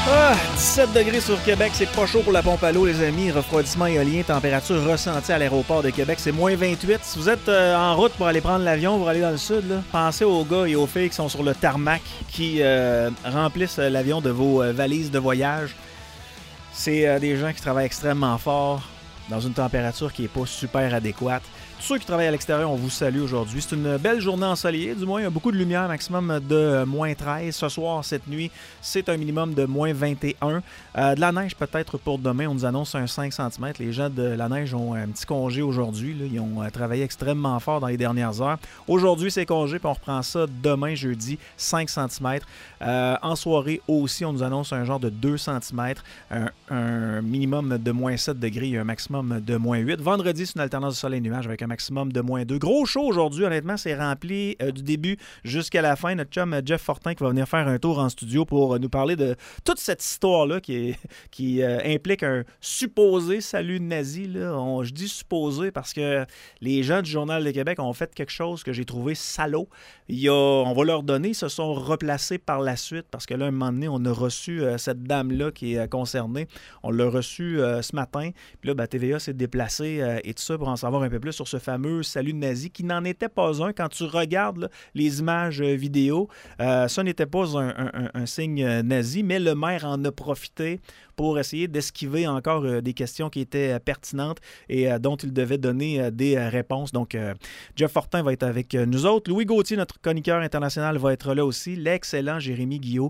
17 degrés sur Québec, c'est pas chaud pour la pompe à l'eau, les amis. Refroidissement éolien, température ressentie à l'aéroport de Québec, c'est moins 28. Si vous êtes en route pour aller prendre l'avion, pour aller dans le sud, là, pensez aux gars et aux filles qui sont sur le tarmac, qui remplissent l'avion de vos valises de voyage. C'est des gens qui travaillent extrêmement fort dans une température qui n'est pas super adéquate. Tous ceux qui travaillent à l'extérieur, on vous salue aujourd'hui. C'est une belle journée ensoleillée, du moins. Il y a beaucoup de lumière, maximum de moins 13. Ce soir, cette nuit, c'est un minimum de moins 21. De la neige peut-être pour demain. On nous annonce un 5 cm. Les gens de la neige ont un petit congé aujourd'hui. Là. Ils ont travaillé extrêmement fort dans les dernières heures. Aujourd'hui, c'est congé, puis on reprend ça demain, jeudi, 5 cm. En soirée aussi, on nous annonce un genre de 2 cm. Un minimum de moins 7 degrés et un maximum de moins 8. Vendredi, c'est une alternance de soleil-nuage avec un maximum de moins 2. Gros show aujourd'hui, honnêtement, c'est rempli du début jusqu'à la fin. Notre chum Jeff Fortin qui va venir faire un tour en studio pour nous parler de toute cette histoire-là qui implique un supposé salut nazi. Là. Je dis supposé parce que les gens du Journal de Québec ont fait quelque chose que j'ai trouvé salaud. On va leur donner, ils se sont replacés par la suite parce que là, un moment donné, on a reçu cette dame-là qui est concernée. On l'a reçue ce matin. Puis là, TVA s'est déplacé et tout ça pour en savoir un peu plus sur ce fameux salut nazi qui n'en était pas un. Quand tu regardes là, les images vidéo, ça n'était pas un signe nazi, mais le maire en a profité pour essayer d'esquiver encore des questions qui étaient pertinentes et dont il devait donner des réponses. Donc, Jeff Fortin va être avec nous autres. Louis Gauthier, notre chroniqueur international, va être là aussi. L'excellent Jérémy Gillot,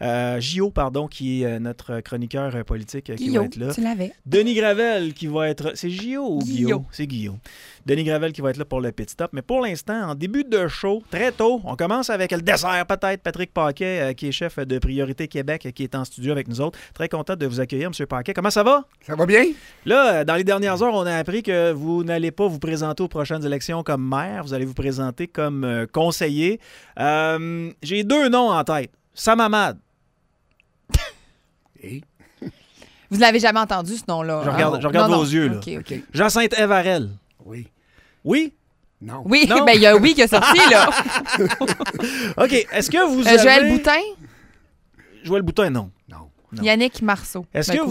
qui est notre chroniqueur politique qui va être là. Tu l'avais. Denis Gravel qui va être... C'est Gillot ou Guillot? C'est Guillot. Denis Gravel qui va être là pour le pit stop. Mais pour l'instant, en début de show, très tôt, on commence avec le dessert peut-être. Patrick Paquet, qui est chef de Priorité Québec, qui est en studio avec nous autres. Très content de vous accueillir, M. Paquet. Comment ça va? Ça va bien? Là, dans les dernières heures, on a appris que vous n'allez pas vous présenter aux prochaines élections comme maire. Vous allez vous présenter comme conseiller. J'ai 2 noms en tête. Sam Hamad. Et? Vous ne l'avez jamais entendu, ce nom-là? Je regarde vos yeux, là. Okay. Jacinthe Evarel. Oui. Oui? Non. Oui, non? Ben il y a un oui qui est sorti, là. OK. Est-ce que vous avez... Joël Boutin? Joël Boutin, non. Non. Yannick Marceau. Est-ce que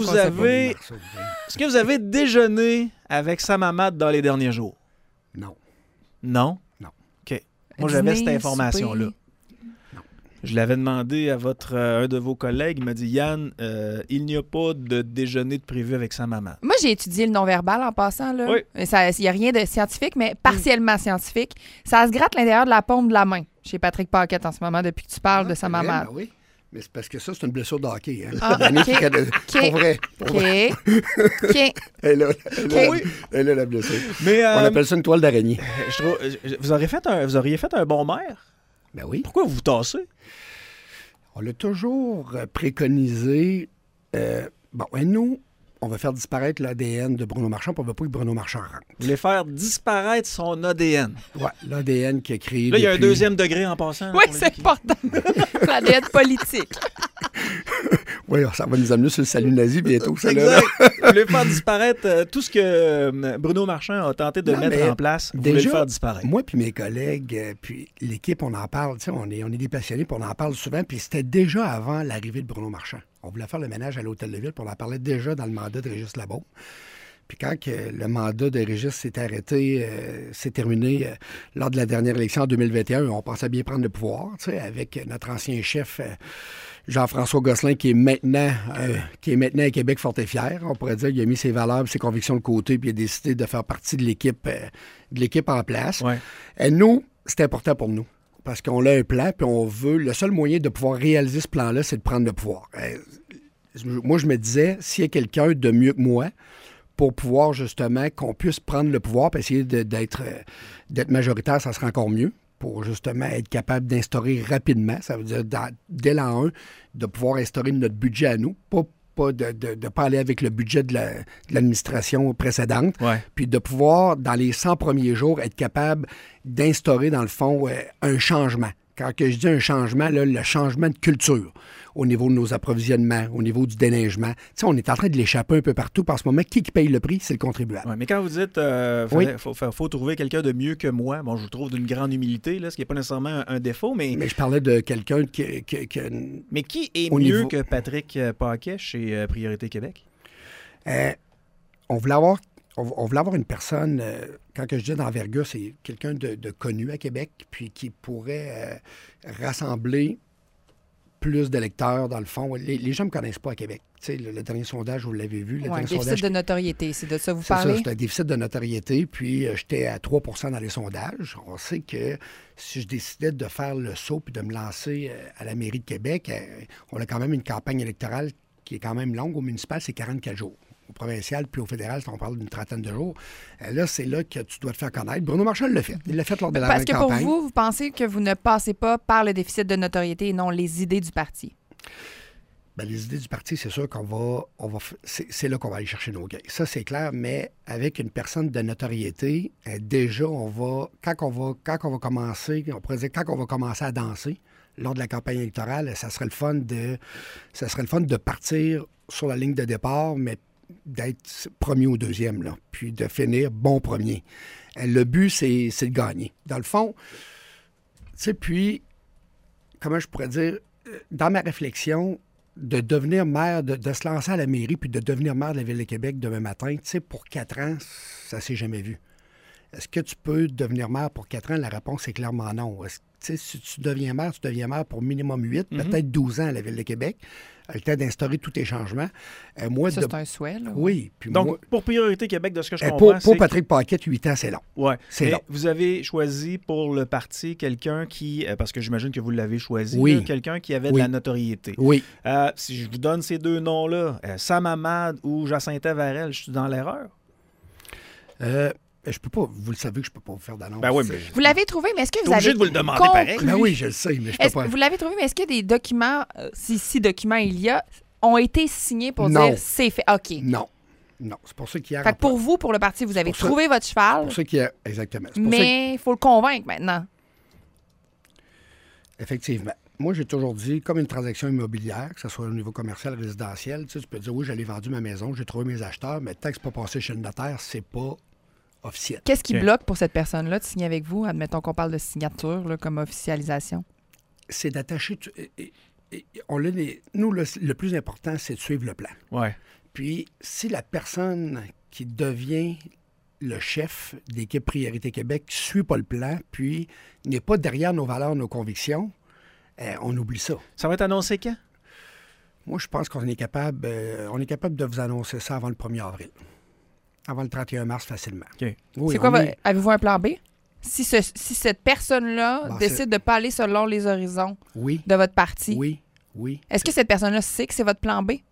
vous avez déjeuné avec Sam Hamad dans les derniers jours? Non. Non? Non. OK. Moi, j'avais cette Dîner, information-là. souper. Je l'avais demandé à un de vos collègues. Il m'a dit, Yann, il n'y a pas de déjeuner de prévu avec Sam Hamad. Moi, j'ai étudié le non-verbal en passant. Là. Oui. Il n'y a rien de scientifique, mais partiellement scientifique. Ça se gratte l'intérieur de la paume de la main chez Patrick Paquette en ce moment, depuis que tu parles de Sam Hamad. Oui. Mais c'est parce que ça, c'est une blessure de hockey. Hein? Ah, Pour vrai. OK. Elle a la blessure. Mais, on appelle ça une toile d'araignée. Vous auriez fait un bon maire? Ben oui. Pourquoi vous vous tassez? On l'a toujours préconisé. Nous, on va faire disparaître l'ADN de Bruno Marchand, puis on ne veut pas que Bruno Marchand rentre. Vous voulez faire disparaître son ADN? Oui, l'ADN qui a créé... Là, il y a un 2e degré en passant. Oui, c'est important. L'ADN politique. Oui, ça va nous amener sur le salut nazi bientôt. Exact. Vous voulez faire disparaître tout ce que Bruno Marchand a tenté de mettre en place. Vous voulez le faire disparaître. Moi puis mes collègues, puis l'équipe, on en parle. On est des passionnés, puis on en parle souvent. Puis c'était déjà avant l'arrivée de Bruno Marchand. On voulait faire le ménage à l'Hôtel de Ville, puis on en parlait déjà dans le mandat de Régis Labaume. Puis quand le mandat de Régis s'est arrêté, s'est terminé lors de la dernière élection en 2021, on pensait bien prendre le pouvoir, avec notre ancien chef Jean-François Gosselin, qui est maintenant à Québec fort et fier. On pourrait dire qu'il a mis ses valeurs et ses convictions de côté, puis il a décidé de faire partie de l'équipe en place. Ouais. Et nous, c'est important pour nous. Parce qu'on a un plan, puis on veut... Le seul moyen de pouvoir réaliser ce plan-là, c'est de prendre le pouvoir. Moi, je me disais, s'il y a quelqu'un de mieux que moi pour pouvoir, justement, qu'on puisse prendre le pouvoir et essayer d'être majoritaire, ça serait encore mieux, pour, justement, être capable d'instaurer rapidement. Ça veut dire, dès l'an 1, de pouvoir instaurer notre budget à nous, pas de pas aller avec le budget de l'administration précédente, puis de pouvoir, dans les 100 premiers jours, être capable d'instaurer, dans le fond, un changement. Quand que je dis un changement, là, le changement de culture au niveau de nos approvisionnements, au niveau du déneigement, on est en train de l'échapper un peu partout. Par ce moment, qui paye le prix? C'est le contribuable. Ouais, mais quand vous dites faut trouver quelqu'un de mieux que moi, bon, je vous trouve d'une grande humilité, là, ce qui n'est pas nécessairement un défaut, mais... Mais je parlais de quelqu'un qui Mais qui est mieux niveau... que Patrick Paquet chez Priorité Québec? On voulait avoir une personne, quand que je dis d'envergure, c'est quelqu'un de connu à Québec, puis qui pourrait rassembler plus d'électeurs, dans le fond. Les gens ne me connaissent pas à Québec. Tu sais, le dernier sondage, vous l'avez vu. Un déficit de notoriété, c'est de ça que vous parlez? C'est ça, c'est un déficit de notoriété, puis j'étais à 3 % dans les sondages. On sait que si je décidais de faire le saut puis de me lancer à la mairie de Québec, on a quand même une campagne électorale qui est quand même longue. Au municipal, c'est 44 jours. Au provincial, puis au fédéral, on parle d'une trentaine de jours. Là, c'est là que tu dois te faire connaître. Bruno Marchal l'a fait. Il l'a fait lors de la campagne. Parce que pour vous, vous pensez que vous ne passez pas par le déficit de notoriété et non les idées du parti? Bien, les idées du parti, c'est sûr qu'on va c'est là qu'on va aller chercher nos gains. Ça, c'est clair, mais avec une personne de notoriété, déjà, quand on va commencer, on pourrait dire quand on va commencer à danser lors de la campagne électorale, ça serait le fun de partir sur la ligne de départ, mais d'être premier ou deuxième, là, puis de finir bon premier. Le but, c'est de gagner. Dans le fond, tu sais, puis, comment je pourrais dire, dans ma réflexion, de devenir maire, de se lancer à la mairie, puis de devenir maire de la Ville de Québec demain matin, tu sais, pour 4 ans, ça s'est jamais vu. Est-ce que tu peux devenir maire pour 4 ans? La réponse est clairement non. Si tu deviens maire pour minimum 8, peut-être 12 ans à la Ville de Québec, le temps d'instaurer tous tes changements. C'est un souhait, là. Oui. Puis donc, pour Priorité Québec, de ce que je comprends, pour Patrick Paquette, 8 ans, c'est long. Oui. C'est long. Vous avez choisi pour le parti quelqu'un qui, parce que j'imagine que vous l'avez choisi, oui. là, quelqu'un qui avait de la notoriété. Oui. Si je vous donne ces deux noms-là, Sam Hamad ou Jacinta Varel, je suis dans l'erreur? Je peux pas, vous le savez que je peux pas vous faire d'annonce. Ben oui, mais... Vous l'avez trouvé, mais est-ce que vous avez obligé de vous le demander pareil. Ben oui, je le sais, mais je peux pas. Vous l'avez trouvé, mais est-ce que des documents, si documents il y a, ont été signés pour dire c'est fait? OK. Non. C'est pour ça qu'il y a... Fait que pour vous, pour le parti, vous avez trouvé votre cheval. Pour ça qu'il y a... Exactement. Mais il faut le convaincre maintenant. Effectivement. Moi, j'ai toujours dit, comme une transaction immobilière, que ce soit au niveau commercial, résidentiel, tu peux dire, oui, j'allais vendu ma maison, j'ai trouvé mes acheteurs, mais tant que c'est pas passé chez le notaire, c'est pas officiel. Qu'est-ce qui bloque pour cette personne-là de signer avec vous? Admettons qu'on parle de signature là, comme officialisation. C'est d'attacher... Nous, le plus important, c'est de suivre le plan. Ouais. Puis, si la personne qui devient le chef de l'équipe Priorité Québec ne suit pas le plan, puis n'est pas derrière nos valeurs, nos convictions, on oublie ça. Ça va être annoncé quand? Moi, je pense qu'on est capable de vous annoncer ça avant le 1er avril. Avant le 31 mars, facilement. Okay. Oui, avez-vous un plan B? Si cette personne-là décide de ne pas aller selon les horizons de votre parti, oui. Est-ce que cette personne-là sait que c'est votre plan B?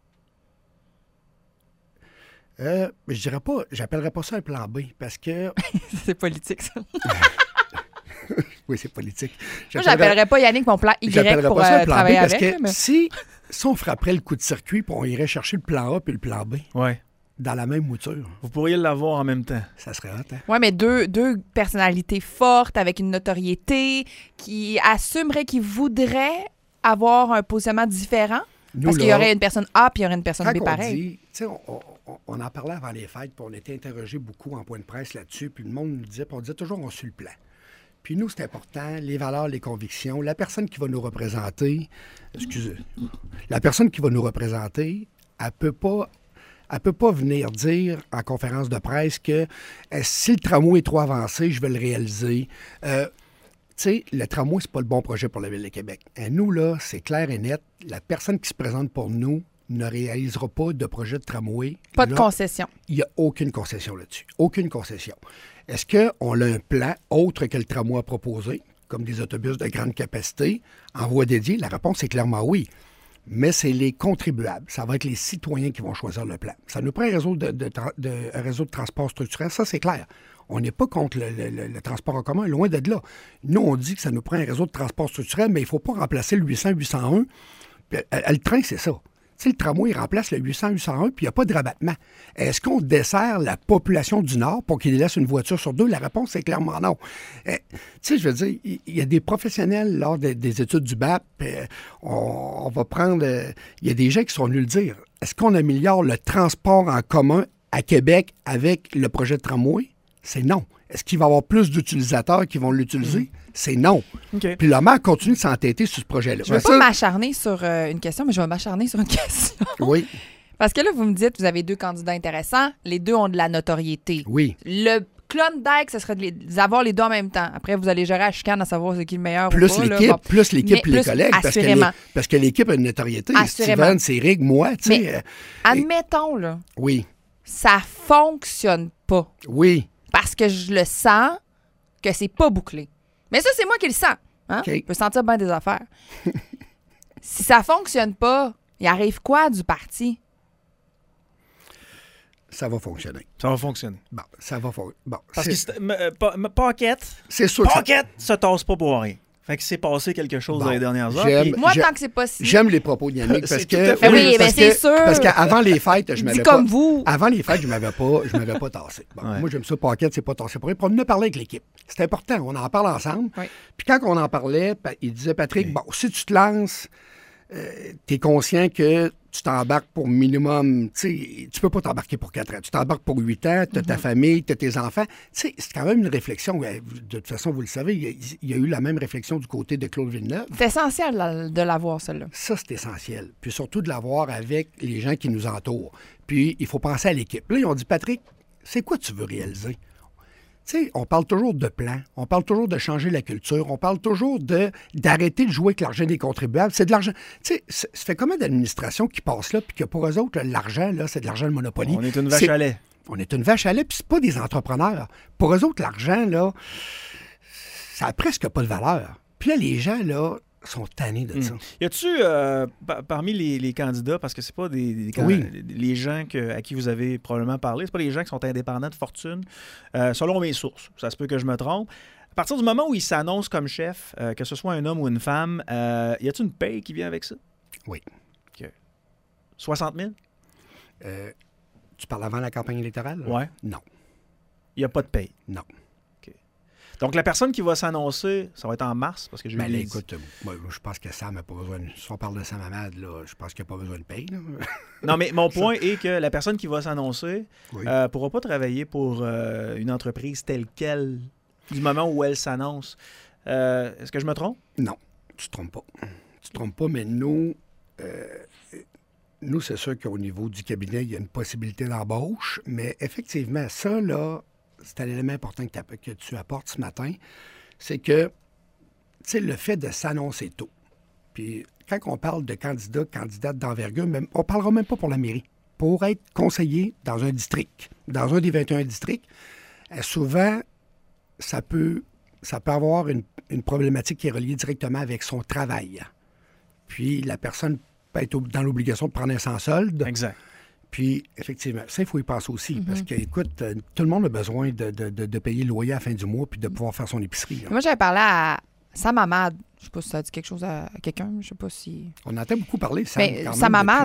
Je dirais pas, j'appellerais pas ça un plan B, parce que... C'est politique, ça. Oui, c'est politique. Moi, j'appellerais pas Yannick mon plan Y pour travailler parce avec. Que si on frapperait le coup de circuit, puis on irait chercher le plan A puis le plan B dans la même mouture. Vous pourriez l'avoir en même temps. Ça serait hot, hein? Oui, mais deux personnalités fortes, avec une notoriété, qui assumeraient qu'ils voudraient avoir un positionnement différent. Parce qu'il y aurait une personne A puis il y aurait une personne B pareil. On en parlait avant les fêtes, puis on était interrogé beaucoup en point de presse là-dessus, puis le monde nous disait, puis on disait toujours on suit le plan. Puis nous, c'est important, les valeurs, les convictions. La personne qui va nous représenter, la personne qui va nous représenter, elle peut pas venir dire en conférence de presse que si le tramway est trop avancé, je vais le réaliser. Le tramway, c'est pas le bon projet pour la Ville de Québec. Nous, là, c'est clair et net. La personne qui se présente pour nous ne réalisera pas de projet de tramway. Pas de concession. Il n'y a aucune concession là-dessus. Aucune concession. Est-ce qu'on a un plan autre que le tramway a proposé, comme des autobus de grande capacité, en voie dédiée? La réponse est clairement oui. Mais c'est les contribuables. Ça va être les citoyens qui vont choisir le plan. Ça nous prend un réseau un réseau de transport structurel. Ça, c'est clair. On n'est pas contre le transport en commun, loin de là. Nous, on dit que ça nous prend un réseau de transport structurel, mais il ne faut pas remplacer le 800-801. Le train, c'est ça. Tu sais, le tramway, il remplace le 800-801, puis il n'y a pas de rabattement. Est-ce qu'on dessert la population du Nord pour qu'il laisse une voiture sur deux? La réponse est clairement non. Tu sais, je veux dire, il y a des professionnels lors des études du BAP, on va prendre... Il y a des gens qui sont venus le dire. Est-ce qu'on améliore le transport en commun à Québec avec le projet de tramway? C'est non. Est-ce qu'il va y avoir plus d'utilisateurs qui vont l'utiliser? C'est non. Okay. Puis le maire continue de s'entêter sur ce projet-là. Je ne veux pas m'acharner sur une question, mais je vais m'acharner sur une question. Oui. Parce que là, vous me dites, vous avez 2 candidats intéressants, les 2 ont de la notoriété. Oui. Le Klondike, ce serait d'avoir les 2 en même temps. Après, vous allez gérer à chicane à savoir c'est qui le meilleur plus ou pas. L'équipe, bon. Plus l'équipe et les collègues. Parce que l'équipe a une notoriété. Steven, c'est Rig, moi, tu sais. Admettons, là. Oui. Ça fonctionne pas. Oui. Parce que je le sens que c'est pas bouclé. Mais ça, c'est moi qui le sens. Hein? Okay. Je peux sentir bien des affaires. Si ça fonctionne pas, il arrive quoi du parti? Ça va fonctionner. Ça va fonctionner. Bon, ça va fonctionner. Bon, parce que Paquette, c'est sûr Paquette se tasse pas pour rien. Fait que c'est passé quelque chose dans les dernières heures. Moi, tant que c'est pas si. J'aime les propos de Yannick parce que. Oui, mais c'est sûr. Parce qu'avant les fêtes, je m'avais pas. Comme vous. Avant les fêtes, je m'avais pas tassé. Bon, moi, j'aime ça. Paquette, c'est pas tassé pour rien. Puis on en a parlé avec l'équipe. C'est important. On en parle ensemble. Oui. Puis quand on en parlait, il disait, Patrick, bon, si tu te lances, tu es conscient que tu t'embarques pour minimum, tu peux pas t'embarquer pour 4 ans. Tu t'embarques pour 8 ans, tu as ta famille, tu as tes enfants. C'est quand même une réflexion. De toute façon, vous le savez, il y a eu la même réflexion du côté de Claude Villeneuve. C'est essentiel de l'avoir, celle-là. Ça, c'est essentiel. Puis surtout de l'avoir avec les gens qui nous entourent. Puis il faut penser à l'équipe. Là, ils ont dit, Patrick, c'est quoi tu veux réaliser? Tu sais, on parle toujours de plan, on parle toujours de changer la culture, on parle toujours d'arrêter de jouer avec l'argent des contribuables. C'est de l'argent. Tu sais, ça fait combien d'administrations qui passent là, puis que pour eux autres, l'argent, là, c'est de l'argent de Monopoly. On est une vache à lait. On est une vache à lait, puis c'est pas des entrepreneurs. Pour eux autres, l'argent, là, ça a presque pas de valeur. Puis là, les gens, là, sont tannés de ça. Y a-tu, parmi les candidats, parce que c'est pas les gens à qui vous avez probablement parlé, c'est pas les gens qui sont indépendants de fortune, selon mes sources, ça se peut que je me trompe, à partir du moment où il s'annonce comme chef, que ce soit un homme ou une femme, y a-t-il une paye qui vient avec ça? Oui. Okay. 60 000? Tu parles avant la campagne électorale? Oui. Non. Il n'y a pas de paye? Non. Donc, la personne qui va s'annoncer, ça va être en mars, parce que j'ai eu écoute, moi, je pense que Sam n'a pas besoin... Si on parle de Sam Hamad, là, je pense qu'il n'a pas besoin de paye. Là. Non, mais mon point est que la personne qui va s'annoncer ne pourra pas travailler pour une entreprise telle qu'elle du moment où elle s'annonce. Est-ce que je me trompe? Non, tu ne te trompes pas. Tu te trompes pas, mais nous, c'est sûr qu'au niveau du cabinet, il y a une possibilité d'embauche, mais effectivement, ça, là... C'est un élément important que tu apportes ce matin, c'est que, tu sais, le fait de s'annoncer tôt. Puis, quand on parle de candidate d'envergure, on ne parlera même pas pour la mairie. Pour être conseiller dans un district, dans un des 21 districts, souvent, ça peut avoir une problématique qui est reliée directement avec son travail. Puis, la personne peut être dans l'obligation de prendre un sans solde. Exact. Puis, effectivement, ça, il faut y penser aussi. Parce que, écoute, tout le monde a besoin de payer le loyer à la fin du mois puis de pouvoir faire son épicerie. Moi, j'avais parlé à Sam Hamad. Je ne sais pas si ça a dit quelque chose à quelqu'un. Je sais pas si... On entend beaucoup parler, Sam. Sam Hamad,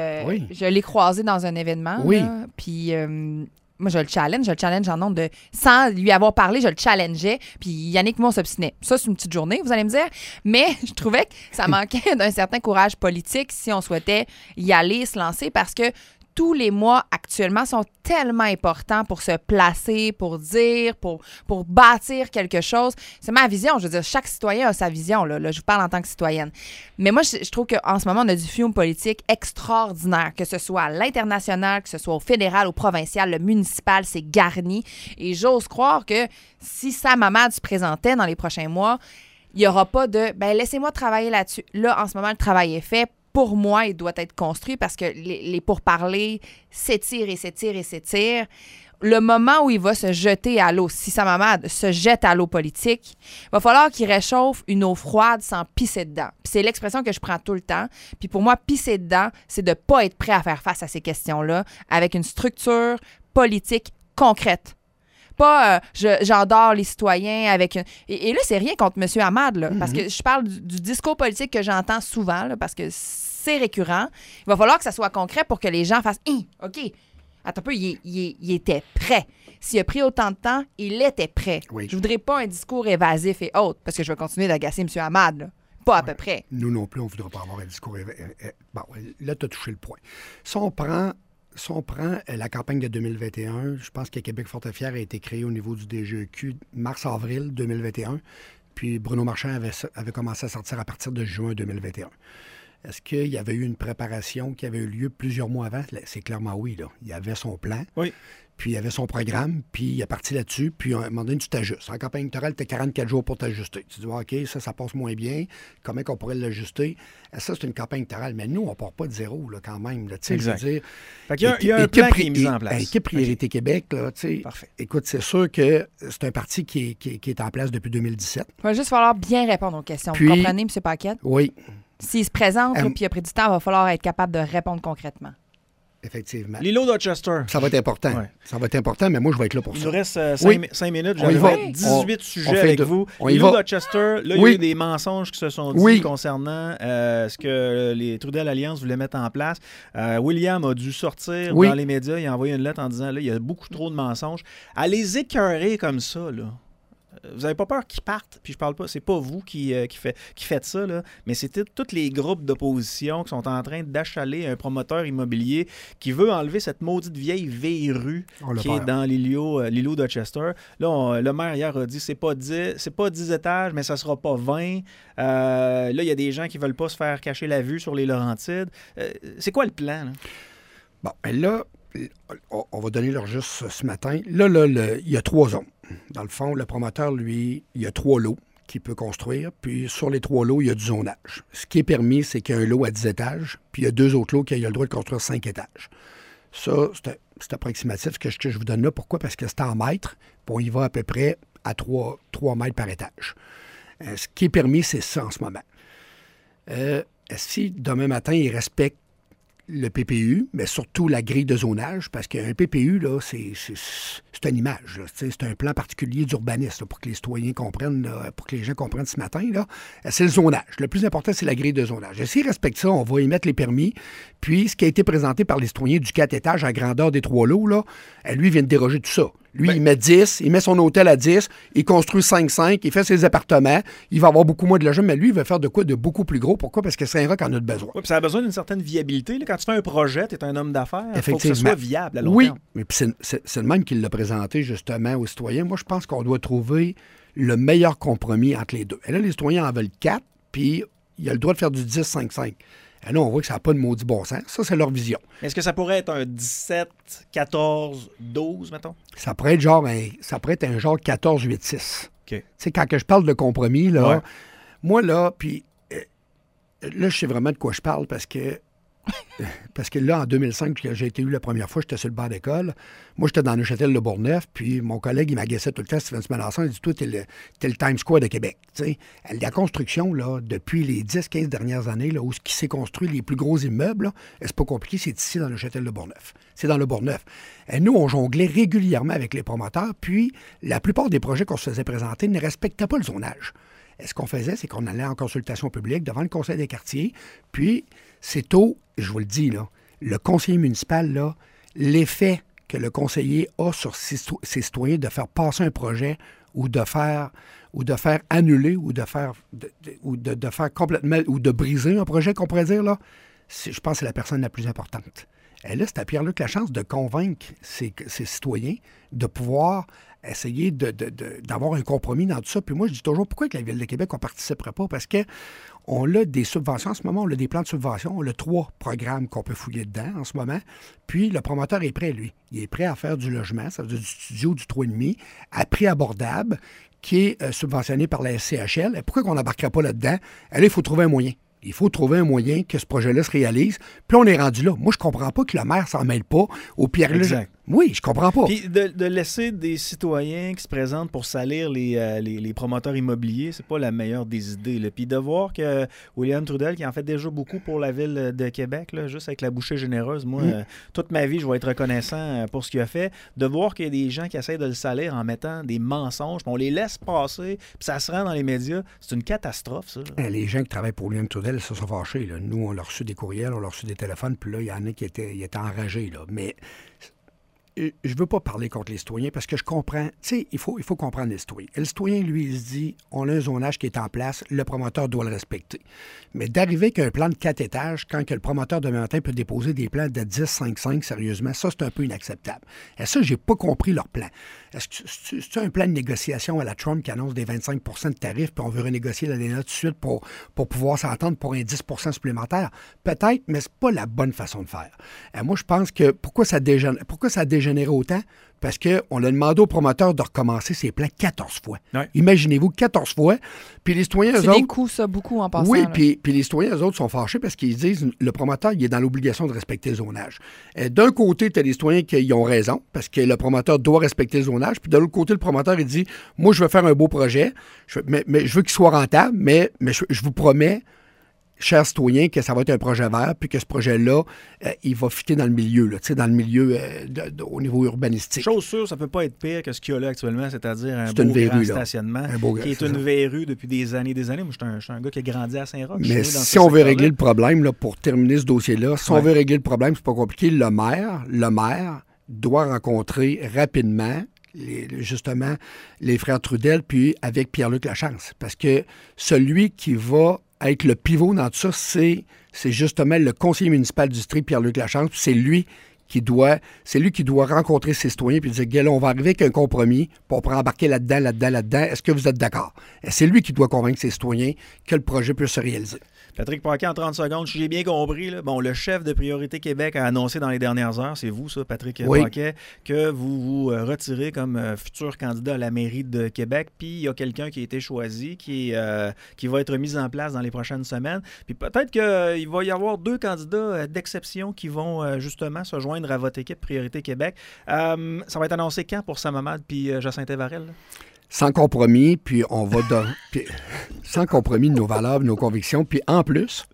je l'ai croisé dans un événement. Oui. Là, puis... moi, je le challenge en nombre de... Sans lui avoir parlé, je le challengeais. Puis Yannick, moi, on s'obstinait. Ça, c'est une petite journée, vous allez me dire. Mais je trouvais que ça manquait d'un certain courage politique si on souhaitait y aller, se lancer, parce que tous les mois actuellement sont tellement importants pour se placer, pour dire, pour bâtir quelque chose. C'est ma vision. Je veux dire, chaque citoyen a sa vision. Là, je vous parle en tant que citoyenne. Mais moi, je trouve qu'en ce moment, on a du fume politique extraordinaire, que ce soit à l'international, que ce soit au fédéral, au provincial, le municipal, c'est garni. Et j'ose croire que si Sam Hamad se présentait dans les prochains mois, il n'y aura pas de « laissez-moi travailler là-dessus ». Là, en ce moment, le travail est fait. Pour moi, il doit être construit parce que les pourparlers s'étirent et s'étirent et s'étirent. Le moment où il va se jeter à l'eau, si Sam Hamad se jette à l'eau politique, il va falloir qu'il réchauffe une eau froide sans pisser dedans. Puis c'est l'expression que je prends tout le temps. Puis pour moi, pisser dedans, c'est de ne pas être prêt à faire face à ces questions-là avec une structure politique concrète. Pas j'endors les citoyens avec... Et là, c'est rien contre M. Hamad, là, parce que je parle du discours politique que j'entends souvent, là, parce que c'est récurrent. Il va falloir que ça soit concret pour que les gens fassent « OK, attends un peu, il était prêt. S'il a pris autant de temps, il était prêt. Oui. Je voudrais pas un discours évasif et autre, parce que je vais continuer d'agacer M. Hamad, là. Pas à peu près. Nous non plus, on ne voudra pas avoir un discours. Bon, là, tu as touché le point. Si on prend la campagne de 2021, je pense que Québec Fort et Fier a été créé au niveau du DGEQ mars-avril 2021, puis Bruno Marchand avait commencé à sortir à partir de juin 2021. Est-ce qu'il y avait eu une préparation qui avait eu lieu plusieurs mois avant? C'est clairement oui. Là. Il y avait son plan. Oui. Puis il y avait son programme, puis il est parti là-dessus, puis à un moment donné, tu t'ajustes. En campagne électorale, tu as 44 jours pour t'ajuster. Tu dis, OK, ça passe moins bien. Comment on pourrait l'ajuster? Ça, c'est une campagne électorale. Mais nous, on ne part pas de zéro, là, quand même. Là, exact. Je veux dire, il y a un plan qui est mis en place. Équipe Priorité Québec, là, tu sais. Parfait. Écoute, c'est sûr que c'est un parti qui est en place depuis 2017. Il va juste falloir bien répondre aux questions. Puis, vous comprenez, M. Paquette? Oui. S'il se présente, là, puis il a pris du temps, il va falloir être capable de répondre concrètement. Effectivement. L'îlot Dorchester. Ça va être important. Ouais. Ça va être important, mais moi, je vais être là pour Il ça. nous reste 5 minutes. On y va. J'avais 18 sujets on fait avec deux. vous. On y L'îlot va. Dorchester, là, il y a eu des mensonges qui se sont dits concernant ce que les Trudel Alliance voulaient mettre en place. William a dû sortir dans les médias. Il a envoyé une lettre en disant, là, il y a beaucoup trop de mensonges. À les écœurer comme ça, là. Vous n'avez pas peur qu'ils partent, puis je parle pas, c'est pas vous qui faites ça, là, mais c'est tous les groupes d'opposition qui sont en train d'achaler un promoteur immobilier qui veut enlever cette maudite vieille verrue qui est dans l'îlot Dorchester. Là, le maire hier a dit c'est pas 10 étages, mais ça sera pas 20. Là, il y a des gens qui veulent pas se faire cacher la vue sur les Laurentides. C'est quoi le plan, là? Bon, ben là, on va donner leur juste ce matin. Là, il y a 3 zones. Dans le fond, le promoteur, lui, il y a 3 lots qu'il peut construire. Puis sur les 3 lots, il y a du zonage. Ce qui est permis, c'est qu'il y a un lot à 10 étages, puis il y a 2 autres lots qui ont le droit de construire 5 étages. Ça, c'est approximatif ce que je vous donne là. Pourquoi? Parce que c'est en mètres, puis on y va à peu près à 3 mètres par étage. Ce qui est permis, c'est ça en ce moment. Si demain matin, il respecte le PPU, mais surtout la grille de zonage, parce qu'un PPU, là, c'est une image. Là, c'est un plan particulier d'urbanisme là, pour que les citoyens comprennent, là, pour que les gens comprennent ce matin. Là, c'est le zonage. Le plus important, c'est la grille de zonage. Et s'ils respectent ça, on va émettre les permis. Puis, ce qui a été présenté par les citoyens du 4 étages à grandeur des 3 lots, là, lui, vient de déroger tout ça. Lui, il met 10, il met son hôtel à 10, il construit 5-5, il fait ses appartements, il va avoir beaucoup moins de logements, mais lui, il va faire de quoi de beaucoup plus gros. Pourquoi? Parce que Saint-Roch en a besoin. Oui, puis ça a besoin d'une certaine viabilité. Là. Quand tu fais un projet, tu es un homme d'affaires, il faut que ce soit viable à long terme. Oui, mais c'est le même qui l'a présenté justement aux citoyens. Moi, je pense qu'on doit trouver le meilleur compromis entre les deux. Et là, les citoyens en veulent 4, puis il a le droit de faire du 10-5-5. Et là, on voit que ça n'a pas de maudit bon sens. Ça, c'est leur vision. Est-ce que ça pourrait être un 17, 14, 12, mettons? Ça pourrait être un genre 14-8-6. OK. Tu sais, quand que je parle de compromis, là, moi, là, puis là, je sais vraiment de quoi je parle parce que là, en 2005, j'ai été eu la première fois, j'étais sur le banc d'école. Moi, j'étais dans Neuchâtel-le-Bourgneuf, puis mon collègue, il m'agaçait tout le temps, Steven Melançon, il dit, toi, t'es le Times Square de Québec. T'sais. La construction, là, depuis les 10-15 dernières années, là, où ce qui s'est construit, les plus gros immeubles, là, c'est pas compliqué, c'est ici, dans Neuchâtel-le-Bourgneuf. C'est dans le Bourgneuf. Et nous, on jonglait régulièrement avec les promoteurs, puis la plupart des projets qu'on se faisait présenter ne respectaient pas le zonage. Et ce qu'on faisait, c'est qu'on allait en consultation publique devant le conseil des quartiers, puis c'est je vous le dis, là, le conseiller municipal, là, l'effet que le conseiller a sur ses citoyens de faire passer un projet ou de faire annuler ou de faire complètement ou de briser un projet qu'on pourrait dire, là, je pense que c'est la personne la plus importante. Et là, c'est à Pierre-Luc Lachance de convaincre ses citoyens de pouvoir essayer d'avoir un compromis dans tout ça. Puis moi, je dis toujours, pourquoi avec la Ville de Québec, on ne participerait pas? Parce qu'on a des subventions en ce moment, on a des plans de subvention, on a 3 programmes qu'on peut fouiller dedans en ce moment. Puis le promoteur est prêt, lui. Il est prêt à faire du logement, ça veut dire du studio, du 3,5, à prix abordable, qui est subventionné par la SCHL. Et pourquoi qu'on n'embarquerait pas là-dedans? Et là, il faut trouver un moyen. Il faut trouver un moyen que ce projet-là se réalise. Puis on est rendu là. Moi, je comprends pas que le maire s'en mêle pas au Pierre-Luc. Oui, je comprends pas. Puis de laisser des citoyens qui se présentent pour salir les promoteurs immobiliers, c'est pas la meilleure des idées. Là. Puis de voir que William Trudel, qui en fait déjà beaucoup pour la ville de Québec, là, juste avec la bouchée généreuse, moi, toute ma vie, je vais être reconnaissant pour ce qu'il a fait. De voir qu'il y a des gens qui essayent de le salir en mettant des mensonges, puis on les laisse passer, puis ça se rend dans les médias, c'est une catastrophe, ça. Les gens qui travaillent pour William Trudel, ça sont fâchés. Là. Nous, on a reçu des courriels, on a reçu des téléphones, puis là, il y en a qui étaient enragés. Là. Mais je veux pas parler contre les citoyens parce que je comprends. Tu sais, il faut comprendre les citoyens. Et le citoyen, lui, il se dit, on a un zonage qui est en place, le promoteur doit le respecter. Mais d'arriver avec un plan de 4 étages, quand que le promoteur demain matin peut déposer des plans de 10, 5, 5, sérieusement, ça, c'est un peu inacceptable. Et ça, j'ai pas compris leur plan. Est-ce que c'est un plan de négociation à la Trump qui annonce des 25 de tarifs, puis on veut renégocier l'ADNA tout de suite pour pouvoir s'entendre pour un 10 supplémentaire? Peut-être, mais c'est pas la bonne façon de faire. Moi, je pense que pourquoi ça a dégénéré autant? Parce qu'on a demandé aux promoteurs de recommencer ses plans 14 fois. Ouais. Imaginez-vous, 14 fois. Puis les citoyens, eux autres... C'est des coûts, ça, beaucoup en passant. Oui, puis les citoyens, eux autres, sont fâchés parce qu'ils disent le promoteur, il est dans l'obligation de respecter le zonage. D'un côté, tu as les citoyens qui ont raison parce que le promoteur doit respecter le zonage. Puis de l'autre côté, le promoteur, il dit moi, je veux faire un beau projet, mais je veux qu'il soit rentable, mais je vous promets, chers citoyens, que ça va être un projet vert, puis que ce projet-là, il va fitter dans le milieu, là, dans le milieu au niveau urbanistique. Chose sûre, ça peut pas être pire que ce qu'il y a là actuellement, c'est-à-dire un beau grand stationnement, qui est une ça. verrue depuis des années. Moi, je suis un gars qui a grandi à Saint-Roch. Mais si on veut régler le problème, là, pour terminer ce dossier-là, si on veut régler le problème, c'est pas compliqué. Le maire doit rencontrer rapidement justement les frères Trudel, puis avec Pierre-Luc Lachance. Parce que celui qui va être le pivot dans tout ça, c'est justement le conseiller municipal du district, Pierre-Luc Lachance, puis c'est lui qui doit rencontrer ses citoyens puis dire, gars, là, on va arriver avec un compromis pour embarquer là-dedans. Est-ce que vous êtes d'accord? Et c'est lui qui doit convaincre ses citoyens que le projet peut se réaliser. Patrick Paquet, en 30 secondes, si j'ai bien compris, là, bon, le chef de Priorité Québec a annoncé dans les dernières heures, c'est vous, ça, Patrick Paquet, que vous vous retirez comme futur candidat à la mairie de Québec, puis il y a quelqu'un qui a été choisi, qui va être mis en place dans les prochaines semaines. Puis peut-être qu'il va y avoir 2 candidats d'exception qui vont justement se joindre à votre équipe Priorité Québec. Ça va être annoncé quand pour Sam Hamad puis Jacinthe Varel? Là? Sans compromis, puis on va sans compromis de nos valeurs, de nos convictions, puis en plus,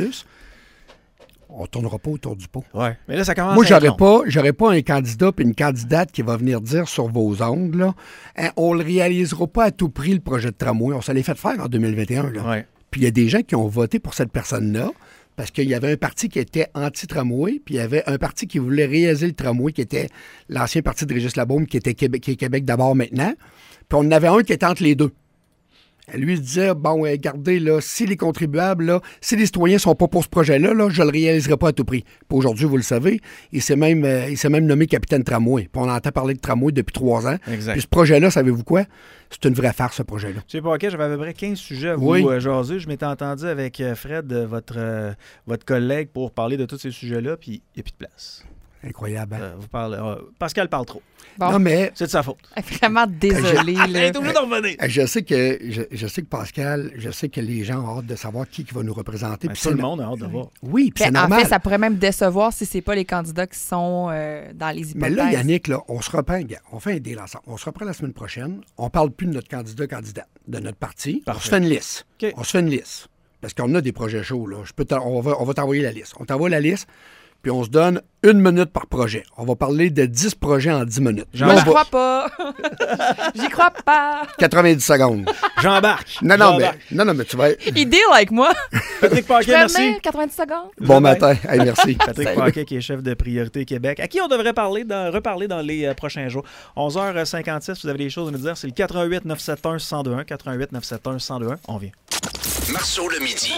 on ne tournera pas autour du pot. Ouais. Mais là, ça commence. Moi, j'aurais pas un candidat puis une candidate qui va venir dire sur vos ondes, là, on le réalisera pas à tout prix, le projet de tramway. On se l'est fait faire en 2021. Là. Ouais. Puis il y a des gens qui ont voté pour cette personne-là parce qu'il y avait un parti qui était anti-tramway, puis il y avait un parti qui voulait réaliser le tramway, qui était l'ancien parti de Régis Labaume, qui est Québec d'abord maintenant. Puis on en avait un qui était entre les deux. Lui se disait, bon, regardez, là, si les contribuables, là, si les citoyens ne sont pas pour ce projet-là, là, je ne le réaliserai pas à tout prix. Puis aujourd'hui, vous le savez, il s'est même nommé capitaine tramway. Puis on entend parler de tramway depuis 3 ans. Exact. Puis ce projet-là, savez-vous quoi? C'est une vraie farce, ce projet-là. Je sais pas, j'avais à peu près 15 sujets à vous jaser. Je m'étais entendu avec Fred, votre collègue, pour parler de tous ces sujets-là, puis il n'y a plus de place. Incroyable. Hein? Pascal parle trop. Bon. Non, mais... C'est de sa faute. Vraiment désolé. Je sais que Pascal, je sais que les gens ont hâte de savoir qui va nous représenter. Tout le monde a hâte de voir. Oui, puis c'est normal. En fait, ça pourrait même décevoir si c'est pas les candidats qui sont dans les hypothèses. Mais là, Yannick, là, on se reprend, on fait un deal ensemble. On se reprend la semaine prochaine. On parle plus de notre candidate, de notre parti. Parfait. On se fait une liste. Okay. On se fait une liste. Parce qu'on a des projets chauds, là. On va t'envoyer la liste. On t'envoie la liste. Puis on se donne 1 minute par projet. On va parler de 10 projets en 10 minutes. Moi, je crois pas. J'y crois pas. 90 secondes. J'embarque. Non, mais tu vas... Il deal avec moi. Patrick Paquet, merci. 90 secondes. Bon matin. Hey, merci. Patrick Paquet, qui est chef de Priorité Québec, à qui on devrait reparler dans les prochains jours. 11h56, vous avez des choses à nous dire. C'est le 88 971 1021. 88 971 1021. On vient. Marceau le midi.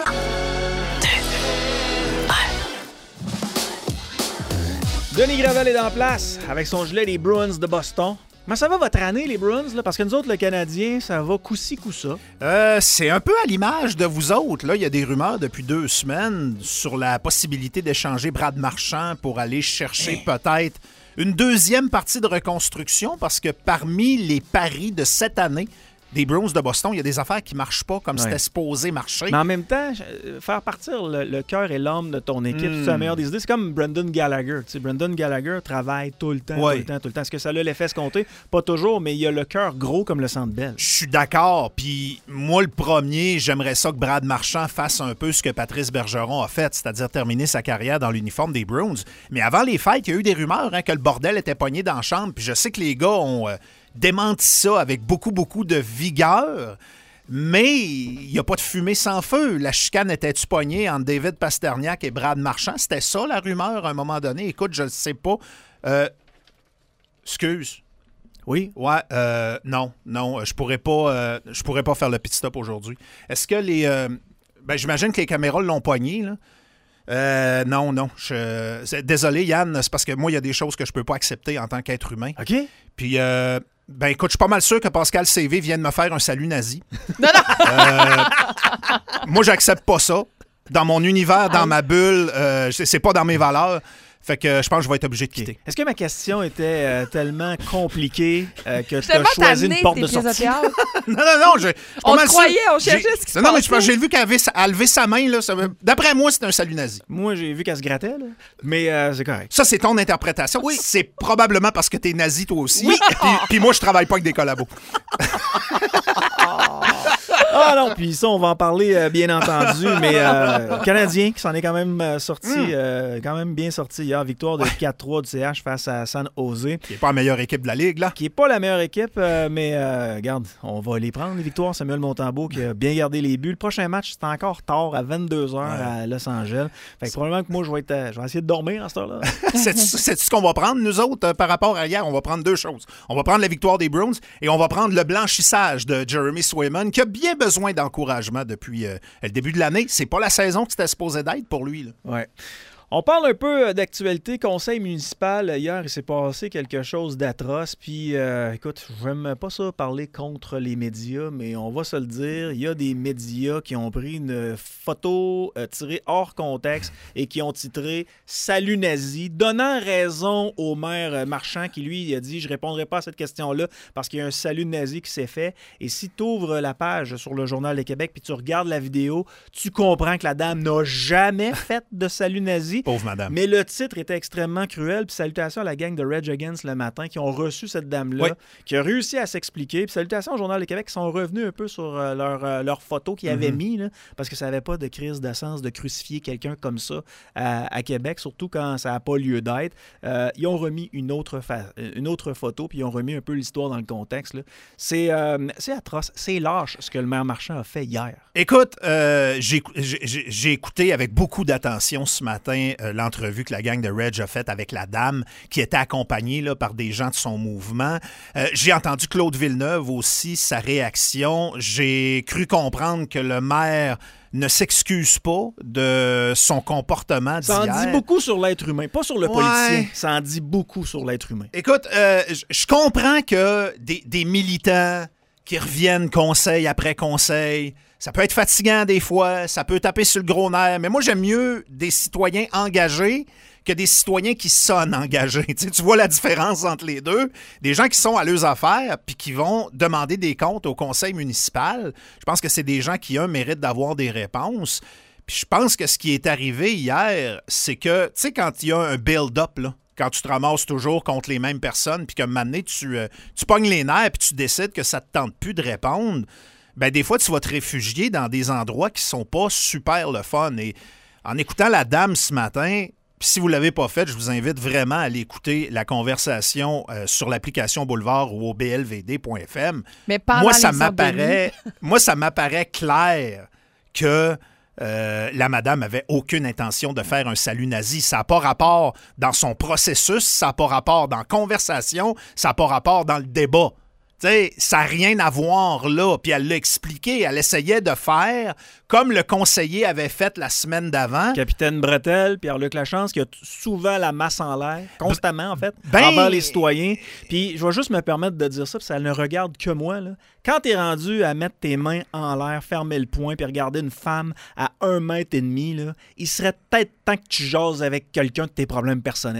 Denis Gravel est en place avec son gilet des Bruins de Boston. Comment ça va votre année, les Bruins? Là? Parce que nous autres, le Canadien, ça va coup-ci, coup-ça. C'est un peu à l'image de vous autres. Là, il y a des rumeurs depuis 2 semaines sur la possibilité d'échanger Brad Marchand pour aller chercher peut-être une deuxième partie de reconstruction parce que parmi les paris de cette année, des Bruins de Boston, il y a des affaires qui ne marchent pas comme Ouais. c'était supposé marcher. Mais en même temps, faire partir le cœur et l'âme de ton équipe, c'est la meilleure des idées. C'est comme Brendan Gallagher. Tu sais, Brendan Gallagher travaille tout le temps, Ouais. tout le temps. Est-ce que ça a l'effet escompté? Pas toujours, mais il a le cœur gros comme le Centre Bell. Je suis d'accord. Puis moi, le premier, j'aimerais ça que Brad Marchand fasse un peu ce que Patrice Bergeron a fait, c'est-à-dire terminer sa carrière dans l'uniforme des Bruins. Mais avant les fêtes, il y a eu des rumeurs que le bordel était pogné dans la chambre. Puis je sais que les gars ont démenti ça avec beaucoup de vigueur. Mais il n'y a pas de fumée sans feu. La chicane était-tu pognée entre David Pasternak et Brad Marchand? C'était ça la rumeur à un moment donné. Écoute, je ne sais pas. Excuse. Oui. Ouais, non, je pourrais pas faire le pit stop aujourd'hui. Est-ce que j'imagine que les caméras l'ont pogné, là. Non. Désolé, Yann, c'est parce que moi, il y a des choses que je peux pas accepter en tant qu'être humain. OK. Puis, écoute, je suis pas mal sûr que Pascal CV vienne me faire un salut nazi. Non. Moi, j'accepte pas ça. Dans mon univers, dans ma bulle, c'est pas dans mes valeurs. Fait que je pense que je vais être obligé de quitter. Est-ce que ma question était tellement compliquée que tu as Tellement choisi tanné une porte tes de pièces sortie? théâtre. Non, je suis pas On mal te sûr. croyait, on cherchait ce qui se Non, mais passait. j'ai vu qu'elle a levé sa main. Là, d'après moi, c'est un salut nazi. Moi, j'ai vu qu'elle se grattait, là. Mais c'est correct. Ça, c'est ton interprétation. Oui. C'est probablement parce que t'es nazi, toi aussi. Oui. Puis moi, je travaille pas avec des collabos. Ah non, puis ça, on va en parler, bien entendu, mais le Canadien qui s'en est quand même sorti, quand même bien sorti hier. Victoire de 4-3 du CH face à San Jose. Qui n'est pas la meilleure équipe de la Ligue, là. Qui n'est pas la meilleure équipe, mais regarde, on va les prendre, les victoires. Samuel Montembeault qui a bien gardé les buts. Le prochain match, c'est encore tard, à 22h à Los Angeles. Fait que probablement que moi, je vais essayer de dormir à cette heure-là. C'est ce qu'on va prendre, nous autres, par rapport à hier? On va prendre deux choses. On va prendre la victoire des Bruins et on va prendre le blanchissage de Jeremy Swayman, qui a bien besoin d'encouragement depuis le début de l'année. C'est pas la saison que c'était supposé d'être pour lui, là. Ouais. On parle un peu d'actualité. Conseil municipal, hier, il s'est passé quelque chose d'atroce. Puis, écoute, j'aime pas ça parler contre les médias, mais on va se le dire. Il y a des médias qui ont pris une photo tirée hors contexte et qui ont titré « Salut nazi », donnant raison au maire Marchand qui, lui, a dit « Je répondrai pas à cette question-là parce qu'il y a un salut nazi qui s'est fait. » Et si tu ouvres la page sur le Journal de Québec puis tu regardes la vidéo, tu comprends que la dame n'a jamais fait de salut nazi. Pauvre madame. Mais le titre était extrêmement cruel. Puis salutations à la gang de Rage Against le matin qui ont reçu cette dame-là, Oui. qui a réussi à s'expliquer. Puis salutations au Journal de Québec qui sont revenus un peu sur leur photo qu'ils avaient mis, là, parce que ça n'avait pas de crise de sens de crucifier quelqu'un comme ça à Québec, surtout quand ça n'a pas lieu d'être. Ils ont remis une autre photo, puis ils ont remis un peu l'histoire dans le contexte, là. C'est atroce. C'est lâche ce que le maire Marchand a fait hier. Écoute, j'ai écouté avec beaucoup d'attention ce matin l'entrevue que la gang de Reg a faite avec la dame qui était accompagnée là, par des gens de son mouvement. J'ai entendu Claude Villeneuve aussi, sa réaction. J'ai cru comprendre que le maire ne s'excuse pas de son comportement d'hier. Ça en dit beaucoup sur l'être humain, pas sur le Ouais. politicien. Ça en dit beaucoup sur l'être humain. Écoute, je comprends que des militants qui reviennent conseil après conseil, ça peut être fatigant des fois, ça peut taper sur le gros nerf, mais moi, j'aime mieux des citoyens engagés que des citoyens qui sonnent engagés. Tu vois la différence entre les deux? Des gens qui sont à leurs affaires puis qui vont demander des comptes au conseil municipal. Je pense que c'est des gens qui, méritent d'avoir des réponses. Puis je pense que ce qui est arrivé hier, c'est que, tu sais, quand il y a un build-up, là, quand tu te ramasses toujours contre les mêmes personnes, puis qu'à un moment donné, tu pognes les nerfs, puis tu décides que ça ne te tente plus de répondre, ben des fois, tu vas te réfugier dans des endroits qui sont pas super le fun. Et en écoutant la dame ce matin, puis si vous ne l'avez pas fait, je vous invite vraiment à aller écouter la conversation sur l'application Boulevard ou au blvd.fm. Mais pendant Moi, les ça heures de m'apparaît, moi, ça m'apparaît clair que la madame avait aucune intention de faire un salut nazi. Ça n'a pas rapport dans son processus, ça n'a pas rapport dans la conversation, ça n'a pas rapport dans le débat. T'sais, ça n'a rien à voir là. Puis elle l'a expliqué. Elle essayait de faire comme le conseiller avait fait la semaine d'avant. Capitaine Bretel, Pierre-Luc Lachance, qui a souvent la masse en l'air, constamment en fait, Ben- envers les citoyens. Puis je vais juste me permettre de dire ça, puis ça ne regarde que moi, là. Quand t'es rendu à mettre tes mains en l'air, fermer le poing, puis regarder une femme à 1,5 m, là, il serait peut-être temps que tu jases avec quelqu'un de tes problèmes personnels, là.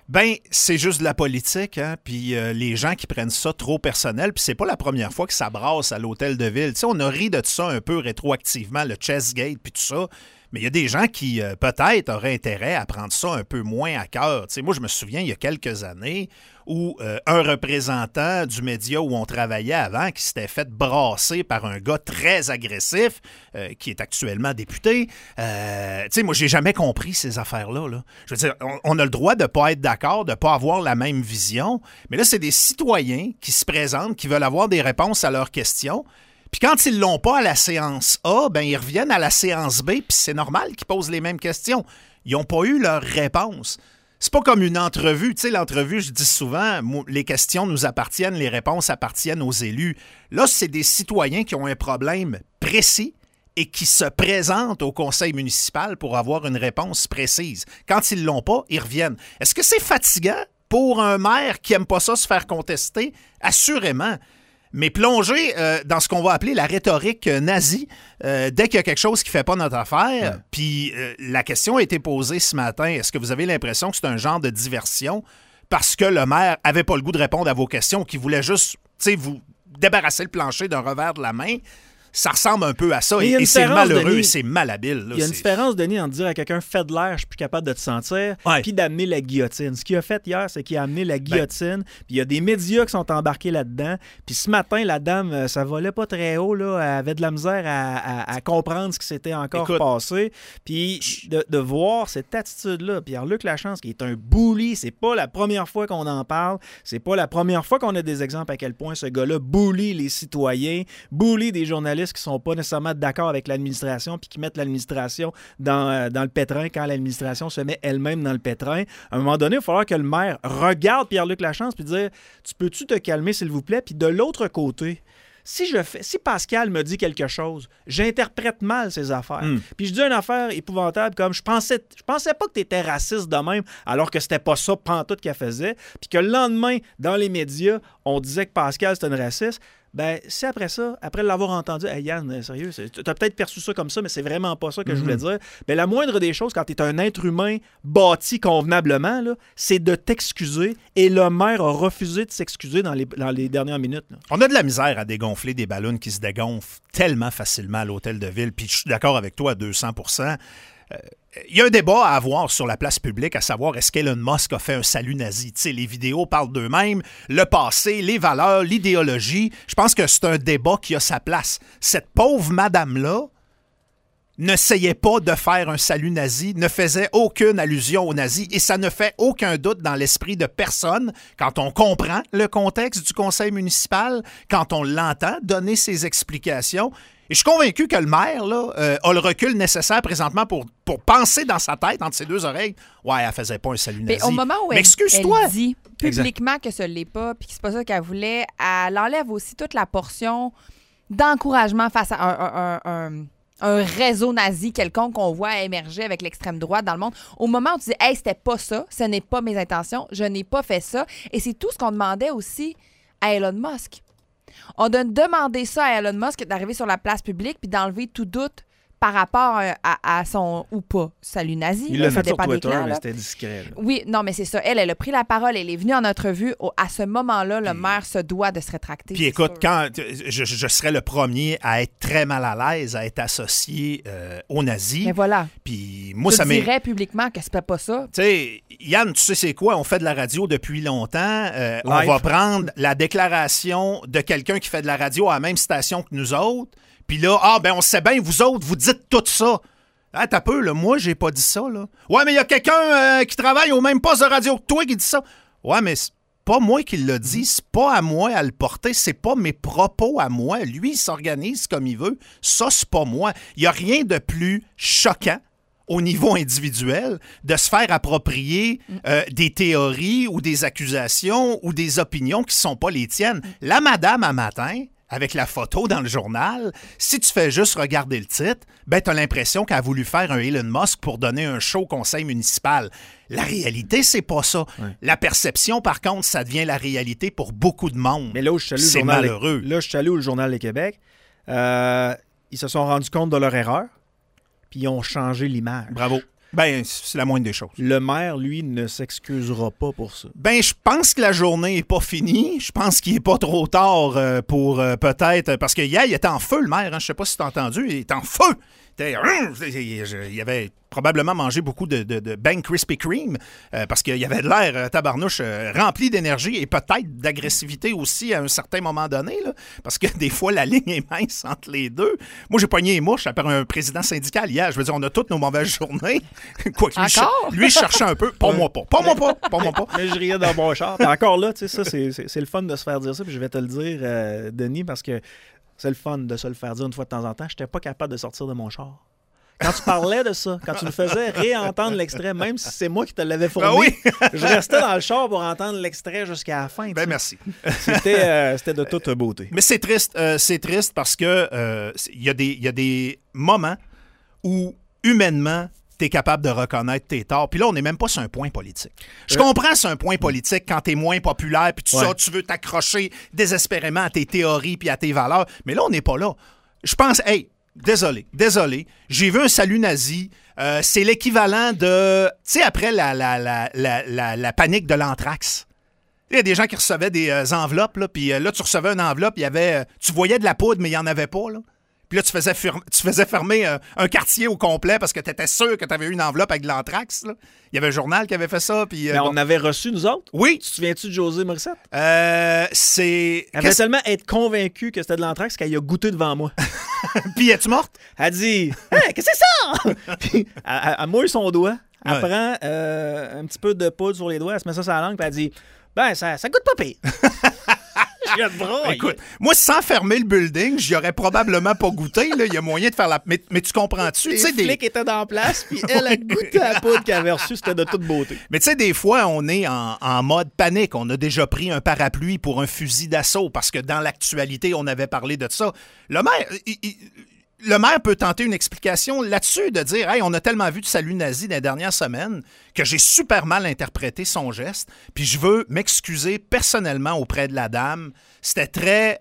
Ben, c'est juste de la politique, hein? Puis les gens qui prennent ça trop personnel, puis c'est pas la première fois que ça brasse à l'hôtel de ville. Tu sais, on a ri de ça un peu rétroactivement, le Chessgate, puis tout ça. Mais il y a des gens qui, peut-être, auraient intérêt à prendre ça un peu moins à cœur. Tu sais, moi, je me souviens, il y a quelques années, où un représentant du média où on travaillait avant, qui s'était fait brasser par un gars très agressif, qui est actuellement député. Tu sais, moi, j'ai jamais compris ces affaires-là. Là. Je veux dire, on a le droit de ne pas être d'accord, de ne pas avoir la même vision, mais là, c'est des citoyens qui se présentent, qui veulent avoir des réponses à leurs questions. Puis quand ils l'ont pas à la séance A, ben ils reviennent à la séance B, puis c'est normal qu'ils posent les mêmes questions. Ils n'ont pas eu leur réponse. C'est pas comme une entrevue. Tu sais, l'entrevue, je dis souvent, les questions nous appartiennent, les réponses appartiennent aux élus. Là, c'est des citoyens qui ont un problème précis et qui se présentent au conseil municipal pour avoir une réponse précise. Quand ils l'ont pas, ils reviennent. Est-ce que c'est fatigant pour un maire qui aime pas ça se faire contester? Assurément. Mais plonger dans ce qu'on va appeler la rhétorique nazie, dès qu'il y a quelque chose qui ne fait pas notre affaire, puis la question a été posée ce matin, est-ce que vous avez l'impression que c'est un genre de diversion parce que le maire n'avait pas le goût de répondre à vos questions, qu'il voulait juste, vous débarrasser le plancher d'un revers de la main? Ça ressemble un peu à ça, et c'est malheureux, et c'est malhabile. Là, il y a une différence, Denis, entre dire à quelqu'un « fais de l'air, je suis plus capable de te sentir ouais. » puis d'amener la guillotine. Ce qu'il a fait hier, c'est qu'il a amené la guillotine, puis il y a des médias qui sont embarqués là-dedans, puis ce matin, la dame, ça volait pas très haut, là, elle avait de la misère à comprendre ce qui s'était encore passé, puis de voir cette attitude-là. Pierre-Luc Lachance, qui est un bully, c'est pas la première fois qu'on en parle, c'est pas la première fois qu'on a des exemples à quel point ce gars-là bully les citoyens, bully des journalistes qui sont pas nécessairement d'accord avec l'administration puis qui mettent l'administration dans le pétrin quand l'administration se met elle-même dans le pétrin. À un moment donné, il va falloir que le maire regarde Pierre-Luc Lachance puis dire « Tu peux-tu te calmer, s'il vous plaît? » Puis de l'autre côté, si Pascal me dit quelque chose, j'interprète mal ses affaires. Puis je dis une affaire épouvantable comme je pensais pas que tu étais raciste de même, alors que c'était pas ça pantoute qu'elle faisait. Puis que le lendemain, dans les médias, on disait que Pascal c'était une raciste. Ben, si après ça, après l'avoir entendu, hey Yann, sérieux, t'as peut-être perçu ça comme ça, mais c'est vraiment pas ça que je voulais dire. Ben, la moindre des choses, quand t'es un être humain bâti convenablement, là, c'est de t'excuser. Et le maire a refusé de s'excuser dans les dernières minutes. Là. On a de la misère à dégonfler des ballons qui se dégonflent tellement facilement à l'hôtel de ville. Puis je suis d'accord avec toi à 200%. Il y a un débat à avoir sur la place publique, à savoir est-ce qu'Elon Musk a fait un salut nazi. Tu sais, les vidéos parlent d'eux-mêmes, le passé, les valeurs, l'idéologie. Je pense que c'est un débat qui a sa place. Cette pauvre madame-là n'essayait pas de faire un salut nazi, ne faisait aucune allusion aux nazis, et ça ne fait aucun doute dans l'esprit de personne quand on comprend le contexte du conseil municipal, quand on l'entend donner ses explications. Et je suis convaincu que le maire là, a le recul nécessaire présentement pour penser dans sa tête, entre ses deux oreilles, ouais, elle faisait pas un salut nazi. Mais au moment où elle dit publiquement exact. Que ce l'est pas, puis que c'est pas ça qu'elle voulait, elle enlève aussi toute la portion d'encouragement face à un réseau nazi quelconque qu'on voit émerger avec l'extrême droite dans le monde. Au moment où tu dis « Hey, c'était pas ça, ce n'est pas mes intentions, je n'ai pas fait ça », et c'est tout ce qu'on demandait aussi à Elon Musk. On a demandé ça à Elon Musk d'arriver sur la place publique puis d'enlever tout doute par rapport à son ou pas salut nazi. Il l'a fait sur dépend des Twitter, clans, mais là. c'était discret. Là. Oui, non, mais c'est ça. Elle a pris la parole, elle est venue en entrevue. À ce moment-là, le maire se doit de se rétracter. Puis écoute, quand je serais le premier à être très mal à l'aise, à être associé aux nazis. Mais voilà. Puis moi, je dirais publiquement que c'était pas ça. Tu sais, Yann, tu sais c'est quoi? On fait de la radio depuis longtemps. On va prendre la déclaration de quelqu'un qui fait de la radio à la même station que nous autres. Puis là, on sait bien, vous autres, vous dites tout ça. Ah, t'as peu, là. Moi, j'ai pas dit ça, là. Ouais, mais il y a quelqu'un qui travaille au même poste de radio que toi qui dit ça. Ouais, mais c'est pas moi qui l'a dit. C'est pas à moi à le porter. C'est pas mes propos à moi. Lui, il s'organise comme il veut. Ça, c'est pas moi. Il y a rien de plus choquant au niveau individuel de se faire approprier des théories ou des accusations ou des opinions qui sont pas les tiennes. La madame, à matin, avec la photo dans le journal, si tu fais juste regarder le titre, ben t'as l'impression qu'elle a voulu faire un Elon Musk pour donner un show au conseil municipal. La réalité, c'est pas ça. Ouais. La perception, par contre, ça devient la réalité pour beaucoup de monde. Mais là où je salue c'est malheureux. Là, je salue le Journal de Québec. Ils se sont rendus compte de leur erreur, puis ils ont changé l'image. Bravo. Ben, c'est la moindre des choses. Le maire, lui, ne s'excusera pas pour ça. Ben, je pense que la journée n'est pas finie. Je pense qu'il n'est pas trop tard pour peut-être... Parce que hier, il était en feu, le maire. Hein? Je ne sais pas si tu as entendu. Il était en feu. Il avait probablement mangé beaucoup de Bang Krispy Kreme parce qu'il y avait de l'air tabarnouche rempli d'énergie et peut-être d'agressivité aussi à un certain moment donné. Là, parce que des fois, la ligne est mince entre les deux. Moi, j'ai pogné les mouches après un président syndical hier. Je veux dire, on a toutes nos mauvaises journées. Quoique lui, je cherchais un peu. Pas moi pas. Pas moi pas. Mais je riais dans mon char. Puis encore là, tu sais, ça, c'est le fun de se faire dire ça. Puis je vais te le dire, Denis, parce que c'est le fun de se le faire dire une fois de temps en temps. Je n'étais pas capable de sortir de mon char. Quand tu parlais de ça, quand tu me faisais réentendre l'extrait, même si c'est moi qui te l'avais fourni, oui. je restais dans le char pour entendre l'extrait jusqu'à la fin. Ben merci. C'était de toute beauté. Mais c'est triste parce que il y a des moments où, humainement, tu es capable de reconnaître tes torts. Puis là, on n'est même pas sur un point politique. Je comprends sur un point politique quand tu es moins populaire, puis tu veux t'accrocher désespérément à tes théories puis à tes valeurs. Mais là, on n'est pas là. Je pense, désolé. J'ai vu un salut nazi. C'est l'équivalent de... Tu sais, après la panique de l'anthrax. Il y a des gens qui recevaient des enveloppes, là, puis là, tu recevais une enveloppe, il y avait... tu voyais de la poudre, mais il n'y en avait pas, là. Puis là, tu faisais fermer un quartier au complet parce que tu étais sûr que tu avais eu une enveloppe avec de l'anthrax. Là. Il y avait un journal qui avait fait ça. Puis, on avait reçu, nous autres. Oui. Tu te souviens-tu de Josée Morissette? C'est... Elle avait tellement être convaincue que c'était de l'anthrax qu'elle y a goûté devant moi. Puis, es-tu morte? Elle dit « Hey, qu'est-ce que c'est ça? » Puis, elle mouille son doigt. Elle prend un petit peu de poudre sur les doigts. Elle se met ça sur la langue. Puis elle dit « Ben, ça goûte pas pire. » Écoute, moi, sans fermer le building, j'y aurais probablement pas goûté. Là. Il y a moyen de faire la... Mais tu comprends-tu? Les flics étaient dans place, puis elle a goûté la poudre qu'elle avait reçue. C'était de toute beauté. Mais tu sais, des fois, on est en mode panique. On a déjà pris un parapluie pour un fusil d'assaut parce que dans l'actualité, on avait parlé de ça. Le maire peut tenter une explication là-dessus, de dire « Hey, on a tellement vu de salut nazi dans les dernières semaines que j'ai super mal interprété son geste, puis je veux m'excuser personnellement auprès de la dame. C'était très...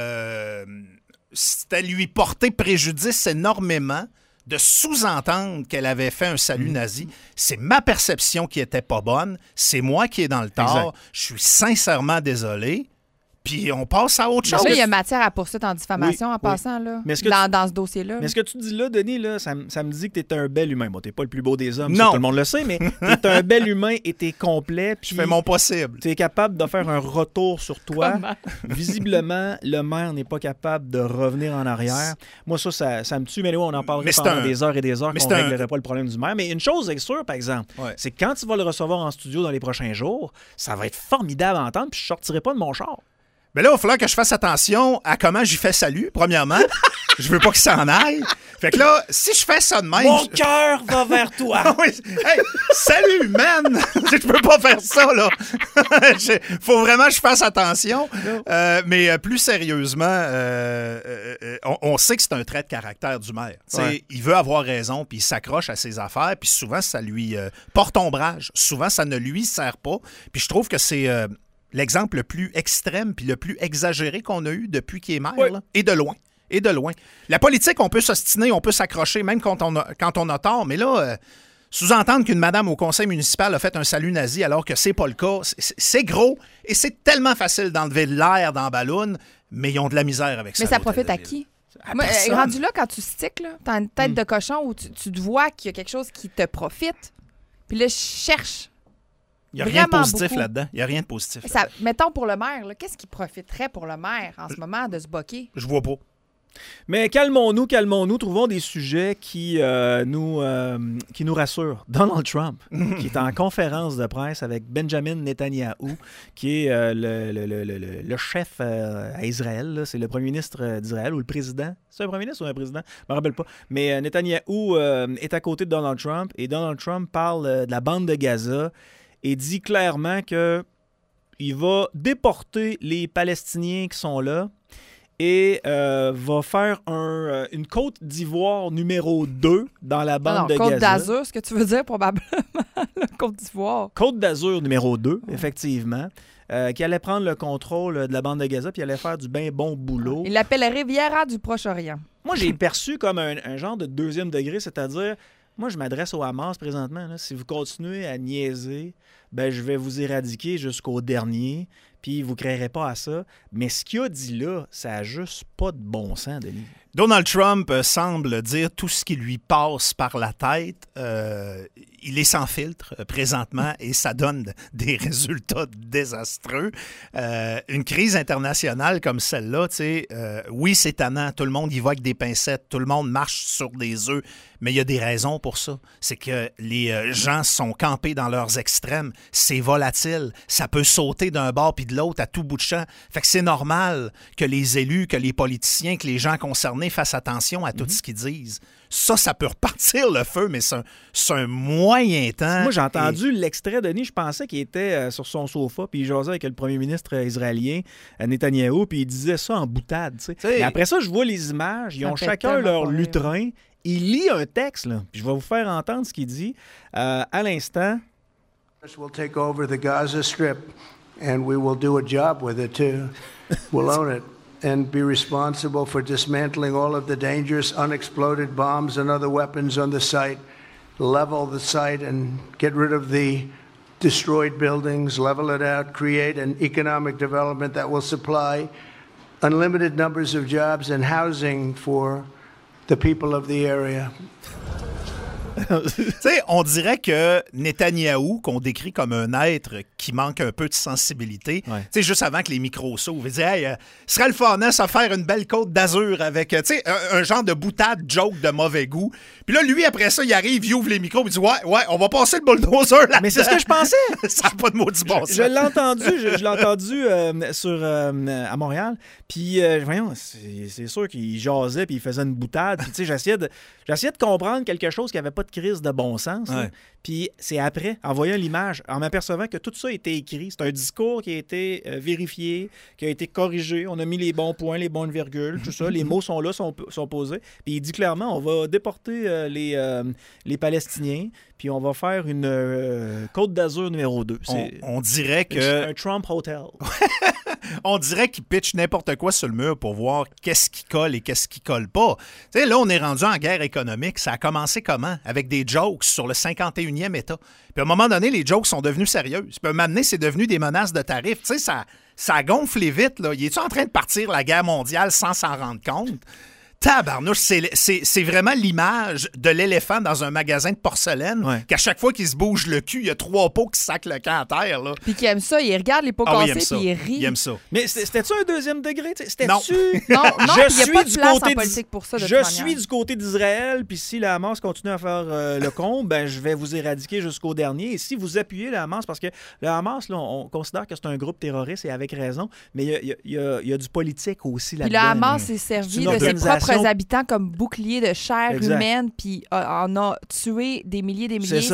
c'était lui porter préjudice énormément de sous-entendre qu'elle avait fait un salut nazi. C'est ma perception qui était pas bonne. C'est moi qui est dans le tort. Exact. Je suis sincèrement désolé. » Puis on passe à autre chose. Là, il y a matière à poursuite en diffamation en passant, là, mais dans ce dossier-là. Mais ce que tu dis là, Denis, là, ça me dit que tu es un bel humain. Bon, tu n'es pas le plus beau des hommes, non. ça, tout le monde le sait, mais tu es un bel humain et tu es complet. Je fais mon possible. Tu es capable de faire un retour sur toi. Visiblement, le maire n'est pas capable de revenir en arrière. Moi, ça me tue, mais on en parlerait pendant des heures et des heures qu'on ne réglerait pas le problème du maire. Mais une chose est sûre, par exemple, c'est que quand tu vas le recevoir en studio dans les prochains jours, ça va être formidable à entendre, puis je ne sortirai pas de mon char. Mais là, il va falloir que je fasse attention à comment j'y fais salut, premièrement. Je veux pas qu'il s'en aille. Fait que là, si je fais ça de même... Mon cœur va vers toi! Hey, salut, man! Je peux pas faire ça, là. Faut vraiment que je fasse attention. Mais plus sérieusement, on sait que c'est un trait de caractère du maire. Il veut avoir raison, puis il s'accroche à ses affaires, puis souvent, ça lui porte ombrage. Souvent, ça ne lui sert pas. Puis je trouve que c'est... l'exemple le plus extrême puis le plus exagéré qu'on a eu depuis qu'il est maire, là, et de loin. La politique, on peut s'ostiner, on peut s'accrocher, même quand on a tort, mais là, sous-entendre qu'une madame au conseil municipal a fait un salut nazi alors que c'est pas le cas, c'est gros et c'est tellement facile d'enlever l'air dans la balloune, mais ils ont de la misère avec ça. Mais ça profite à qui? Rendu là, quand tu sticks, t'as une tête de cochon où tu te vois qu'il y a quelque chose qui te profite, puis là, je cherche. Il n'y a rien de positif là-dedans. Il n'y a rien de positif. Mettons pour le maire, qu'est-ce qui profiterait pour le maire en ce moment de se boquer? Je vois pas. Mais calmons-nous. Trouvons des sujets qui nous rassurent. Donald Trump, qui est en conférence de presse avec Benjamin Netanyahou, qui est le chef à Israël. Là. C'est le premier ministre d'Israël ou le président. C'est un premier ministre ou un président? Je me rappelle pas. Mais Netanyahou est à côté de Donald Trump et Donald Trump parle de la bande de Gaza et dit clairement qu'il va déporter les Palestiniens qui sont là et va faire une Côte d'Ivoire numéro 2 dans la bande de Gaza. Côte d'Azur, ce que tu veux dire probablement, la Côte d'Ivoire. Côte d'Azur numéro 2, effectivement, qui allait prendre le contrôle de la bande de Gaza puis allait faire du bien bon boulot. Il l'appelle Riviera du Proche-Orient. Moi, j'ai perçu comme un genre de deuxième degré, c'est-à-dire Moi, je m'adresse au Hamas présentement. Là. Si vous continuez à niaiser, ben je vais vous éradiquer jusqu'au dernier, puis vous ne créerez pas à ça. Mais ce qu'il a dit là, ça n'a juste pas de bon sens, Denis. Donald Trump semble dire tout ce qui lui passe par la tête. Il est sans filtre présentement et ça donne des résultats désastreux. Une crise internationale comme celle-là, oui, c'est tannant. Tout le monde y va avec des pincettes. Tout le monde marche sur des œufs. Mais il y a des raisons pour ça. C'est que les gens sont campés dans leurs extrêmes. C'est volatile. Ça peut sauter d'un bord puis de l'autre à tout bout de champ. Fait que c'est normal que les élus, que les politiciens, que les gens concernés fassent attention à tout ce qu'ils disent. Ça peut repartir le feu, mais c'est un moyen temps. Moi, j'ai entendu l'extrait, Denis. Je pensais qu'il était sur son sofa, puis il jasait avec le premier ministre israélien, Netanyahou, puis il disait ça en boutade. Mais après ça, je vois les images. Ils ont chacun leur lutrin. Il lit un texte, là. Puis je vais vous faire entendre ce qu'il dit à l'instant. We'll take over the Gaza Strip, and we will do a job with it, too. We'll own it. And be responsible for dismantling all of the dangerous unexploded bombs and other weapons on the site, level the site and get rid of the destroyed buildings, level it out, create an economic development that will supply unlimited numbers of jobs and housing for the people of the area. On dirait que Netanyahou, qu'on décrit comme un être qui manque un peu de sensibilité, juste avant que les micros s'ouvrent, il dit hey, serait le fun à faire une belle côte d'azur avec un genre de boutade joke de mauvais goût. Puis là, lui, après ça, il arrive, il ouvre les micros, il dit ouais, on va passer le bulldozer là. Mais c'est ce que je pensais. Ça n'a pas de maudit bon sens. Je l'ai entendu, je l'ai entendu à Montréal. Puis, voyons, c'est sûr qu'il jasait puis il faisait une boutade. Puis, j'essayais de comprendre quelque chose qui n'avait pas de crise de bon sens. Ouais. Puis, c'est après, en voyant l'image, en m'apercevant que tout ça a été écrit. C'est un discours qui a été vérifié, qui a été corrigé. On a mis les bons points, les bonnes virgules, tout ça. Les mots sont là, sont posés. Puis, il dit clairement, on va déporter les Palestiniens, puis on va faire une Côte d'Azur numéro 2. On dirait que... Un Trump Hotel. On dirait qu'il pitch n'importe quoi sur le mur pour voir qu'est-ce qui colle et qu'est-ce qui colle pas. Tu sais, là, on est rendu en guerre économique. Ça a commencé comment? Avec des jokes sur le 51e État. Puis à un moment donné, les jokes sont devenus sérieuses. Puis à un moment donné, c'est devenu des menaces de tarifs. Tu sais, ça a gonflé vite, là. Il est-tu en train de partir la guerre mondiale sans s'en rendre compte? Tabarnouche, c'est vraiment l'image de l'éléphant dans un magasin de porcelaine, qu'à chaque fois qu'il se bouge le cul, il y a 3 pots qui sacent le camp à terre. Là. Puis qu'il aime ça, il regarde les pots cassés puis il rit. Il aime ça. Mais c'était-tu un deuxième degré? Non. Il n'y a pas de place en politique pour ça. Je suis du côté d'Israël, puis si la Hamas continue à faire le con, ben je vais vous éradiquer jusqu'au dernier. Et si vous appuyez la Hamas, parce que le Hamas, là, on considère que c'est un groupe terroriste et avec raison, mais il y a du politique aussi là-dedans. Puis le Hamas s'est servi de ses propres habitants comme bouclier de chair humaine, puis on a tué des milliers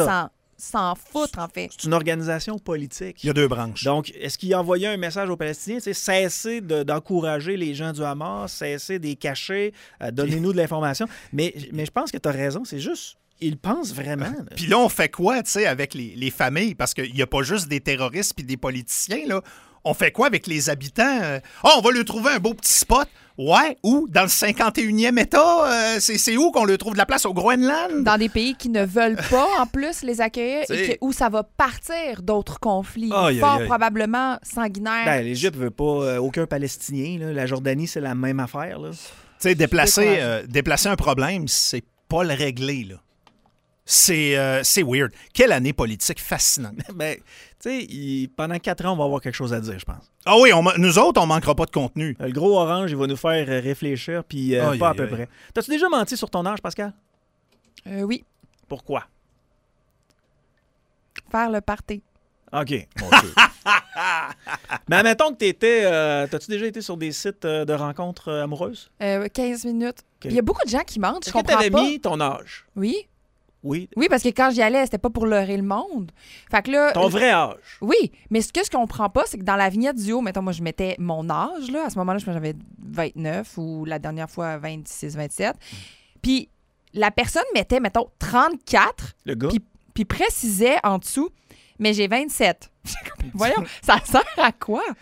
sans foutre, en fait. C'est une organisation politique. Il y a 2 branches. Donc, est-ce qu'il envoyait un message aux Palestiniens? Cessez d'encourager les gens du Hamas, cessez de les cacher, donnez-nous de l'information. Mais je pense que tu as raison, c'est juste... Ils pensent vraiment. Puis là, on fait quoi, avec les familles? Parce qu'il n'y a pas juste des terroristes puis des politiciens, là. On fait quoi avec les habitants? On va lui trouver un beau petit spot. Ouais, où? Dans le 51e État? C'est où qu'on lui trouve de la place? Au Groenland? Dans des pays qui ne veulent pas, en plus, les accueillir et où ça va partir d'autres conflits probablement sanguinaires. Ben, l'Égypte ne veut pas aucun Palestinien. Là. La Jordanie, c'est la même affaire. Tu sais, déplacer un problème, c'est pas le régler, là. C'est weird. Quelle année politique fascinante. Ben, tu sais, pendant 4 ans, on va avoir quelque chose à dire, je pense. Ah oui, nous autres, on manquera pas de contenu. Le gros orange, il va nous faire réfléchir, puis pas à peu près. T'as-tu déjà menti sur ton âge, Pascal? Oui. Pourquoi? Faire le party. OK. Mais admettons que t'étais... t'as-tu déjà été sur des sites de rencontres amoureuses? 15 minutes. Okay. Il y a beaucoup de gens qui mentent, je comprends pas. Est-ce que t'avais mis ton âge? Oui. Oui. Oui, parce que quand j'y allais, c'était pas pour leurrer le monde. Fait que là, ton vrai âge. Oui, mais ce que je comprends pas, c'est que dans la vignette du haut, mettons, moi, je mettais mon âge, là. À ce moment-là, je pense que j'avais 29 ou la dernière fois 26, 27. Puis la personne mettait, mettons, 34. Le gars. Puis précisait en dessous, mais j'ai 27. Voyons, ça sert à quoi? Ben,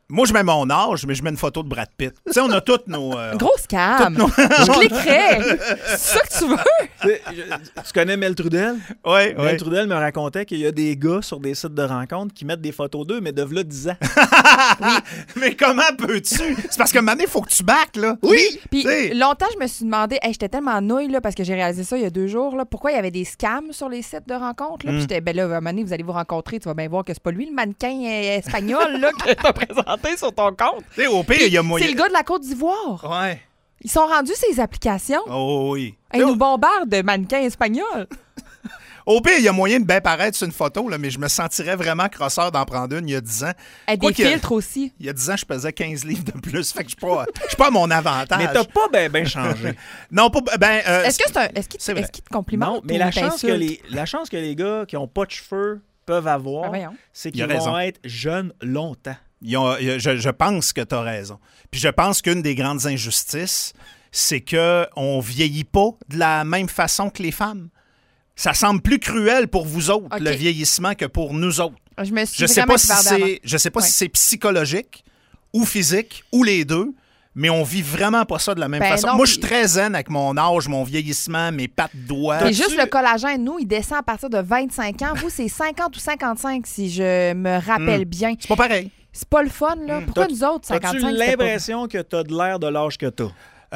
Moi, je mets mon âge, mais je mets une photo de Brad Pitt. Tu sais, on a toutes nos... Grosse cam. Je cliquerais. C'est ça que tu veux? Tu connais Mel Trudel? Oui, Mel Trudel me racontait qu'il y a des gars sur des sites de rencontres qui mettent des photos d'eux, mais de v'là 10 ans. Mais comment peux-tu? C'est parce que maintenant, il faut que tu back, là. Oui! Puis T'sais. longtemps, je me suis demandé, j'étais tellement nouille là, parce que j'ai réalisé ça il y a 2 jours, là, pourquoi il y avait des scams sur les sites de rencontres. Là. Puis j'étais, ben là, à un moment donné, vous allez vous rencontrer, tu vas bien voir que c'est pas lui le mannequin espagnol là, que t'as présenté sur ton compte. Tu sais, au pire, il y a moyen... C'est le gars de la Côte d'Ivoire. Ouais. Ils sont rendus ces applications. Oh oui. Ils nous bombardent de mannequins espagnols. Au pire, il y a moyen de bien paraître sur une photo, là, mais je me sentirais vraiment crosseur d'en prendre une il y a 10 ans. Des filtres aussi. Il y a 10 ans, je pesais 15 livres de plus. Fait que je suis pas à mon avantage. Mais t'as pas ben changé. Non, pas... Ben, Est-ce qu'il c'est vrai. te complimente? Non, mais ou la chance t'insulte? que les gars qui ont pas de cheveux peuvent avoir, Ben voyons. c'est Il a qu'ils vont raison. être jeunes longtemps. je pense que tu as raison. Puis je pense qu'une des grandes injustices, c'est qu'on vieillit pas de la même façon que les femmes. Ça semble plus cruel pour vous autres, OK. le vieillissement, que pour nous autres. Je me suis Je sais vraiment pas si épivardée avant. c'est, je sais pas Ouais. si c'est psychologique ou physique ou les deux, mais on vit vraiment pas ça de la même Ben façon. non, Moi, je suis puis- très zen avec mon âge, mon vieillissement, mes pattes doigts. C'est juste le collagène, nous, il descend à partir de 25 ans. Vous, c'est 50 ou 55, si je me rappelle bien. C'est pas pareil. C'est pas le fun, là. Pourquoi nous autres, 55, As-tu c'était pas... l'impression que t'as de l'air de l'âge que t'as?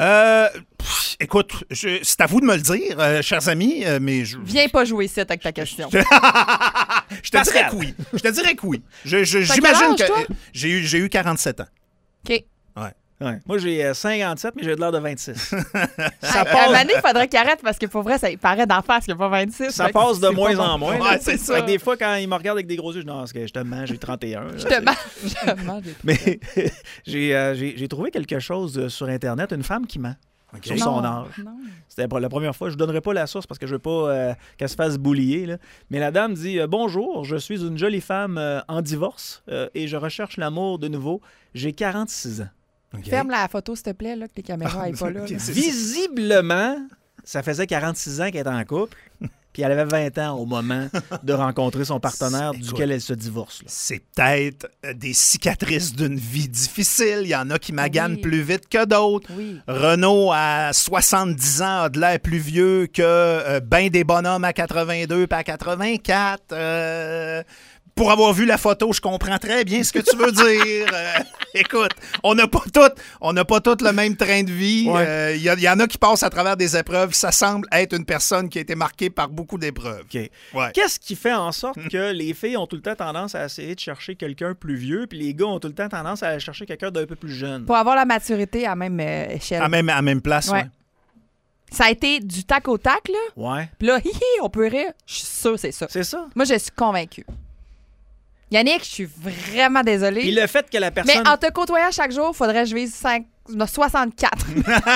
Écoute, c'est à vous de me le dire, chers amis, mais je Viens pas jouer ici avec ta question. te dirais que oui. Je te dirais que oui. J'imagine quel âge, que toi? j'ai eu 47 ans. OK. Ouais. Moi, j'ai 57, mais j'ai de l'air de 26. Ça Ça passe... passe, il faudrait qu'il arrête parce que pour vrai, ça il paraît d'en face qu'il n'y a pas 26. ça Fait que passe de c'est moins pas en bon. moins. Ouais, là. c'est ça. Fait que des fois, quand ils me regardent avec des gros yeux, je dis non, c'est que je te mens, j'ai 31. là. Je te mange. Mais j'ai trouvé quelque chose sur Internet, une femme qui ment sur son âge. Non. C'était la première fois. Je ne donnerai pas la source parce que je ne veux pas qu'elle se fasse boulier. Là. Mais la dame dit bonjour, je suis une jolie femme en divorce et je recherche l'amour de nouveau. J'ai 46 ans. OK. Ferme la photo, s'il te plaît, là, que les caméras n'aillent pas là. OK, là. c'est- Visiblement, ça faisait 46 ans qu'elle était en couple. Puis elle avait 20 ans au moment de rencontrer son partenaire Écoute. duquel elle se divorce. Là. C'est peut-être des cicatrices d'une vie difficile. Il y en a qui maganent Oui. plus vite que d'autres. Oui. Renaud, à 70 ans, a de l'air plus vieux que ben des bonhommes à 82 puis à 84. Pour avoir vu la photo, je comprends très bien ce que tu veux dire. Écoute, on n'a pas toutes le même train de vie. Ouais. Il y en a qui passent à travers des épreuves. Ça semble être une personne qui a été marquée par beaucoup d'épreuves. OK. Ouais. Qu'est-ce qui fait en sorte que les filles ont tout le temps tendance à essayer de chercher quelqu'un plus vieux, puis les gars ont tout le temps tendance à aller chercher quelqu'un d'un peu plus jeune? Pour avoir la maturité à la même échelle. À même place, Ouais. ouais. Ça a été du tac au tac, là. Ouais. Puis là, on peut rire. Je suis sûre, c'est ça. C'est ça. Moi, je suis convaincue. Yannick, je suis vraiment désolée. Puis le fait que la personne... Mais en te côtoyant chaque jour, faudrait que je vise 64.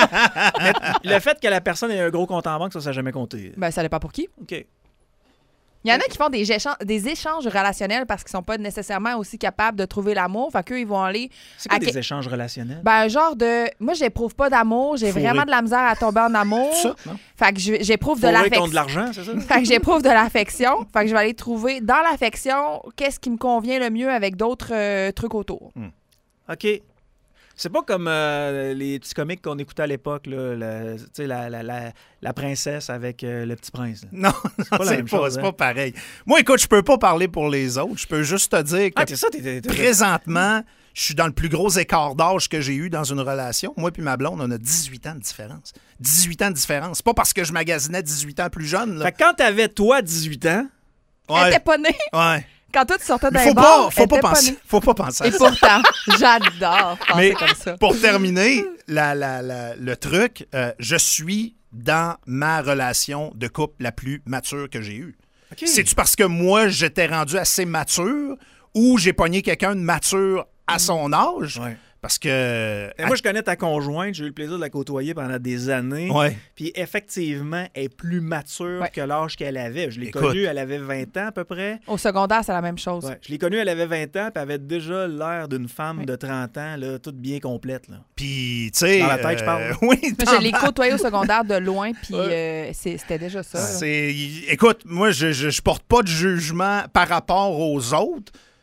Le fait que la personne ait un gros compte en banque, ça n'a jamais compté. Ben, ça dépend pour qui. OK. Il y en a qui font des échanges relationnels parce qu'ils sont pas nécessairement aussi capables de trouver l'amour. Fait qu'eux, ils vont aller... C'est quoi à des que- échanges relationnels? Ben, genre de... Moi, j'éprouve pas d'amour. J'ai Fourré. vraiment de la misère à tomber en amour. Ça, non? Fait que j'éprouve de Fourré l'affection. contre de l'argent, c'est ça? Fait que j'éprouve de l'affection. Fait que je vais aller trouver dans l'affection qu'est-ce qui me convient le mieux avec d'autres trucs autour. OK. C'est pas comme les petits comiques qu'on écoutait à l'époque, là, tu sais, la princesse avec le petit prince. là. Non, pas la c'est même pas, chose, c'est hein. pas pareil. Moi, écoute, je peux pas parler pour les autres. Je peux juste te dire que Ah, c'est ça, t'es présentement, je suis dans le plus gros écart d'âge que j'ai eu dans une relation. Moi puis ma blonde, on a 18 ans de différence. 18 ans de différence. C'est pas parce que je magasinais 18 ans plus jeune. Là. Fait que quand t'avais, toi, 18 ans, Elle était pas née. ouais. Quand toi, tu sortais d'un Faut bar, pas, faut elle pas était pas penser. née. Faut pas penser à Et ça. pourtant, j'adore penser Mais comme ça. pour terminer, le truc, je suis dans ma relation de couple la plus mature que j'ai eue. OK. C'est-tu parce que moi, j'étais rendu assez mature ou j'ai pogné quelqu'un de mature à son âge? Ouais. Parce que... Et moi, je connais ta conjointe, j'ai eu le plaisir de la côtoyer pendant des années. Ouais. Puis effectivement, elle est plus mature Ouais. que l'âge qu'elle avait. Je l'ai Écoute. connue, elle avait 20 ans à peu près. Au secondaire, c'est la même chose. Ouais. Je l'ai connue, elle avait 20 ans, puis elle avait déjà l'air d'une femme de 30 ans, là, toute bien complète. Là. Puis, tu sais... Dans la tête, je parle. Oui, Moi, dans je l'ai ma- côtoyé au secondaire de loin, puis c'était déjà ça. là. Écoute, moi, je porte pas de jugement par rapport aux autres,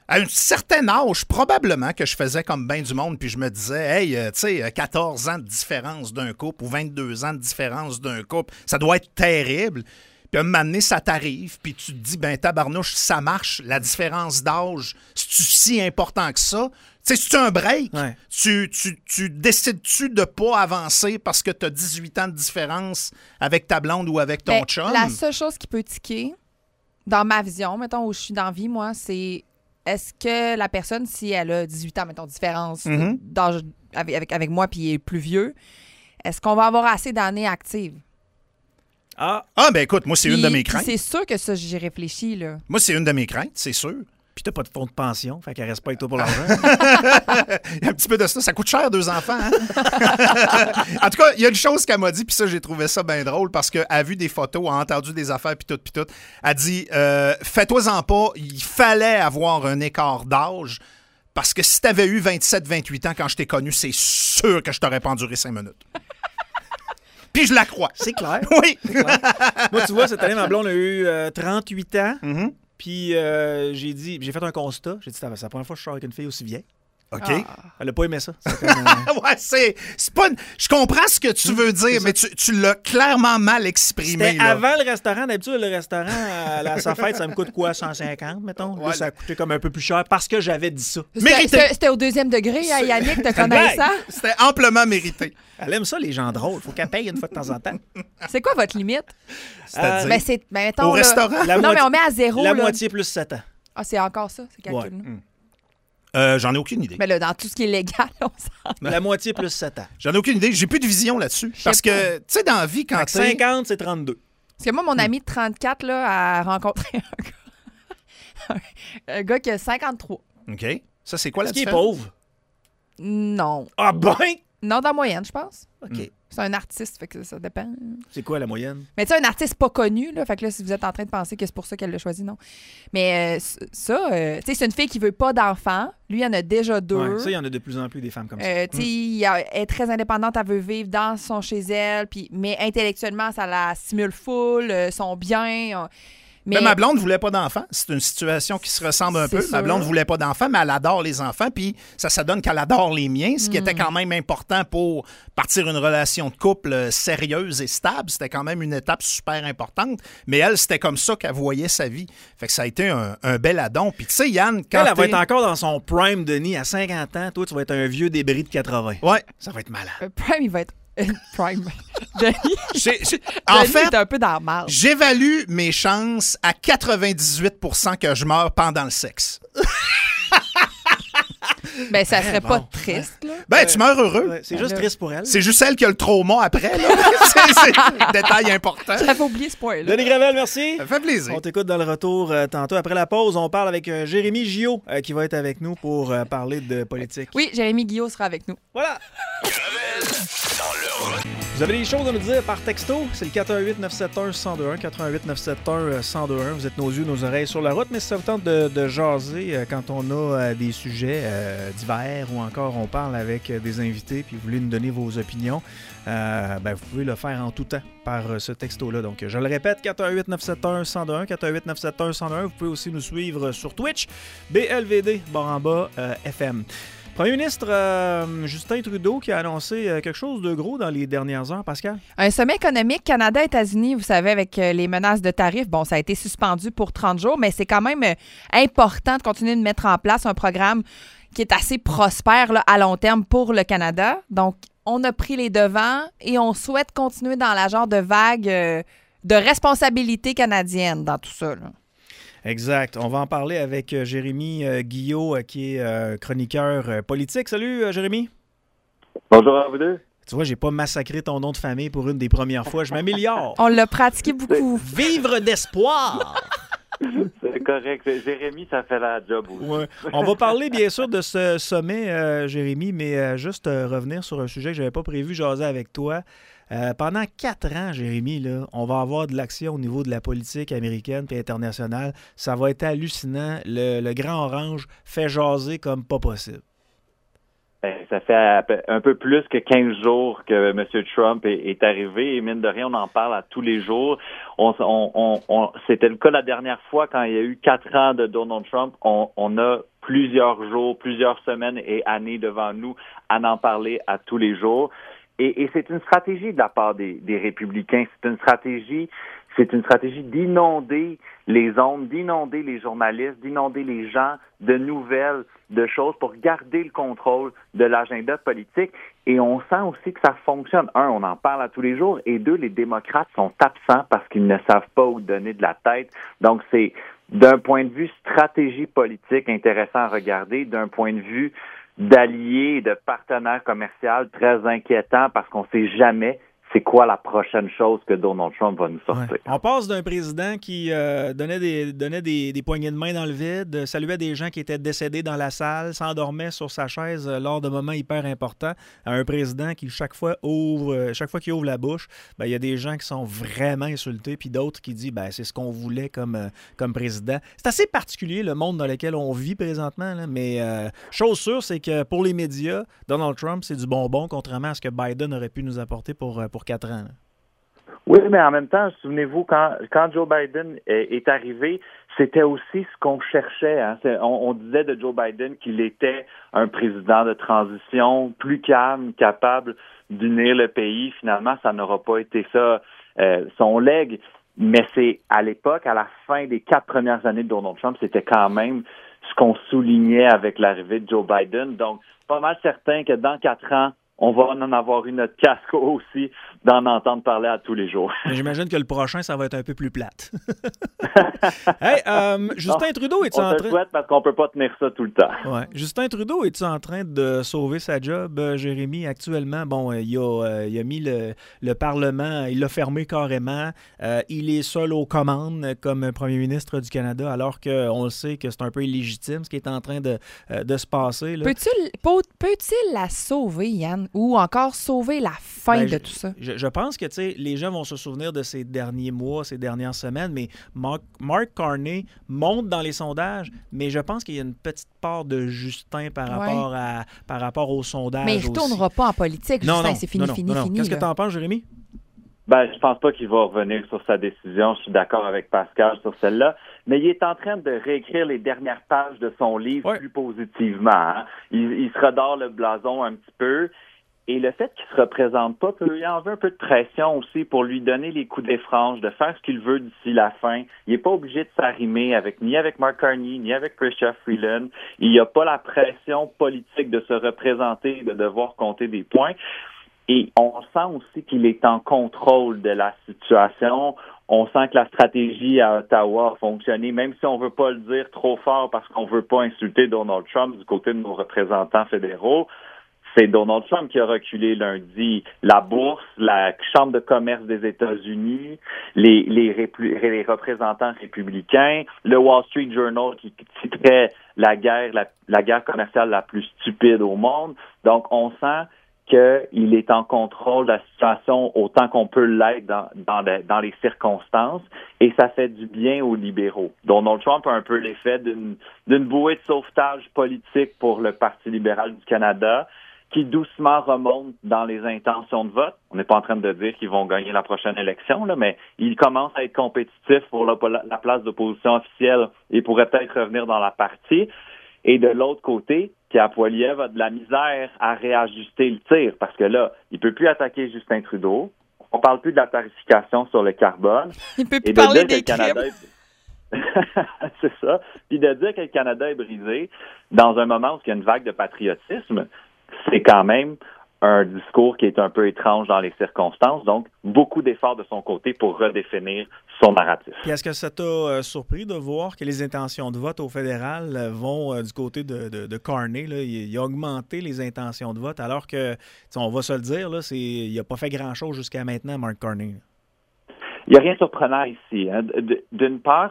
À un certain âge, probablement que je faisais comme bien du monde, puis je me disais, hey, tu sais, 14 ans de différence d'un couple ou 22 ans de différence d'un couple, ça doit être terrible. Puis à un moment donné, ça t'arrive, puis tu te dis, ben tabarnouche, ça marche, la différence d'âge, c'est-tu si important que ça? Tu sais, c'est-tu un break? Ouais. Tu décides-tu de pas avancer parce que tu as 18 ans de différence avec ta blonde ou avec ton Ben, chum? la seule chose qui peut tiquer, dans ma vision, mettons, où je suis dans la vie, moi, c'est est-ce que la personne, si elle a 18 ans, mettons, différence d'âge avec moi, puis il est plus vieux, est-ce qu'on va avoir assez d'années actives? Ah, Ben écoute, moi, c'est une de mes craintes. C'est sûr que ça, j'y réfléchis, là. Moi, c'est une de mes craintes, c'est sûr. puis t'as pas de fonds de pension, fait qu'elle reste pas avec toi pour l'argent. Il y a un petit peu de ça. Ça coûte cher, 2 enfants. Hein? En tout cas, il y a une chose qu'elle m'a dit, puis ça, j'ai trouvé ça bien drôle, parce qu'elle a vu des photos, a entendu des affaires, puis tout. Elle dit, fais-toi-en pas, il fallait avoir un écart d'âge, parce que si t'avais eu 27-28 ans quand je t'ai connu, c'est sûr que je t'aurais pas enduré 5 minutes. Puis je la crois. C'est clair. Oui. C'est clair. Moi, tu vois, cette année, ma blonde a eu 38 ans. Mhm. Puis j'ai fait un constat. J'ai dit, c'est la première fois que je sors avec une fille aussi vieille. OK. Elle a pas aimé ça. C'est comme, Ouais, c'est pas je comprends ce que tu veux dire, mais tu l'as clairement mal exprimé. C'était là. avant le restaurant. D'habitude, le restaurant, à sa fête, ça me coûte quoi, 150, mettons? Là, Ouais. ça a coûté comme un peu plus cher parce que j'avais dit ça. Mérité. C'était au 2e degré, hein, Yannick, te connais ça? C'était amplement mérité. Elle aime ça, les gens drôles. Faut qu'elle paye une fois de temps en temps. C'est quoi votre limite? C'est-à-dire, Mettons, au là- restaurant? La Non, moitié- mais on met à zéro. La là. moitié plus 7 ans. Ah, c'est encore ça, c'est calcul. J'en ai aucune idée. Mais là, dans tout ce qui est légal, on s'en... La moitié plus 7 ans. J'en ai aucune idée. J'ai plus de vision là-dessus. Parce que, tu sais, dans la vie, quand Fait que t'es... 50, c'est 32. Parce que moi, mon ami de 34, là, a rencontré un gars. Un gars qui a 53. OK. Ça, c'est quoi la Est-ce qu'il est différence? pauvre? Non. Ah ben! Non, dans la moyenne, je pense. OK. C'est un artiste, fait que ça dépend. C'est quoi la moyenne? Mais tu sais, un artiste pas connu, là, fait que là, si vous êtes en train de penser que c'est pour ça qu'elle l'a choisi, non. Mais ça, tu sais, c'est une fille qui veut pas d'enfant. Lui, il en a déjà 2. Ouais, ça, il y en a de plus en plus des femmes comme ça. Tu sais, elle est très indépendante, elle veut vivre dans son chez elle, puis mais intellectuellement, ça la stimule full, son bien. Mais Ben, ma blonde voulait pas d'enfant. C'est une situation qui se ressemble un C'est peu. sûr. Ma blonde voulait pas d'enfant, mais elle adore les enfants. Puis ça donne qu'elle adore les miens, ce qui était quand même important pour partir une relation de couple sérieuse et stable. C'était quand même une étape super importante. Mais elle, c'était comme ça qu'elle voyait sa vie. Fait que ça a été un bel addon. Puis tu sais, Yann, quand Elle va t'es- être encore dans son prime, Denis, à 50 ans. Toi, tu vas être un vieux débris de 80. Ouais. Ça va être malade. Prime, il va être Prime. Denis, En Denis fait, est un peu dans la marge. j'évalue mes chances à 98% que je meure pendant le sexe. Ben, ça serait pas bon. triste, là. Ben, tu meurs heureux. Ouais, c'est juste là- triste pour elle. C'est juste elle qui a le trauma après. Là. c'est un détail important. J'avais oublié ce point-là. Denis Gravel, merci. Ça fait plaisir. On t'écoute dans le retour tantôt. Après la pause, on parle avec Jérémy Gillot qui va être avec nous pour parler de politique. Oui, Jérémy Guillot sera avec nous. Voilà. Vous avez des choses à nous dire par texto? C'est le 418-971-1021, 418-971-1021. Vous êtes nos yeux, nos oreilles sur la route, mais si ça vous tente de jaser quand on a des sujets divers ou encore on parle avec des invités puis vous voulez nous donner vos opinions, vous pouvez le faire en tout temps par ce texto-là. Donc, je le répète, 418-971-1021, 418-971-1021. Vous pouvez aussi nous suivre sur Twitch, BLVD, FM. Premier ministre Justin Trudeau qui a annoncé quelque chose de gros dans les dernières heures, Pascal. Un sommet économique Canada-États-Unis, vous savez, avec les menaces de tarifs, bon, ça a été suspendu pour 30 jours, mais c'est quand même important de continuer de mettre en place un programme qui est assez prospère là, à long terme pour le Canada. Donc, on a pris les devants et on souhaite continuer dans la genre de vague de responsabilité canadienne dans tout ça, là. Exact. On va en parler avec Jérémy Guillot, qui est chroniqueur politique. Salut, Jérémy. Bonjour à vous deux. Tu vois, j'ai pas massacré ton nom de famille pour une des premières fois. Je m'améliore. On l'a pratiqué beaucoup. Vivre d'espoir. C'est correct. Jérémy, ça fait la job aussi. Ouais. On va parler, bien sûr, de ce sommet, Jérémy, mais juste revenir sur un sujet que je n'avais pas prévu jaser avec toi. Pendant 4 ans, Jérémy, là, on va avoir de l'action au niveau de la politique américaine et internationale. Ça va être hallucinant. Le Grand Orange fait jaser comme pas possible. Ça fait un peu plus que 15 jours que M. Trump est arrivé et mine de rien, on en parle à tous les jours. C'était le cas la dernière fois quand il y a eu 4 ans de Donald Trump. On a plusieurs jours, plusieurs semaines et années devant nous à en parler à tous les jours. Et c'est une stratégie de la part des républicains. C'est une stratégie d'inonder les ondes, d'inonder les journalistes, d'inonder les gens de nouvelles, de choses pour garder le contrôle de l'agenda politique. Et on sent aussi que ça fonctionne. Un, on en parle à tous les jours. Et deux, les démocrates sont absents parce qu'ils ne savent pas où donner de la tête. Donc, c'est d'un point de vue stratégie politique intéressant à regarder, d'un point de vue d'alliés et de partenaires commerciaux très inquiétant parce qu'on ne sait jamais c'est quoi la prochaine chose que Donald Trump va nous sortir. Ouais. On passe d'un président qui donnait des poignées de main dans le vide, saluait des gens qui étaient décédés dans la salle, s'endormait sur sa chaise lors de moments hyper importants, à un président qui, chaque fois qu'il ouvre la bouche, il y a des gens qui sont vraiment insultés, puis d'autres qui disent c'est ce qu'on voulait comme président. C'est assez particulier, le monde dans lequel on vit présentement, là, mais chose sûre, c'est que pour les médias, Donald Trump, c'est du bonbon, contrairement à ce que Biden aurait pu nous apporter pour 4 ans. Là. Oui, mais en même temps, souvenez-vous, quand Joe Biden est arrivé, c'était aussi ce qu'on cherchait. Hein. On disait de Joe Biden qu'il était un président de transition, plus calme, capable d'unir le pays. Finalement, ça n'aura pas été ça, son legs. Mais c'est à l'époque, à la fin des 4 premières années de Donald Trump, c'était quand même ce qu'on soulignait avec l'arrivée de Joe Biden. Donc, pas mal certain que dans 4 ans, on va en avoir une notre casque aussi d'en entendre parler à tous les jours. Mais j'imagine que le prochain, ça va être un peu plus plate. Hey, Justin Trudeau, es-tu en train... On se souhaite parce qu'on peut pas tenir ça tout le temps. Ouais. Justin Trudeau, es-tu en train de sauver sa job, Jérémy, actuellement? Bon, il a mis le Parlement, il l'a fermé carrément. Il est seul aux commandes comme premier ministre du Canada, alors qu'on le sait que c'est un peu illégitime ce qui est en train de se passer. Là. Peut-il la sauver, Yann? Ou encore sauver la fin de tout ça? Je pense que les gens vont se souvenir de ces derniers mois, ces dernières semaines, mais Mark Carney monte dans les sondages, mais je pense qu'il y a une petite part de Justin par rapport aux sondages. Mais il ne retournera pas en politique, Justin, c'est fini. Qu'est-ce que tu en penses, Jérémy? Je pense pas qu'il va revenir sur sa décision. Je suis d'accord avec Pascal sur celle-là. Mais il est en train de réécrire les dernières pages de son livre plus positivement. Hein. Il se redore le blason un petit peu. Et le fait qu'il se représente pas peut lui enlever un peu de pression aussi pour lui donner les coups des franges, de faire ce qu'il veut d'ici la fin. Il n'est pas obligé de s'arrimer ni avec Mark Carney, ni avec Chrystia Freeland. Il n'y a pas la pression politique de se représenter, de devoir compter des points. Et on sent aussi qu'il est en contrôle de la situation. On sent que la stratégie à Ottawa a fonctionné, même si on veut pas le dire trop fort parce qu'on veut pas insulter Donald Trump du côté de nos représentants fédéraux. C'est Donald Trump qui a reculé lundi. La bourse, la Chambre de commerce des États-Unis, les représentants républicains, le Wall Street Journal qui titrait la guerre commerciale la plus stupide au monde. Donc, on sent qu'il est en contrôle de la situation autant qu'on peut l'être dans les circonstances, et ça fait du bien aux libéraux. Donald Trump a un peu l'effet d'une bouée de sauvetage politique pour le Parti libéral du Canada, qui doucement remonte dans les intentions de vote. On n'est pas en train de dire qu'ils vont gagner la prochaine élection, là, mais ils commencent à être compétitifs pour la place d'opposition officielle et pourraient peut-être revenir dans la partie. Et de l'autre côté, Pierre Poilievre a de la misère à réajuster le tir parce que là, il peut plus attaquer Justin Trudeau. On parle plus de la tarification sur le carbone. Il peut plus parler des crimes. C'est ça. Puis de dire que le Canada est brisé dans un moment où il y a une vague de patriotisme, c'est quand même un discours qui est un peu étrange dans les circonstances. Donc, beaucoup d'efforts de son côté pour redéfinir son narratif. Puis est-ce que ça t'a surpris de voir que les intentions de vote au fédéral vont du côté de Carney? Là, il a augmenté les intentions de vote alors que, on va se le dire, là, il n'a pas fait grand-chose jusqu'à maintenant, Mark Carney. Il n'y a rien de surprenant ici. Hein. D'une part,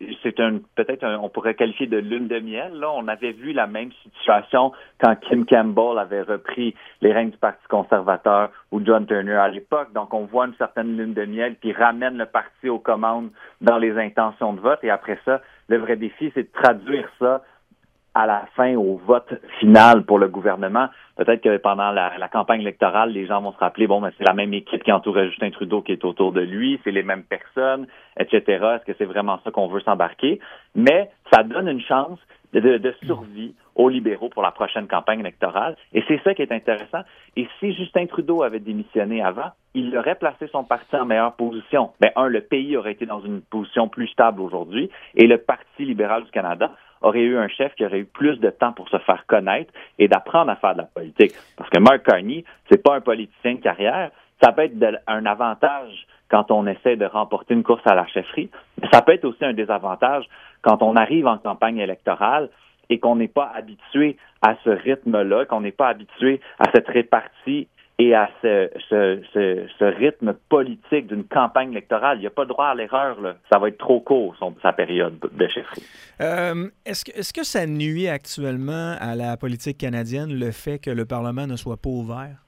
on pourrait qualifier de lune de miel. Là, on avait vu la même situation quand Kim Campbell avait repris les règnes du Parti conservateur ou John Turner à l'époque. Donc, on voit une certaine lune de miel puis ramène le parti aux commandes dans les intentions de vote. Et après ça, le vrai défi, c'est de traduire ça à la fin au vote final pour le gouvernement. Peut-être que pendant la campagne électorale, les gens vont se rappeler, c'est la même équipe qui entourait Justin Trudeau qui est autour de lui, c'est les mêmes personnes, etc. Est-ce que c'est vraiment ça qu'on veut s'embarquer? Mais ça donne une chance. de survie aux libéraux pour la prochaine campagne électorale. Et c'est ça qui est intéressant. Et si Justin Trudeau avait démissionné avant, il aurait placé son parti en meilleure position. Le pays aurait été dans une position plus stable aujourd'hui et le Parti libéral du Canada aurait eu un chef qui aurait eu plus de temps pour se faire connaître et d'apprendre à faire de la politique. Parce que Mark Carney, c'est pas un politicien de carrière. Ça peut être un avantage quand on essaie de remporter une course à la chefferie, mais ça peut être aussi un désavantage quand on arrive en campagne électorale et qu'on n'est pas habitué à ce rythme-là, qu'on n'est pas habitué à cette répartie et à ce rythme politique d'une campagne électorale. Il n'y a pas de droit à l'erreur, là. Ça va être trop court, sa période de chefferie. Est-ce que ça nuit actuellement à la politique canadienne, le fait que le Parlement ne soit pas ouvert?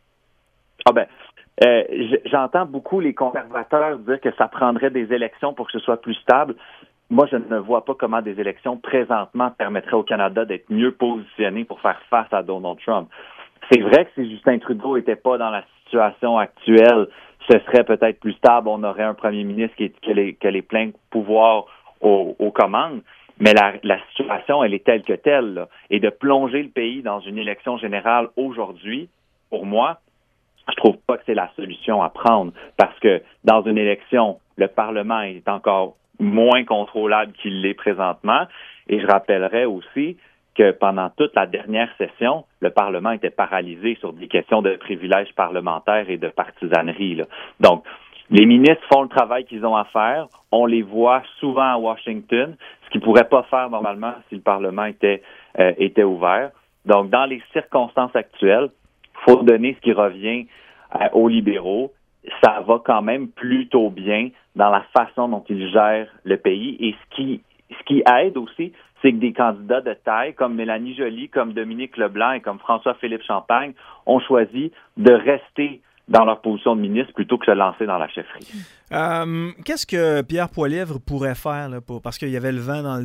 J'entends beaucoup les conservateurs dire que ça prendrait des élections pour que ce soit plus stable. Moi, je ne vois pas comment des élections présentement permettraient au Canada d'être mieux positionné pour faire face à Donald Trump. C'est vrai que si Justin Trudeau n'était pas dans la situation actuelle, ce serait peut-être plus stable. On aurait un premier ministre qui a les pleins pouvoirs aux commandes. Mais la situation, elle est telle que telle, là. Et de plonger le pays dans une élection générale aujourd'hui, pour moi, je trouve pas que c'est la solution à prendre. Parce que dans une élection, le Parlement est encore moins contrôlable qu'il l'est présentement. Et je rappellerai aussi que pendant toute la dernière session, le Parlement était paralysé sur des questions de privilèges parlementaires et de partisanerie, là. Donc, les ministres font le travail qu'ils ont à faire. On les voit souvent à Washington, ce qu'ils ne pourraient pas faire normalement si le Parlement était ouvert. Donc, dans les circonstances actuelles, il faut donner ce qui revient aux libéraux. Ça va quand même plutôt bien dans la façon dont ils gèrent le pays. Et ce qui aide aussi, c'est que des candidats de taille comme Mélanie Joly, comme Dominique Leblanc et comme François-Philippe Champagne ont choisi de rester dans leur position de ministre plutôt que de se lancer dans la chefferie. Qu'est-ce que Pierre Poilievre pourrait faire là, parce qu'il y avait le vent dans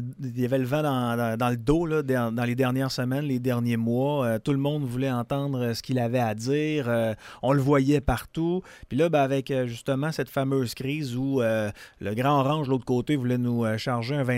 le dos là, dans les dernières semaines, les derniers mois. Tout le monde voulait entendre ce qu'il avait à dire. On le voyait partout. Puis là, avec justement cette fameuse crise où le Grand Orange, de l'autre côté, voulait nous charger un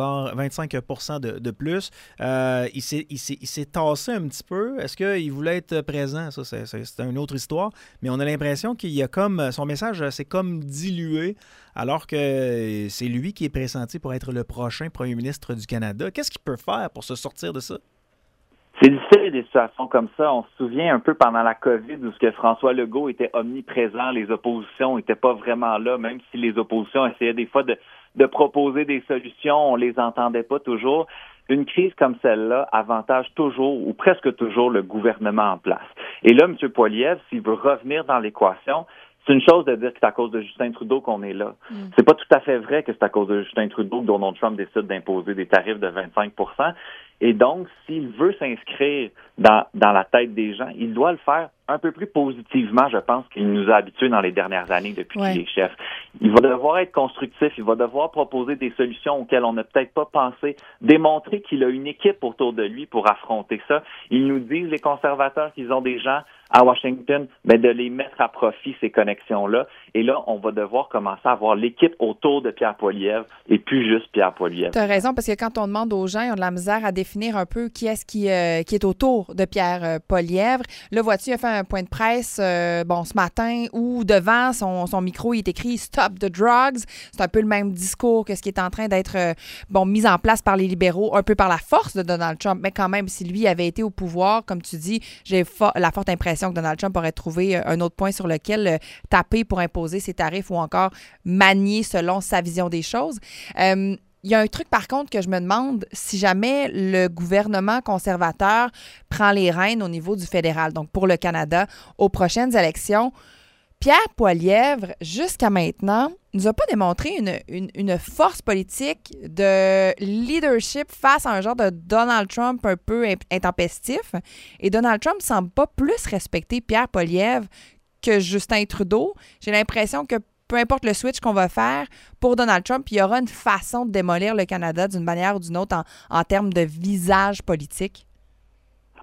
25% de plus, il s'est tassé un petit peu. Est-ce qu'il voulait être présent? Ça, c'est une autre histoire. Mais on a l'impression qu'il y a comme son message s'est comme dilué, alors que c'est lui qui est pressenti pour être le prochain premier ministre du Canada. Qu'est-ce qu'il peut faire pour se sortir de ça? C'est difficile des situations comme ça. On se souvient un peu pendant la COVID où ce que François Legault était omniprésent, les oppositions n'étaient pas vraiment là, même si les oppositions essayaient des fois de proposer des solutions, on les entendait pas toujours. Une crise comme celle-là avantage toujours ou presque toujours le gouvernement en place. Et là, M. Poilievre, s'il veut revenir dans l'équation, c'est une chose de dire que c'est à cause de Justin Trudeau qu'on est là. C'est pas tout à fait vrai que c'est à cause de Justin Trudeau que Donald Trump décide d'imposer des tarifs de 25%. Et donc, s'il veut s'inscrire dans la tête des gens, il doit le faire un peu plus positivement, je pense, qu'il nous a habitués dans les dernières années depuis qu'il est chef. Il va devoir être constructif, il va devoir proposer des solutions auxquelles on n'a peut-être pas pensé, démontrer qu'il a une équipe autour de lui pour affronter ça. Ils nous disent, les conservateurs, qu'ils ont des gens à Washington, mais de les mettre à profit, ces connexions-là. Et là, on va devoir commencer à avoir l'équipe autour de Pierre Poilievre et plus juste Pierre Poilievre. Tu as raison, parce que quand on demande aux gens, ils ont de la misère à définir un peu qui est-ce qui est autour de Pierre Poilievre. Là, vois-tu, il a fait un point de presse ce matin où devant son micro, il est écrit « Stop the drugs ». C'est un peu le même discours que ce qui est en train d'être mis en place par les libéraux, un peu par la force de Donald Trump. Mais quand même, si lui avait été au pouvoir, comme tu dis, j'ai la forte impression que Donald Trump aurait trouvé un autre point sur lequel taper pour imposer ses tarifs ou encore manier selon sa vision des choses. Il y a un truc, par contre, que je me demande, si jamais le gouvernement conservateur prend les rênes au niveau du fédéral, donc pour le Canada, aux prochaines élections, Pierre Poilievre, jusqu'à maintenant, nous a pas démontré une force politique de leadership face à un genre de Donald Trump un peu intempestif. Et Donald Trump semble pas plus respecter Pierre Poilievre que Justin Trudeau. J'ai l'impression que peu importe le switch qu'on va faire, pour Donald Trump, il y aura une façon de démolir le Canada d'une manière ou d'une autre en termes de visage politique.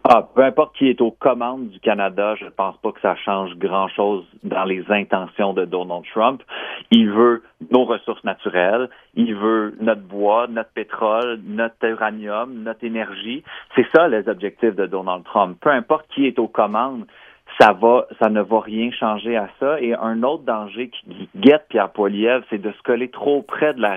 Peu importe qui est aux commandes du Canada, je ne pense pas que ça change grand-chose dans les intentions de Donald Trump. Il veut nos ressources naturelles, il veut notre bois, notre pétrole, notre uranium, notre énergie. C'est ça les objectifs de Donald Trump. Peu importe qui est aux commandes, ça ne va rien changer à ça. Et un autre danger qui guette Pierre Poilievre, c'est de se coller trop près de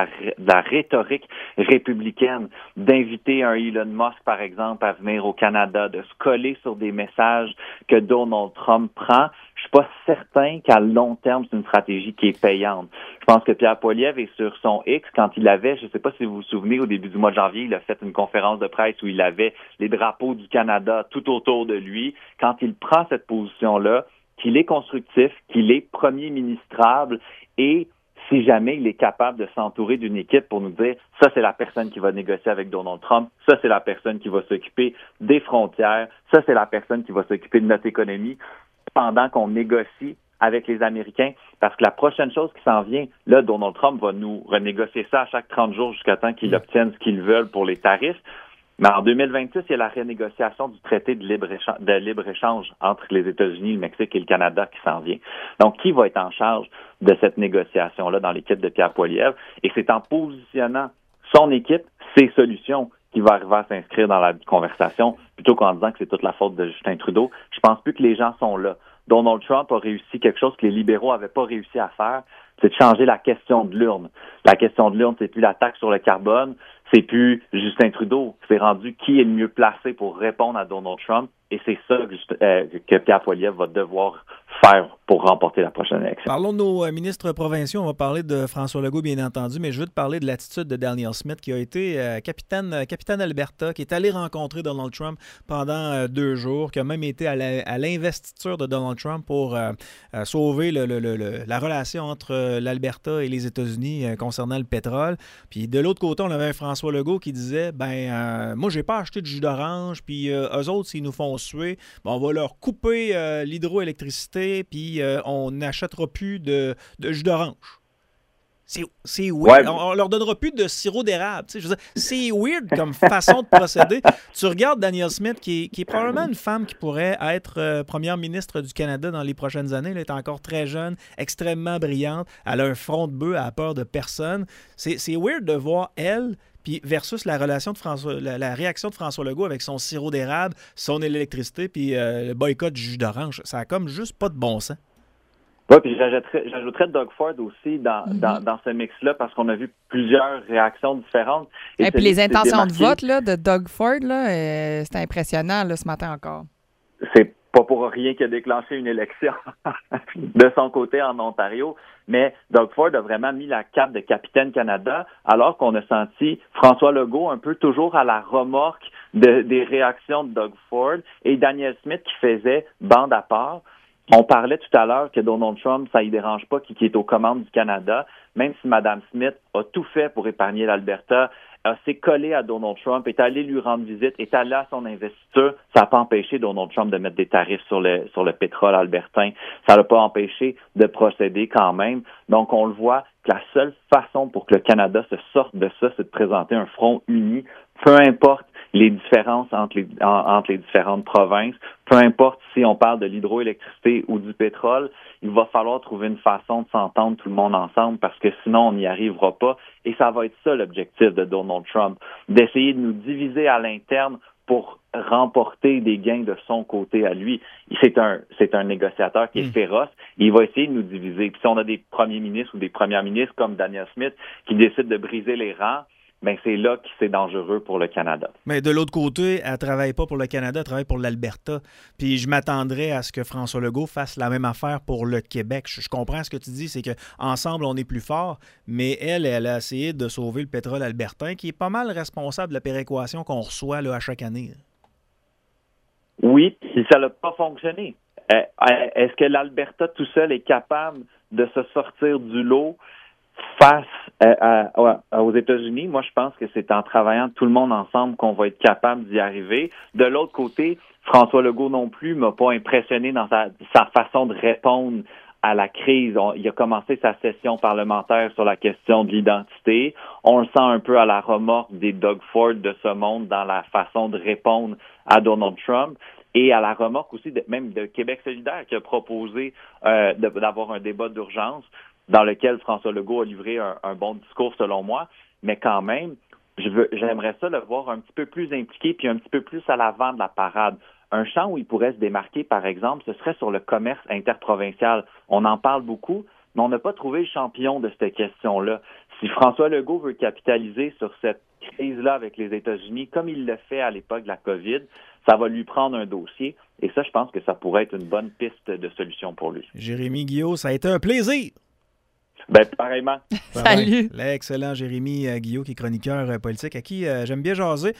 la rhétorique républicaine, d'inviter un Elon Musk, par exemple, à venir au Canada, de se coller sur des messages que Donald Trump prend. Je suis pas certain qu'à long terme, c'est une stratégie qui est payante. Je pense que Pierre Poilievre est sur son X quand il avait, je ne sais pas si vous vous souvenez, au début du mois de janvier, il a fait une conférence de presse où il avait les drapeaux du Canada tout autour de lui. Quand il prend cette position-là, qu'il est constructif, qu'il est premier ministrable et si jamais il est capable de s'entourer d'une équipe pour nous dire ça, c'est la personne qui va négocier avec Donald Trump, ça, c'est la personne qui va s'occuper des frontières, ça, c'est la personne qui va s'occuper de notre économie pendant qu'on négocie avec les Américains, parce que la prochaine chose qui s'en vient, là, Donald Trump va nous renégocier ça à chaque 30 jours jusqu'à temps qu'ils obtiennent ce qu'ils veulent pour les tarifs. Mais en 2026, il y a la renégociation du traité de libre-échange entre les États-Unis, le Mexique et le Canada qui s'en vient. Donc, qui va être en charge de cette négociation-là dans l'équipe de Pierre Poilievre? Et c'est en positionnant son équipe, ses solutions, qui va arriver à s'inscrire dans la conversation, plutôt qu'en disant que c'est toute la faute de Justin Trudeau. Je pense plus que les gens sont là. Donald Trump a réussi quelque chose que les libéraux n'avaient pas réussi à faire, c'est de changer la question de l'urne. La question de l'urne, c'est plus la taxe sur le carbone, c'est plus Justin Trudeau. C'est rendu qui est le mieux placé pour répondre à Donald Trump. Et c'est ça que Pierre Poilievre va devoir faire pour remporter la prochaine élection. Parlons de nos ministres provinciaux. On va parler de François Legault, bien entendu, mais je veux te parler de l'attitude de Danielle Smith, qui a été capitaine Alberta, qui est allé rencontrer Donald Trump pendant 2 jours, qui a même été à l'investiture de Donald Trump pour sauver la relation entre l'Alberta et les États-Unis concernant le pétrole. Puis de l'autre côté, on avait un François Legault qui disait moi, j'ai pas acheté de jus d'orange, puis eux autres, s'ils nous font suer, on va leur couper l'hydroélectricité, puis on n'achètera plus de jus d'orange. C'est weird. Ouais. On leur donnera plus de sirop d'érable. Je veux dire, c'est weird comme façon de procéder. Tu regardes Danielle Smith, qui est probablement une femme qui pourrait être première ministre du Canada dans les prochaines années. Elle est encore très jeune, extrêmement brillante. Elle a un front de bœuf, elle a peur de personne. C'est weird de voir elle... Puis versus la réaction de François Legault avec son sirop d'érable, son électricité, puis le boycott du jus d'orange. Ça a comme juste pas de bon sens. Oui, puis j'ajouterais Doug Ford aussi dans ce mix-là, parce qu'on a vu plusieurs réactions différentes. Et puis les intentions de vote là, de Doug Ford, c'était impressionnant là, ce matin encore. C'est pas pour rien qu'il a déclenché une élection de son côté en Ontario, mais Doug Ford a vraiment mis la cape de capitaine Canada, alors qu'on a senti François Legault un peu toujours à la remorque des réactions de Doug Ford et Danielle Smith qui faisait bande à part. On parlait tout à l'heure que Donald Trump, ça ne dérange pas qui est aux commandes du Canada, même si Mme Smith a tout fait pour épargner l'Alberta, s'est collée à Donald Trump, est allée lui rendre visite, est allée à son investiture. Ça n'a pas empêché Donald Trump de mettre des tarifs sur le pétrole albertain. Ça l'a pas empêché de procéder quand même. Donc, on le voit que la seule façon pour que le Canada se sorte de ça, c'est de présenter un front uni, peu importe les différences entre les différentes provinces, peu importe si on parle de l'hydroélectricité ou du pétrole, il va falloir trouver une façon de s'entendre tout le monde ensemble parce que sinon on n'y arrivera pas. Et ça va être ça l'objectif de Donald Trump, d'essayer de nous diviser à l'interne pour remporter des gains de son côté à lui. C'est un négociateur qui est féroce. Il va essayer de nous diviser. Puis si on a des premiers ministres ou des premières ministres comme Danielle Smith qui décident de briser les rangs, ben c'est là que c'est dangereux pour le Canada. Mais de l'autre côté, elle ne travaille pas pour le Canada, elle travaille pour l'Alberta. Puis je m'attendrais à ce que François Legault fasse la même affaire pour le Québec. Je comprends ce que tu dis, c'est qu'ensemble, on est plus fort, mais elle a essayé de sauver le pétrole albertain, qui est pas mal responsable de la péréquation qu'on reçoit là, à chaque année. Oui, puis ça n'a pas fonctionné. Est-ce que l'Alberta tout seul est capable de se sortir du lot face aux États-Unis? Moi, je pense que c'est en travaillant tout le monde ensemble qu'on va être capable d'y arriver. De l'autre côté, François Legault non plus m'a pas impressionné dans sa façon de répondre à la crise. Il a commencé sa session parlementaire sur la question de l'identité. On le sent un peu à la remorque des Doug Ford de ce monde dans la façon de répondre à Donald Trump. Et à la remorque aussi même de Québec solidaire qui a proposé d'avoir un débat d'urgence dans lequel François Legault a livré un bon discours selon moi. Mais quand même, j'aimerais ça le voir un petit peu plus impliqué puis un petit peu plus à l'avant de la parade. Un champ où il pourrait se démarquer, par exemple, ce serait sur le commerce interprovincial. On en parle beaucoup, mais on n'a pas trouvé le champion de cette question-là. Si François Legault veut capitaliser sur cette crise-là avec les États-Unis, comme il le fait à l'époque de la COVID, ça va lui prendre un dossier. Et ça, je pense que ça pourrait être une bonne piste de solution pour lui. Jérémy Guillot, ça a été un plaisir. Ben, pareillement. Salut. L'excellent Jérémy Guillot, qui est chroniqueur politique, à qui j'aime bien jaser.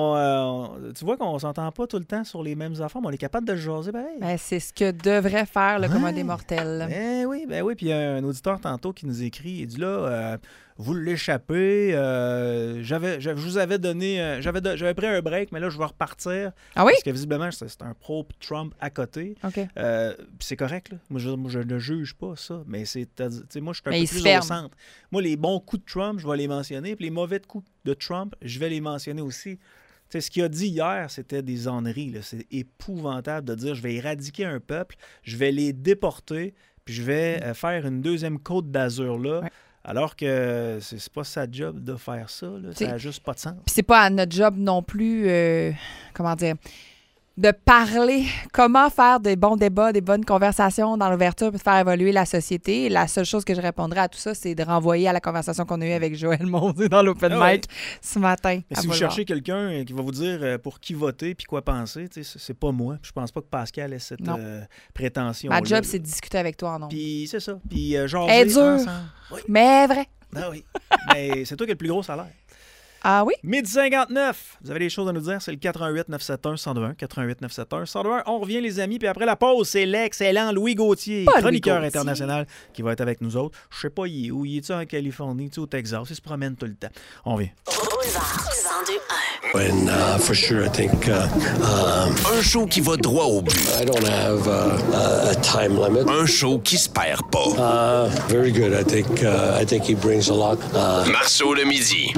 Tu vois qu'on s'entend pas tout le temps sur les mêmes affaires, mais on est capable de jaser pareil. Ben, c'est ce que devrait faire le commun des mortels. Ben oui. Puis il y a un auditeur tantôt qui nous écrit, il dit là, vous l'échappez, je vous avais donné, j'avais pris un break, mais là, je vais repartir. Ah oui? Parce que visiblement, c'est un pro-Trump à côté. OK. Puis c'est correct, là. Moi, je ne juge pas ça, mais moi, je suis un Mais peu il plus se ferme. au centre. Moi, les bons coups de Trump, je vais les mentionner, puis les mauvais coups de Trump, je vais les mentionner aussi. Tu sais, ce qu'il a dit hier, c'était des âneries, là. C'est épouvantable de dire, je vais éradiquer un peuple, je vais les déporter, puis je vais faire une deuxième Côte d'Azur, là. Ouais. Alors que c'est pas sa job de faire ça, là. Ça n'a juste pas de sens. Puis c'est pas à notre job non plus, comment dire, de parler comment faire des bons débats, des bonnes conversations dans l'ouverture pour faire évoluer la société. La seule chose que je répondrais à tout ça, c'est de renvoyer à la conversation qu'on a eue avec Joël Monzé dans l'open mic ce matin. Mais si vous cherchez quelqu'un qui va vous dire pour qui voter puis quoi penser, c'est pas moi. Je pense pas que Pascal ait cette prétention. Ma job, c'est de discuter avec toi en nombre. Puis c'est ça. Puis jaser est dur, ensemble. Oui. mais vrai. Ah oui. Mais c'est toi qui as le plus gros salaire. Ah oui? 12h59. Vous avez des choses à nous dire, c'est le 88 971 1021 88 971 1021. On revient les amis, puis après la pause, c'est l'excellent Louis Gauthier, chroniqueur international qui va être avec nous autres. Je sais pas il est où, il est-tu en Californie, tu au Texas, il se promène tout le temps. On revient. And for sure, I think Un show qui va droit au but. I don't have a time limit. Un show qui se perd pas. Very good. I think he brings a lot. Marceau le midi.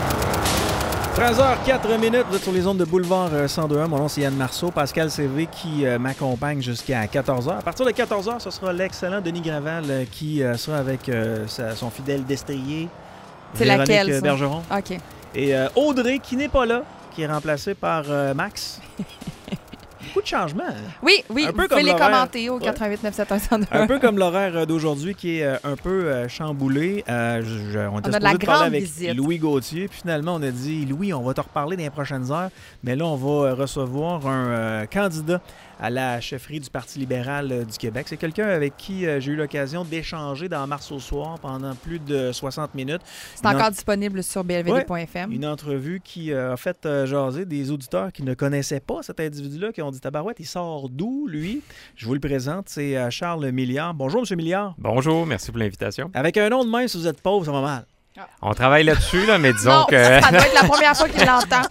13h04, vous êtes sur les ondes de Boulevard 102.1. Mon nom, c'est Yann Marceau. Pascal CV qui m'accompagne jusqu'à 14h. À partir de 14h, ce sera l'excellent Denis Gravel qui sera avec son fidèle destrier. C'est Véronique laquelle, ça? Bergeron. OK. Et Audrey, qui n'est pas là, qui est remplacée par Max. Beaucoup de changements. Oui, Un vous peu pouvez comme les l'horaire. commenter au 88 971 Un peu comme l'horaire d'aujourd'hui qui est un peu chamboulé. On était a de supposé la de parler grande avec visite. Louis Gauthier. Puis finalement, on a dit, Louis, on va te reparler dans les prochaines heures. Mais là, on va recevoir un candidat à la chefferie du Parti libéral du Québec. C'est quelqu'un avec qui j'ai eu l'occasion d'échanger dans Mars au soir pendant plus de 60 minutes. C'est encore disponible sur blvd.fm. Une entrevue qui a fait jaser des auditeurs qui ne connaissaient pas cet individu-là, qui ont dit « Tabarouette, il sort d'où, lui? » Je vous le présente, c'est Charles Milliard. Bonjour, M. Milliard. Bonjour, merci pour l'invitation. Avec un nom de même, si vous êtes pauvre, ça va mal. On travaille là-dessus, là, mais disons Non, que... ça doit être la première fois qu'il l'entend.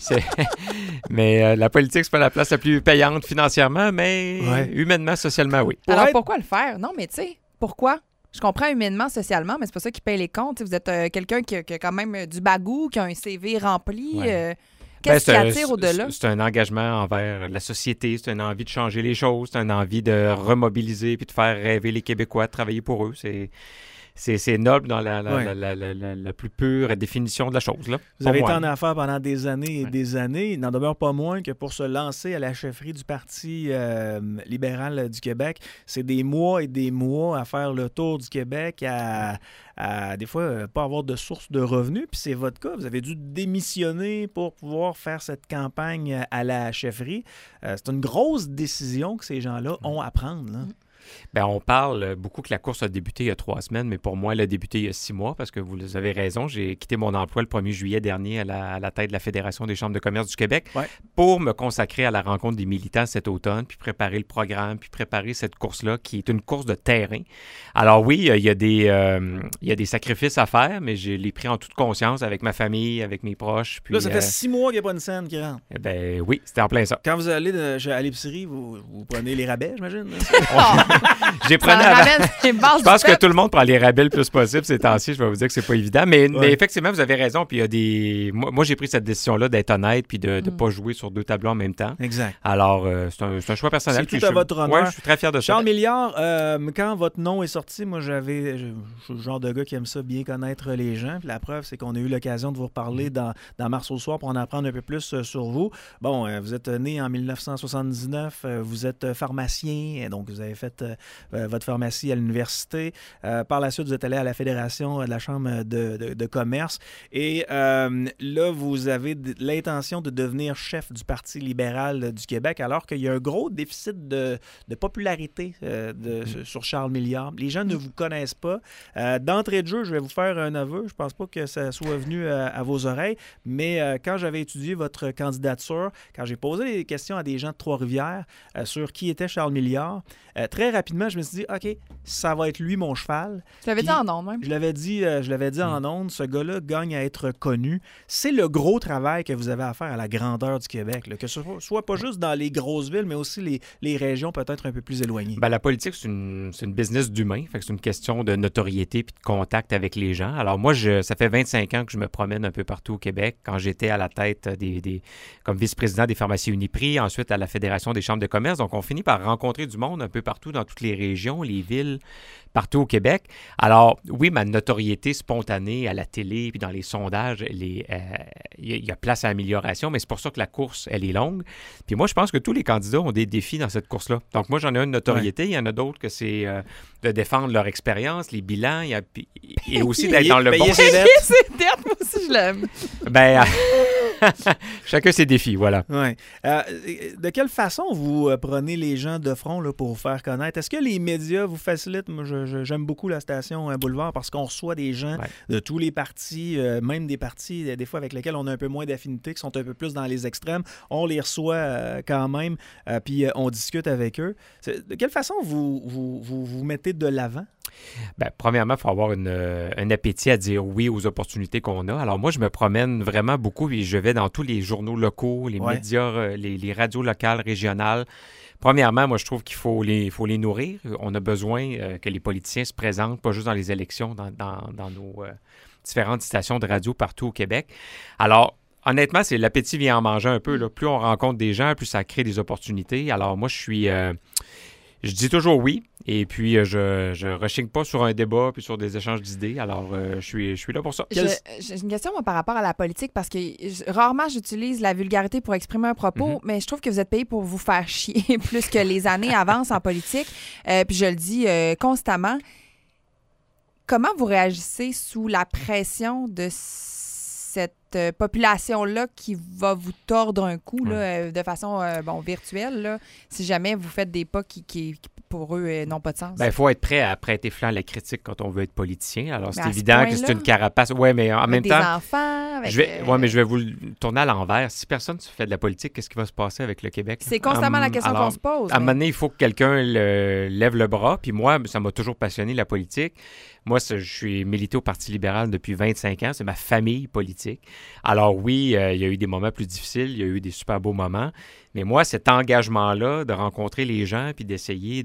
Mais la politique, c'est pas la place la plus payante financièrement, mais Ouais. humainement, socialement, oui. Alors, être- pourquoi le faire? Non, mais tu sais, pourquoi? Je comprends humainement, socialement, mais c'est pas ça qui paye les comptes. Tu sais, vous êtes quelqu'un qui a quand même du bagou, qui a un CV rempli. Ouais. Qu'est-ce qui Ben, attire au-delà? C'est un engagement envers la société, c'est une envie de changer les choses, c'est une envie de remobiliser puis de faire rêver les Québécois, de travailler pour eux. C'est noble dans la plus pure définition de la chose. Là, Vous pour avez moi. été en affaires pendant des années et des années. Il n'en demeure pas moins que pour se lancer à la chefferie du Parti libéral du Québec, c'est des mois et des mois à faire le tour du Québec, à des fois pas avoir de source de revenus. Puis c'est votre cas. Vous avez dû démissionner pour pouvoir faire cette campagne à la chefferie. C'est une grosse décision que ces gens-là ont à prendre, là. Bien, on parle beaucoup que la course a débuté il y a 3 semaines, mais pour moi, elle a débuté il y a 6 mois parce que vous avez raison. J'ai quitté mon emploi le 1er juillet dernier à la tête de la Fédération des chambres de commerce du Québec pour me consacrer à la rencontre des militants cet automne, puis préparer le programme, puis préparer cette course-là qui est une course de terrain. Alors oui, il y a des sacrifices à faire, mais je l'ai pris en toute conscience avec ma famille, avec mes proches. Puis, Là, ça fait 6 mois qu'il n'y a pas une scène qui rentre. Ben oui, c'était en plein ça. Quand vous allez à l'épicerie, vous prenez les rabais, j'imagine? J'ai prenais avant. Je pense que tout tout le monde prend les rabais le plus possible ces temps-ci. Je vais vous dire que c'est pas évident. Mais effectivement, vous avez raison. Puis il y a des. Moi, j'ai pris cette décision-là d'être honnête puis de ne pas jouer sur deux tableaux en même temps. Exact. Alors, c'est un choix personnel. C'est tout à votre honneur. Ouais, je suis très fier de ça. Charles Milliard, quand votre nom est sorti, moi, je suis le genre de gars qui aime ça, bien connaître les gens. Puis la preuve, c'est qu'on a eu l'occasion de vous reparler dans Mars au soir pour en apprendre un peu plus sur vous. Bon, vous êtes né en 1979, vous êtes pharmacien, donc vous avez fait votre pharmacie à l'université. Par la suite, vous êtes allé à la Fédération de la Chambre de commerce. Et là, vous avez l'intention de devenir chef du Parti libéral du Québec, alors qu'il y a un gros déficit de popularité sur Charles Milliard. Les gens ne vous connaissent pas. D'entrée de jeu, je vais vous faire un aveu. Je pense pas que ça soit venu à vos oreilles, mais quand j'avais étudié votre candidature, quand j'ai posé des questions à des gens de Trois-Rivières sur qui était Charles Milliard, très rapidement, je me suis dit, OK, ça va être lui mon cheval. Tu l'avais dit en ondes, même. Je l'avais dit en ondes, ce gars-là gagne à être connu. C'est le gros travail que vous avez à faire à la grandeur du Québec, là, que ce soit pas juste dans les grosses villes, mais aussi les régions peut-être un peu plus éloignées. Ben, la politique, c'est une business d'humain. Fait que c'est une question de notoriété puis de contact avec les gens. Alors moi, ça fait 25 ans que je me promène un peu partout au Québec. Quand j'étais à la tête comme vice-président des pharmacies Uniprix, ensuite à la Fédération des chambres de commerce. Donc, on finit par rencontrer du monde un peu partout dans toutes les régions, les villes, partout au Québec. Alors, oui, ma notoriété spontanée à la télé puis dans les sondages, il y a place à amélioration, mais c'est pour ça que la course, elle est longue. Puis moi, je pense que tous les candidats ont des défis dans cette course-là. Donc, moi, j'en ai une notoriété. Il y en a d'autres que c'est de défendre leur expérience, les bilans, et aussi d'être dans le bon... C'est dette, moi aussi, je l'aime. Ben, chacun ses défis, voilà. Ouais. De quelle façon vous prenez les gens de front là, pour vous faire connaître? Est-ce que les médias vous facilitent? Moi, j'aime beaucoup la station Boulevard parce qu'on reçoit des gens de tous les partis, même des partis des fois avec lesquels on a un peu moins d'affinité, qui sont un peu plus dans les extrêmes. On les reçoit quand même, puis on discute avec eux. De quelle façon vous mettez de l'avant? Bien, premièrement, il faut avoir un appétit à dire oui aux opportunités qu'on a. Alors moi, je me promène vraiment beaucoup et je vais dans tous les journaux locaux, les médias, les radios locales, régionales. Premièrement, moi, je trouve qu'il faut les nourrir. On a besoin que les politiciens se présentent, pas juste dans les élections, dans nos différentes stations de radio partout au Québec. Alors, honnêtement, c'est l'appétit vient en manger un peu. Là. Plus on rencontre des gens, plus ça crée des opportunités. Alors moi, je dis toujours oui, et puis je rechigne pas sur un débat puis sur des échanges d'idées. Alors, je suis là pour ça. J'ai une question moi, par rapport à la politique, parce que rarement j'utilise la vulgarité pour exprimer un propos, mais je trouve que vous êtes payé pour vous faire chier plus que les années avancent en politique. Puis je le dis constamment. Comment vous réagissez sous la pression de cette population-là qui va vous tordre un coup là, de façon virtuelle, là, si jamais vous faites des pas qui pour eux, n'ont pas de sens? Bien, il faut être prêt à prêter flanc à la critique quand on veut être politicien. Alors, c'est évident que c'est une carapace. Oui, mais en même temps... Des enfants... mais je vais vous le tourner à l'envers. Si personne ne fait de la politique, qu'est-ce qui va se passer avec le Québec? C'est constamment la question qu'on se pose. À un moment donné, il faut que quelqu'un lève le bras. Puis moi, ça m'a toujours passionné, la politique. Moi, je suis milité au Parti libéral depuis 25 ans. C'est ma famille politique. Alors oui, il y a eu des moments plus difficiles. Il y a eu des super beaux moments. Mais moi, cet engagement-là de rencontrer les gens puis d'essayer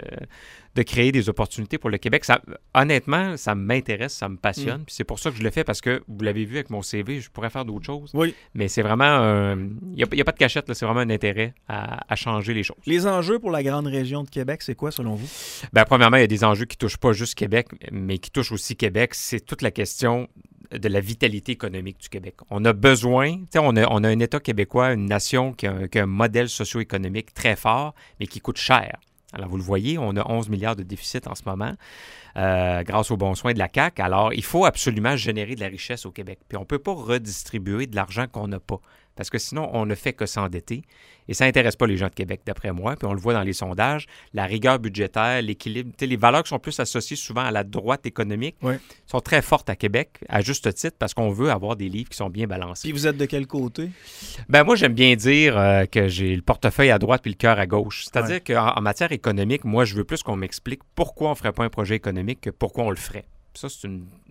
de créer des opportunités pour le Québec, honnêtement, ça m'intéresse, ça me passionne. Puis c'est pour ça que je le fais, parce que, vous l'avez vu avec mon CV, je pourrais faire d'autres choses. Oui. Mais c'est vraiment... Il n'y a pas de cachette, là, c'est vraiment un intérêt à changer les choses. Les enjeux pour la grande région de Québec, c'est quoi, selon vous? Bien, premièrement, il y a des enjeux qui ne touchent pas juste Québec, mais qui touchent aussi Québec. C'est toute la question de la vitalité économique du Québec. On a besoin, on a un État québécois, une nation qui a un modèle socio-économique très fort, mais qui coûte cher. Alors, vous le voyez, on a 11 milliards de déficit en ce moment, grâce aux bons soins de la CAQ. Alors, il faut absolument générer de la richesse au Québec. Puis, on ne peut pas redistribuer de l'argent qu'on n'a pas, parce que sinon, on ne fait que s'endetter. Et ça n'intéresse pas les gens de Québec, d'après moi. Puis on le voit dans les sondages, la rigueur budgétaire, l'équilibre, les valeurs qui sont plus associées souvent à la droite économique sont très fortes à Québec, à juste titre, parce qu'on veut avoir des livres qui sont bien balancés. Puis vous êtes de quel côté? Ben moi, j'aime bien dire que j'ai le portefeuille à droite puis le cœur à gauche. C'est-à-dire qu'en matière économique, moi, je veux plus qu'on m'explique pourquoi on ne ferait pas un projet économique que pourquoi on le ferait. Ça, c'est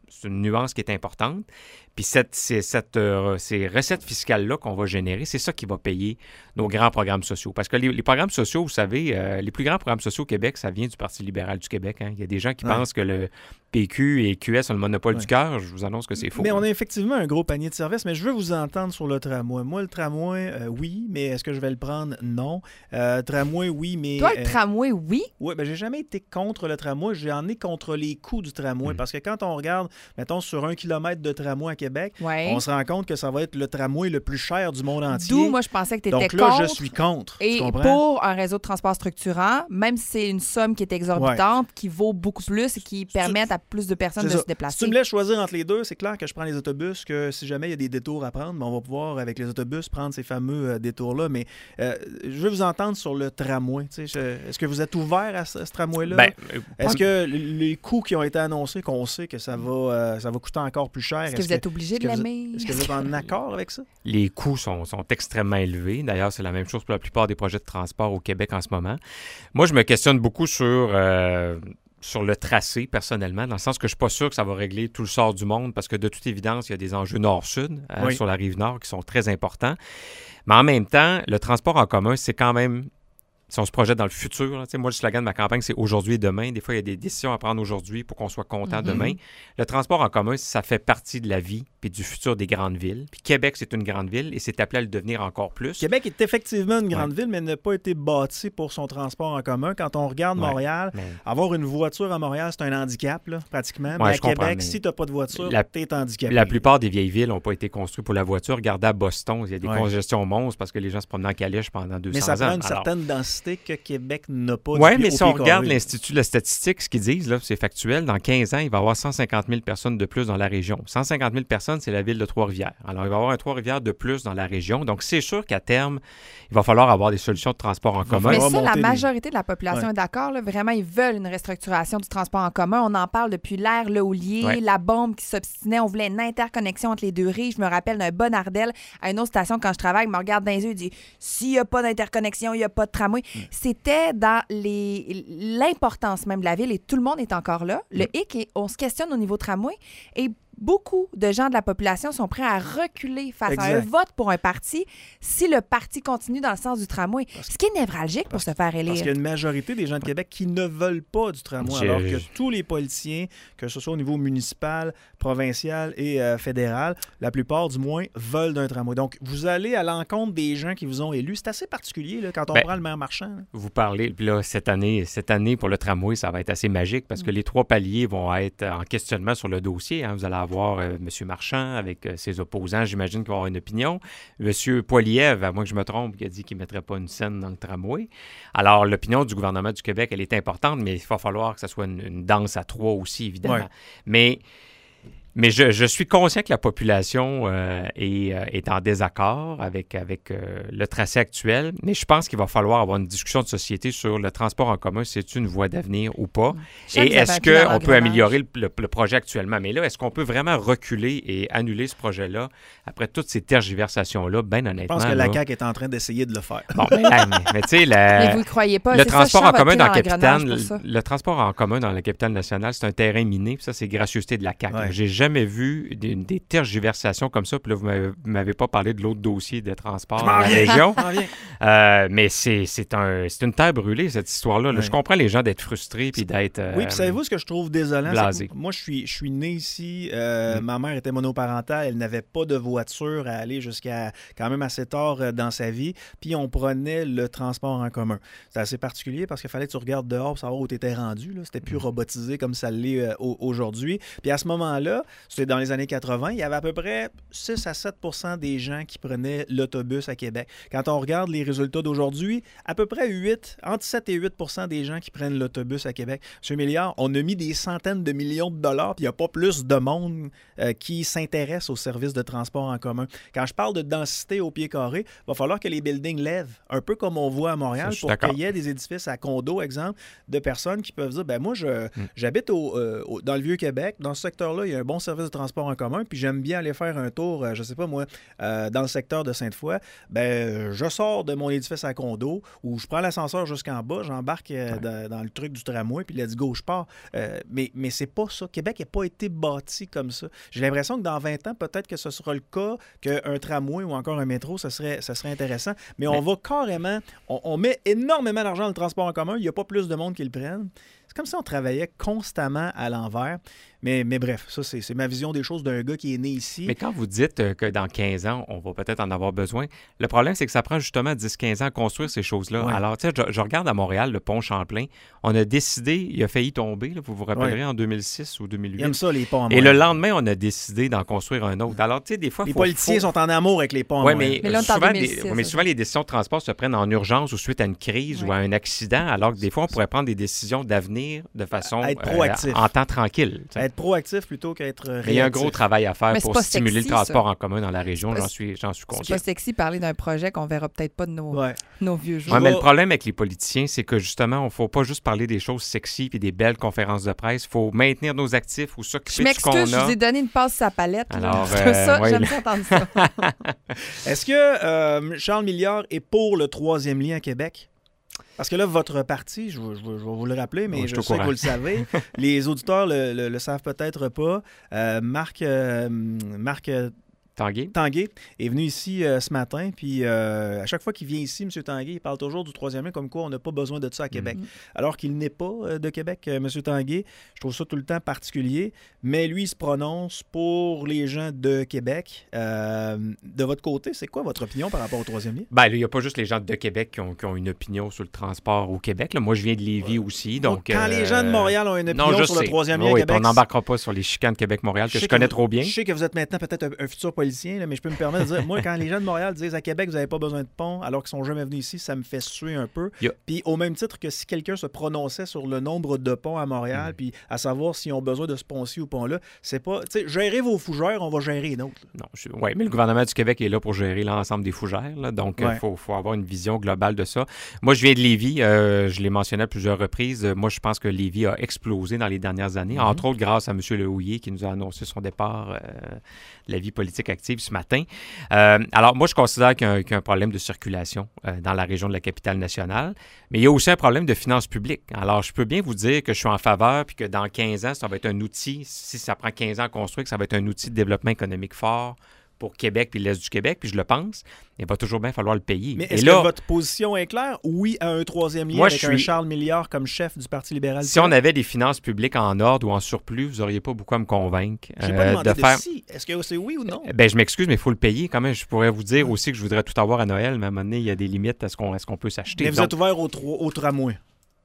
c'est une nuance qui est importante. Puis ces recettes fiscales-là qu'on va générer, c'est ça qui va payer nos grands programmes sociaux. Parce que les programmes sociaux, vous savez, les plus grands programmes sociaux au Québec, ça vient du Parti libéral du Québec. Hein. Il y a des gens qui pensent que le PQ et QS ont le monopole du cœur. Je vous annonce que c'est faux. Mais on a effectivement un gros panier de services. Mais je veux vous entendre sur le tramway. Moi, le tramway, oui, mais est-ce que je vais le prendre? Non. Tramway, oui, mais... Toi, le tramway, oui? Oui, ben j'ai jamais été contre le tramway. J'en ai contre les coûts du tramway. Parce que quand on regarde, mettons, sur 1 kilomètre de tramway à Québec, on se rend compte que ça va être le tramway le plus cher du monde entier. D'où, moi, je pensais que tu étais contre. Donc là, je suis contre. Et pour un réseau de transport structurant, même si c'est une somme qui est exorbitante, qui vaut beaucoup plus et qui permet à plus de personnes de se déplacer. Si tu me laisses choisir entre les deux, c'est clair que je prends les autobus, que si jamais il y a des détours à prendre, on va pouvoir, avec les autobus, prendre ces fameux détours-là. Mais je veux vous entendre sur le tramway. Est-ce que vous êtes ouvert à ce tramway-là? Est-ce que les coûts qui ont été annoncés, qu'on sait que ça va coûter encore plus cher? Est-ce que vous êtes obligé de l'aimer? Est-ce que vous êtes en accord avec ça? Les coûts sont extrêmement élevés. D'ailleurs, c'est la même chose pour la plupart des projets de transport au Québec en ce moment. Moi, je me questionne beaucoup sur le tracé, personnellement, dans le sens que je ne suis pas sûr que ça va régler tout le sort du monde, parce que de toute évidence, il y a des enjeux nord-sud sur la Rive-Nord qui sont très importants. Mais en même temps, le transport en commun, c'est quand même... Si on se projette dans le futur, moi, le slogan de ma campagne, c'est « Aujourd'hui et demain ». Des fois, il y a des décisions à prendre aujourd'hui pour qu'on soit content demain. Le transport en commun, ça fait partie de la vie et du futur des grandes villes. Puis Québec, c'est une grande ville et c'est appelé à le devenir encore plus. Québec est effectivement une grande ville, mais n'a pas été bâti pour son transport en commun. Quand on regarde Montréal, avoir une voiture à Montréal, c'est un handicap, là, pratiquement. Mais à Québec, si tu n'as pas de voiture, tu es handicapé. La plupart des vieilles villes n'ont pas été construites pour la voiture. Regardez à Boston, il y a des congestions monstres parce que les gens se promenaient en calèche pendant 200 ans. Mais ça prend une certaine densité que Québec n'a pas. Oui, mais si on regarde l'Institut de la statistique, ce qu'ils disent, là, c'est factuel, dans 15 ans, il va y avoir 150 000 personnes de plus dans la région. 150 000 personnes, c'est la ville de Trois-Rivières. Alors, il va y avoir un Trois-Rivières de plus dans la région. Donc, c'est sûr qu'à terme, il va falloir avoir des solutions de transport en commun. Mais ça, la majorité de la population est d'accord. Là. Vraiment, ils veulent une restructuration du transport en commun. On en parle depuis l'ère Le Houlier, la bombe qui s'obstinait. On voulait une interconnexion entre les deux rives. Je me rappelle d'un Bonardel à une autre station quand je travaille. Il me regarde dans les yeux et dit « S'il n'y a pas d'interconnexion, il n'y a pas de tramway. C'était dans l'importance même de la ville et tout le monde est encore là. Le hic, et on se questionne au niveau tramway et beaucoup de gens de la population sont prêts à reculer face à un vote pour un parti si le parti continue dans le sens du tramway. Ce qui est névralgique pour se faire élire. Parce qu'il y a une majorité des gens de Québec qui ne veulent pas du tramway, alors que tous les politiciens, que ce soit au niveau municipal, provincial et fédéral, la plupart du moins, veulent d'un tramway. Donc, vous allez à l'encontre des gens qui vous ont élus. C'est assez particulier là, quand on prend le maire Marchand. Là. Vous parlez, puis là, cette année pour le tramway, ça va être assez magique parce que les 3 paliers vont être en questionnement sur le dossier. Hein. Vous allez avoir M. Marchand avec ses opposants. J'imagine qu'il va avoir une opinion. M. Poilievre, à moins que je me trompe, qui a dit qu'il ne mettrait pas une scène dans le tramway. Alors, l'opinion du gouvernement du Québec, elle est importante, mais il va falloir que ça soit une danse à 3 aussi, évidemment. Mais je suis conscient que la population est en désaccord avec le tracé actuel, mais je pense qu'il va falloir avoir une discussion de société sur le transport en commun, c'est une voie d'avenir ou pas. Et est-ce qu'on peut améliorer le projet actuellement? Mais là, est-ce qu'on peut vraiment reculer et annuler ce projet-là après toutes ces tergiversations-là? Bien honnêtement. Je pense que la CAQ est en train d'essayer de le faire. Bon, mais tu sais, mais vous ne croyez pas. Le transport en commun dans la capitale, le transport en commun dans la capitale nationale, c'est un terrain miné, puis ça, c'est gracieuseté de la CAQ. Ouais. J'ai jamais vu des tergiversations comme ça. Puis là, vous m'avez pas parlé de l'autre dossier de transport dans la région. Mais c'est une terre brûlée, cette histoire-là. Là, je comprends les gens d'être frustrés puis d'être oui, puis savez-vous ce que je trouve désolant? Blasé. Moi, je suis né ici. Ma mère était monoparentale. Elle n'avait pas de voiture à aller jusqu'à quand même assez tard dans sa vie. Puis on prenait le transport en commun. C'est assez particulier parce qu'il fallait que tu regardes dehors pour savoir où tu étais rendu. Là. C'était plus robotisé comme ça l'est aujourd'hui. Puis à ce moment-là, c'était dans les années 80, il y avait à peu près 6 à 7 % des gens qui prenaient l'autobus à Québec. Quand on regarde les résultats d'aujourd'hui, à peu près entre 7 et 8 % des gens qui prennent l'autobus à Québec. M. Milliard, on a mis des centaines de millions de dollars, puis il n'y a pas plus de monde qui s'intéresse aux services de transport en commun. Quand je parle de densité au pied carré, il va falloir que les buildings lèvent, un peu comme on voit à Montréal, pour qu'il y ait des édifices à condos, exemple, de personnes qui peuvent dire, ben moi, j'habite dans le Vieux-Québec, dans ce secteur-là, il y a un bon service de transport en commun, puis j'aime bien aller faire un tour, je sais pas moi, dans le secteur de Sainte-Foy, je sors de mon édifice à condo où je prends l'ascenseur jusqu'en bas, j'embarque dans le truc du tramway, puis let's go, je pars. Mais c'est pas ça. Québec n'a pas été bâti comme ça. J'ai l'impression que dans 20 ans, peut-être que ce sera le cas qu'un tramway ou encore un métro, ça serait intéressant. Mais on va carrément... On met énormément d'argent dans le transport en commun. Il n'y a pas plus de monde qui le prennent. C'est comme si on travaillait constamment à l'envers. Mais bref, ça, c'est ma vision des choses d'un gars qui est né ici. Mais quand vous dites que dans 15 ans, on va peut-être en avoir besoin, le problème, c'est que ça prend justement 10-15 ans à construire ces choses-là. Ouais. Alors, tu sais, je regarde à Montréal, le pont Champlain, on a décidé, il a failli tomber, là, vous vous rappellerez, en 2006 ou 2008. Ils aiment ça, les ponts à Et Montréal. le lendemain, on a décidé d'en construire un autre. Alors, tu sais, des fois... Les politiciens sont en amour avec les ponts à Oui, Montréal. Mais là, on est en souvent, 2006, souvent, les décisions de transport se prennent en urgence ou suite à une crise ou à un accident, alors que des fois, on pourrait prendre des décisions d'avenir de façon... Être proactif. En temps tranquille. Tu sais. Être proactif plutôt qu'être réactif. Mais il y a un gros travail à faire Mais c'est pour pas stimuler sexy, le transport ça. en commun dans la région, C'est pas- j'en suis C'est conscient. pas sexy parler d'un projet qu'on verra peut-être pas de nos vieux jours. Ouais, mais le problème avec les politiciens, c'est que justement, il ne faut pas juste parler des choses sexy et des belles conférences de presse. Il faut maintenir nos actifs ou Je s'occuper de ce qu'on m'excuse, je vous a. ai donné une passe sur sa palette. là. Alors, Ça, ouais, j'aime là. ça entendre ça. Est-ce que Charles Milliard est pour le troisième lien à Québec? Parce que là, votre parti, je vais vous le rappeler, mais Ouais, je suis je au sais que courant. vous le savez. Les auditeurs le savent peut-être pas. Marc Tanguay est venu ici ce matin, puis à chaque fois qu'il vient ici, M. Tanguay, il parle toujours du troisième lien, comme quoi on n'a pas besoin de ça à Québec. Alors qu'il n'est pas de Québec, M. Tanguay. Je trouve ça tout le temps particulier, mais lui, il se prononce pour les gens de Québec. De votre côté, c'est quoi votre opinion par rapport au troisième lien? Ben, il n'y a pas juste les gens de Québec qui ont une opinion sur le transport au Québec. Là. Moi, je viens de Lévis aussi. Donc, Quand les gens de Montréal ont une opinion non, je sur le sais. troisième lien Oui, à Québec... on n'embarquera pas sur les chicanes Québec-Montréal que je sais connais que trop bien. Je sais que vous êtes maintenant peut-être un futur politicien, là, mais je peux me permettre de dire, moi, quand les gens de Montréal disent à Québec, vous n'avez pas besoin de pont, alors qu'ils sont jamais venus ici, ça me fait suer un peu. Puis au même titre que si quelqu'un se prononçait sur le nombre de ponts à Montréal, puis à savoir s'ils ont besoin de ce pont-ci ou pont-là, c'est pas... Tu sais, gérez vos fougères, on va gérer les nôtres. Non, oui, mais le gouvernement du Québec est là pour gérer l'ensemble des fougères. Là, donc, il faut avoir une vision globale de ça. Moi, je viens de Lévis. Je l'ai mentionné à plusieurs reprises. Moi, je pense que Lévis a explosé dans les dernières années, entre autres grâce à M. Lehouillier qui nous a annoncé son départ de la vie politique active ce matin. Alors, moi, je considère qu'il y a un problème de circulation dans la région de la capitale nationale, mais il y a aussi un problème de finances publiques. Alors, je peux bien vous dire que je suis en faveur puis que dans 15 ans, ça va être un outil, si ça prend 15 ans à construire, que ça va être un outil de développement économique fort pour Québec puis l'Est du Québec, puis je le pense, il va toujours bien falloir le payer. Mais est-ce que votre position est claire? Oui à un troisième lien avec un Charles Milliard comme chef du Parti libéral? Si on avait des finances publiques en ordre ou en surplus, vous n'auriez pas beaucoup à me convaincre. Je n'ai pas demandé de faire... si. Est-ce que c'est oui ou non? Ben, je m'excuse, mais il faut le payer quand même. Je pourrais vous dire aussi que je voudrais tout avoir à Noël, mais à un moment donné, il y a des limites à ce qu'on peut s'acheter. Mais vous êtes ouvert au tramway?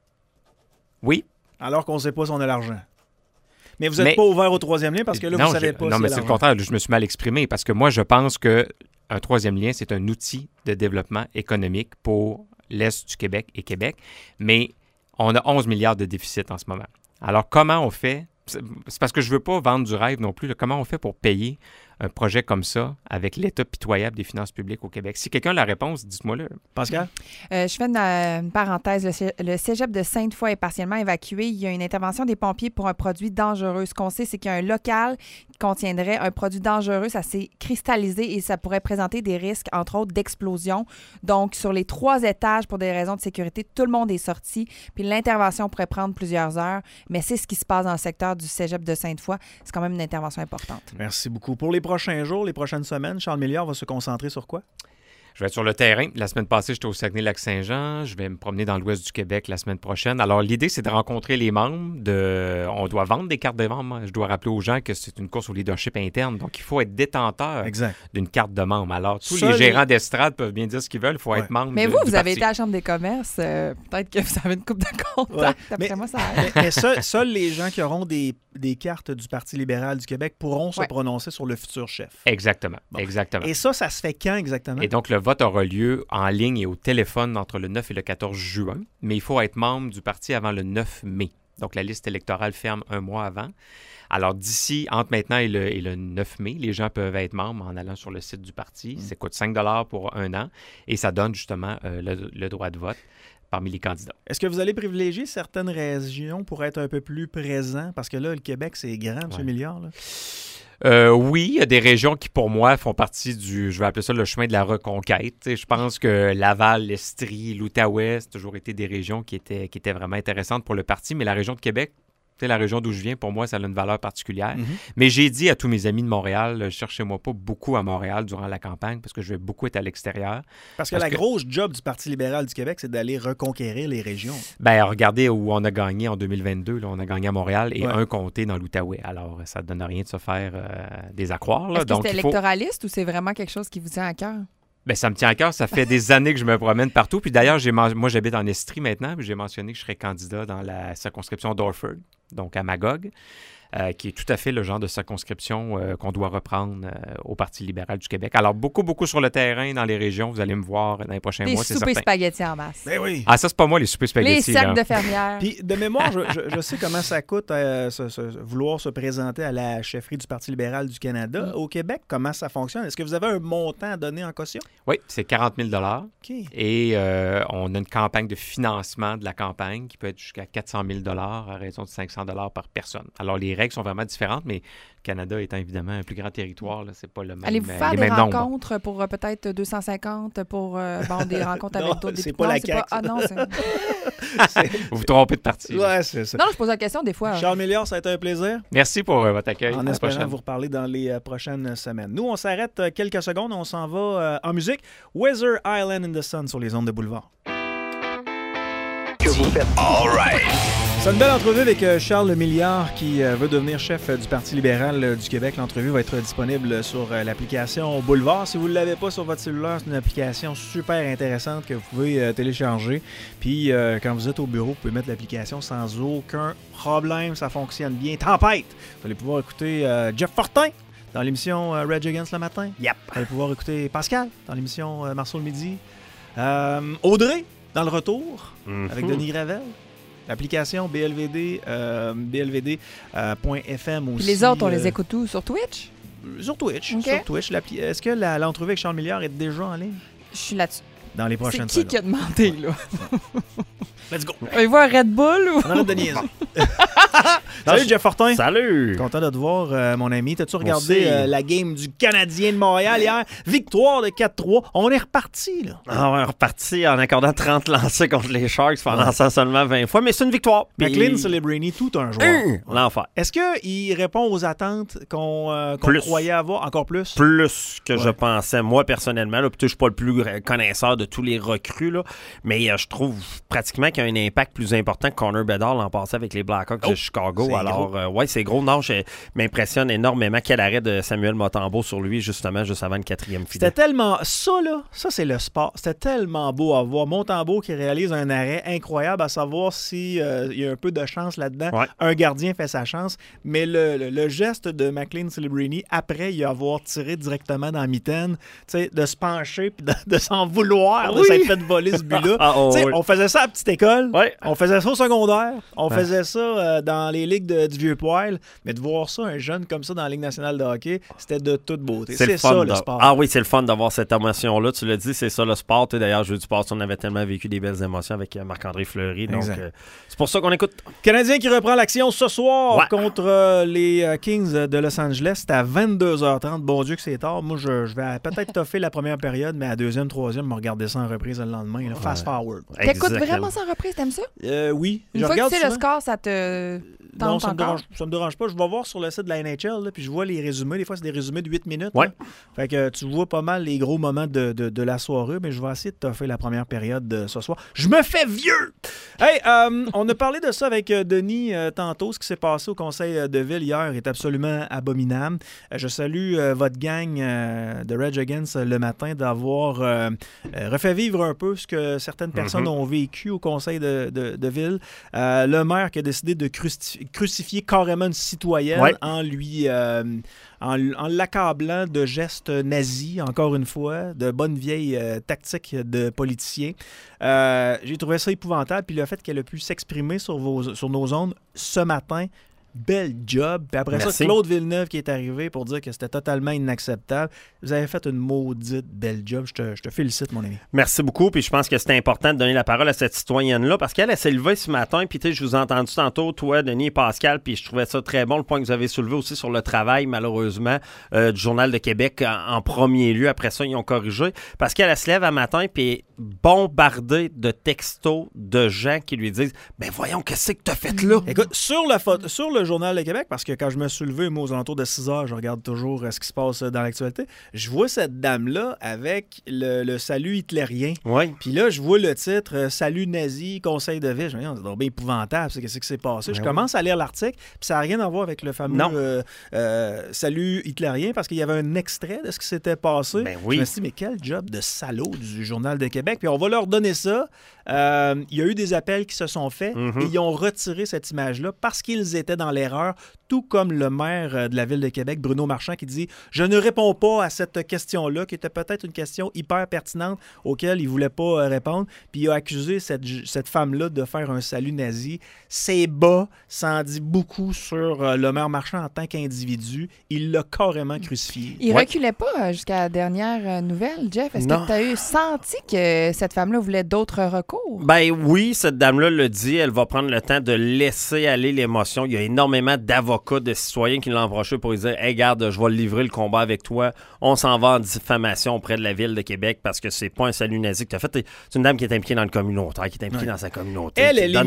Oui. Alors qu'on ne sait pas si on a l'argent. Mais vous n'êtes pas ouvert au troisième lien parce que là, vous ne savez pas non, mais c'est le contraire. Je me suis mal exprimé parce que moi, je pense qu'un troisième lien, c'est un outil de développement économique pour l'Est du Québec et Québec. Mais on a 11 milliards de déficit en ce moment. Alors, comment on fait? C'est parce que je ne veux pas vendre du rêve non plus. Là. Comment on fait pour payer un projet comme ça avec l'état pitoyable des finances publiques au Québec? Si quelqu'un a la réponse, dites-moi-le. Pascal? Je fais une parenthèse. Le cégep de Sainte-Foy est partiellement évacué. Il y a une intervention des pompiers pour un produit dangereux. Ce qu'on sait, c'est qu'il y a un local qui contiendrait un produit dangereux. Ça s'est cristallisé et ça pourrait présenter des risques, entre autres, d'explosion. Donc, sur les 3 étages, pour des raisons de sécurité, tout le monde est sorti. Puis l'intervention pourrait prendre plusieurs heures. Mais c'est ce qui se passe dans le secteur du cégep de Sainte-Foy. C'est quand même une intervention importante. Merci beaucoup. Pour les prochains jours, les prochaines semaines, Charles Milliard va se concentrer sur quoi? Je vais être sur le terrain. La semaine passée, j'étais au Saguenay-Lac-Saint-Jean. Je vais me promener dans l'ouest du Québec la semaine prochaine. Alors, l'idée, c'est de rencontrer les membres. On doit vendre des cartes de membre. Je dois rappeler aux gens que c'est une course au leadership interne. Donc, il faut être détenteur d'une carte de membre. Alors, tous les gérants d'estrade peuvent bien dire ce qu'ils veulent. Il faut être membre. Mais vous avez été à la Chambre des commerces. Peut-être que vous avez une coupe de contacts. Après moi, ça arrive. Mais seuls les gens qui auront des cartes du Parti libéral du Québec pourront se prononcer sur le futur chef. Exactement. Bon. Exactement. Et ça se fait quand exactement? Et donc, le vote aura lieu en ligne et au téléphone entre le 9 et le 14 juin. Mais il faut être membre du parti avant le 9 mai. Donc, la liste électorale ferme un mois avant. Alors, d'ici, entre maintenant et le 9 mai, les gens peuvent être membres en allant sur le site du parti. Ça coûte 5 $ pour un an et ça donne justement le droit de vote parmi les candidats. Est-ce que vous allez privilégier certaines régions pour être un peu plus présent? Parce que là, le Québec, c'est grand, M. Milliard. Là. Oui, il y a des régions qui, pour moi, font partie je vais appeler ça le chemin de la reconquête. T'sais, je pense que Laval, l'Estrie, l'Outaouais, c'est toujours été des régions qui étaient vraiment intéressantes pour le parti, mais la région de Québec, la région d'où je viens, pour moi, ça a une valeur particulière. Mm-hmm. Mais j'ai dit à tous mes amis de Montréal, cherchez-moi pas beaucoup à Montréal durant la campagne parce que je vais beaucoup être à l'extérieur. Parce que grosse job du Parti libéral du Québec, c'est d'aller reconquérir les régions. Ben, regardez où on a gagné en 2022. Là, on a gagné à Montréal et un comté dans l'Outaouais. Alors, ça ne donne rien de se faire des accroires. Là. Est-ce que c'est électoraliste ou c'est vraiment quelque chose qui vous tient à cœur? Ben, ça me tient à cœur. Ça fait des années que je me promène partout. Puis d'ailleurs, moi, j'habite en Estrie maintenant. Puis j'ai mentionné que je serais candidat dans la circonscription d'Orford, donc à Magog, qui est tout à fait le genre de circonscription qu'on doit reprendre au Parti libéral du Québec. Alors, beaucoup sur le terrain, dans les régions. Vous allez me voir dans les prochains mois, c'est certain. Les soupers spaghettis en masse. Ben oui. Ah, ça, c'est pas moi, les soupers spaghettis. Les cercles de fermières. Puis, de mémoire, je sais comment ça coûte vouloir se présenter à la chefferie du Parti libéral du Canada. Au Québec, comment ça fonctionne? Est-ce que vous avez un montant à donner en caution? Oui, c'est 40 000 Okay. Et on a une campagne de financement de la campagne qui peut être jusqu'à 400 000 à raison de 500 par personne. Alors, les règles sont vraiment différentes, mais le Canada étant évidemment un plus grand territoire, là, c'est pas le même. Allez-vous faire des rencontres pour peut-être 250 pour des rencontres avec d'autres députés? C'est pas la CAQ. Ah non, Vous vous trompez de parti. Ouais, c'est ça. Non, je pose la question des fois. Charles Milliard, ça a été un plaisir. Merci pour votre accueil. En espérant vous reparler dans les prochaines semaines. Nous, on s'arrête quelques secondes. On s'en va en musique. Weather Island in the Sun sur les ondes de Boulevard. Que vous faites. All right. C'est une belle entrevue avec Charles Milliard qui veut devenir chef du Parti libéral du Québec. L'entrevue va être disponible sur l'application Boulevard. Si vous ne l'avez pas sur votre cellulaire, c'est une application super intéressante que vous pouvez télécharger. Puis quand vous êtes au bureau, vous pouvez mettre l'application sans aucun problème. Ça fonctionne bien. Tempête! Vous allez pouvoir écouter Jeff Fortin dans l'émission Rage Against le matin. Yep. Vous allez pouvoir écouter Pascal dans l'émission Marceau le midi. Audrey dans le retour avec Denis Gravel. L'application BLVD, BLVD.fm aussi. Puis les autres, on les écoute où? Sur Twitch? Sur Twitch. Okay. Sur Twitch. Est-ce que l'entrevue avec Charles Milliard est déjà en ligne? Je suis là-dessus. Dans les prochaines secondes. C'est qui a demandé, là? Let's go. Avez-vous un Red Bull ou? On arrête de niaiser. Salut, Jeff Fortin. Salut. Content de te voir, mon ami. T'as-tu regardé la game du Canadien de Montréal hier? Victoire de 4-3. On est reparti, là. Ah, on est reparti en accordant 30 lancers contre les Sharks pendant ça seulement 20 fois, mais c'est une victoire. McLean Celebrini, tout un joueur. L'enfer. Est-ce qu'il répond aux attentes qu'on croyait avoir encore plus? Plus que je pensais, moi, personnellement. Là, je ne suis pas le plus connaisseur de tous les recrues, là, mais je trouve pratiquement qu'il y a un impact plus important que Connor Bedard l'an passé avec les Blackhawks de Chicago. Alors, c'est gros. Non, je m'impressionne énormément. Quel arrêt de Samuel Montembeau sur lui, justement, juste avant le 4e filet. C'était tellement... Ça, c'est le sport. C'était tellement beau à voir. Montembeau qui réalise un arrêt incroyable, à savoir s'il y a un peu de chance là-dedans. Ouais. Un gardien fait sa chance. Mais le geste de McLean Celebrini, après y avoir tiré directement dans la mitaine, de se pencher puis de s'en vouloir de s'être fait voler ce but-là. On faisait ça à la petite école. Ouais. On faisait ça au secondaire. On faisait ça dans les ligues du Vieux-Poil. Mais de voir ça, un jeune comme ça dans la Ligue nationale de hockey, c'était de toute beauté. C'est ça, le sport. Ah oui, c'est le fun d'avoir cette émotion-là. Tu l'as dit, c'est ça, le sport. D'ailleurs, jeu du sport, on avait tellement vécu des belles émotions avec Marc-André Fleury. Donc, c'est pour ça qu'on écoute. Canadien qui reprend l'action ce soir contre les Kings de Los Angeles. C'est à 22h30. Bon Dieu que c'est tard. Moi, je vais peut-être toffer la première période, mais à la deuxième, troisième, me regarder ça en reprise le lendemain. Là, fast forward. T'écoutes vraiment ça en reprise? T'aimes ça? Oui. Une fois que tu sais le score, ça te... Non, ça me dérange pas. Je vais voir sur le site de la NHL, là, puis je vois les résumés. Des fois, c'est des résumés de 8 minutes. Ouais. Fait que tu vois pas mal les gros moments de la soirée, mais je vais essayer de toffer la première période de ce soir. Je me fais vieux! Hey, on a parlé de ça avec Denis tantôt. Ce qui s'est passé au conseil de ville hier est absolument abominable. Je salue votre gang de Rage Against le matin d'avoir refait vivre un peu ce que certaines personnes ont vécu au conseil de ville. Le maire qui a décidé de crucifier carrément une citoyenne en l'accablant de gestes nazis, encore une fois, de bonnes vieilles tactiques de politiciens. J'ai trouvé ça épouvantable. Puis le fait qu'elle a pu s'exprimer sur nos ondes ce matin bel job. Puis après ça, Claude Villeneuve qui est arrivé pour dire que c'était totalement inacceptable. Vous avez fait une maudite belle job. Je te félicite, mon ami. Merci beaucoup. Puis je pense que c'est important de donner la parole à cette citoyenne-là parce qu'elle s'est levée ce matin. Puis je vous ai entendu tantôt, toi, Denis et Pascal, puis je trouvais ça très bon, le point que vous avez soulevé aussi sur le travail, malheureusement, du Journal de Québec en premier lieu. Après ça, ils ont corrigé. Parce qu'elle se lève un matin puis est bombardée de textos de gens qui lui disent « Ben voyons, qu'est-ce que t'as fait là? » Écoute, sur le Journal de Québec, parce que quand je me suis levé, moi, aux alentours de 6 heures, je regarde toujours ce qui se passe dans l'actualité, je vois cette dame-là avec le salut hitlérien. Oui. Puis là, je vois le titre « Salut nazi, conseil de ville ». Je me dis, c'est donc bien épouvantable, qu'est-ce qui s'est passé? Je commence à lire l'article, puis ça n'a rien à voir avec le fameux salut hitlérien, parce qu'il y avait un extrait de ce qui s'était passé. Ben oui. Je me suis dit, mais quel job de salaud du Journal de Québec. Puis on va leur donner ça. Il y a eu des appels qui se sont faits et ils ont retiré cette image-là parce qu'ils étaient dans l'erreur, tout comme le maire de la Ville de Québec, Bruno Marchand, qui dit « Je ne réponds pas à cette question-là », qui était peut-être une question hyper pertinente auquel il ne voulait pas répondre. Puis il a accusé cette femme-là de faire un salut nazi. C'est bas, ça en dit beaucoup sur le maire Marchand en tant qu'individu. Il l'a carrément crucifié. Il reculait pas jusqu'à la dernière nouvelle, Jeff. Est-ce que tu as senti que cette femme-là voulait d'autres recours? Ben oui, cette dame-là le dit. Elle va prendre le temps de laisser aller l'émotion. Il y a énormément d'avocats, de citoyens qui l'ont approché pour lui dire « Hey, garde, je vais livrer le combat avec toi. On s'en va en diffamation auprès de la Ville de Québec parce que c'est pas un salut nazi que tu as fait. » C'est une dame qui est impliquée dans le communautaire, qui est impliquée dans sa communauté.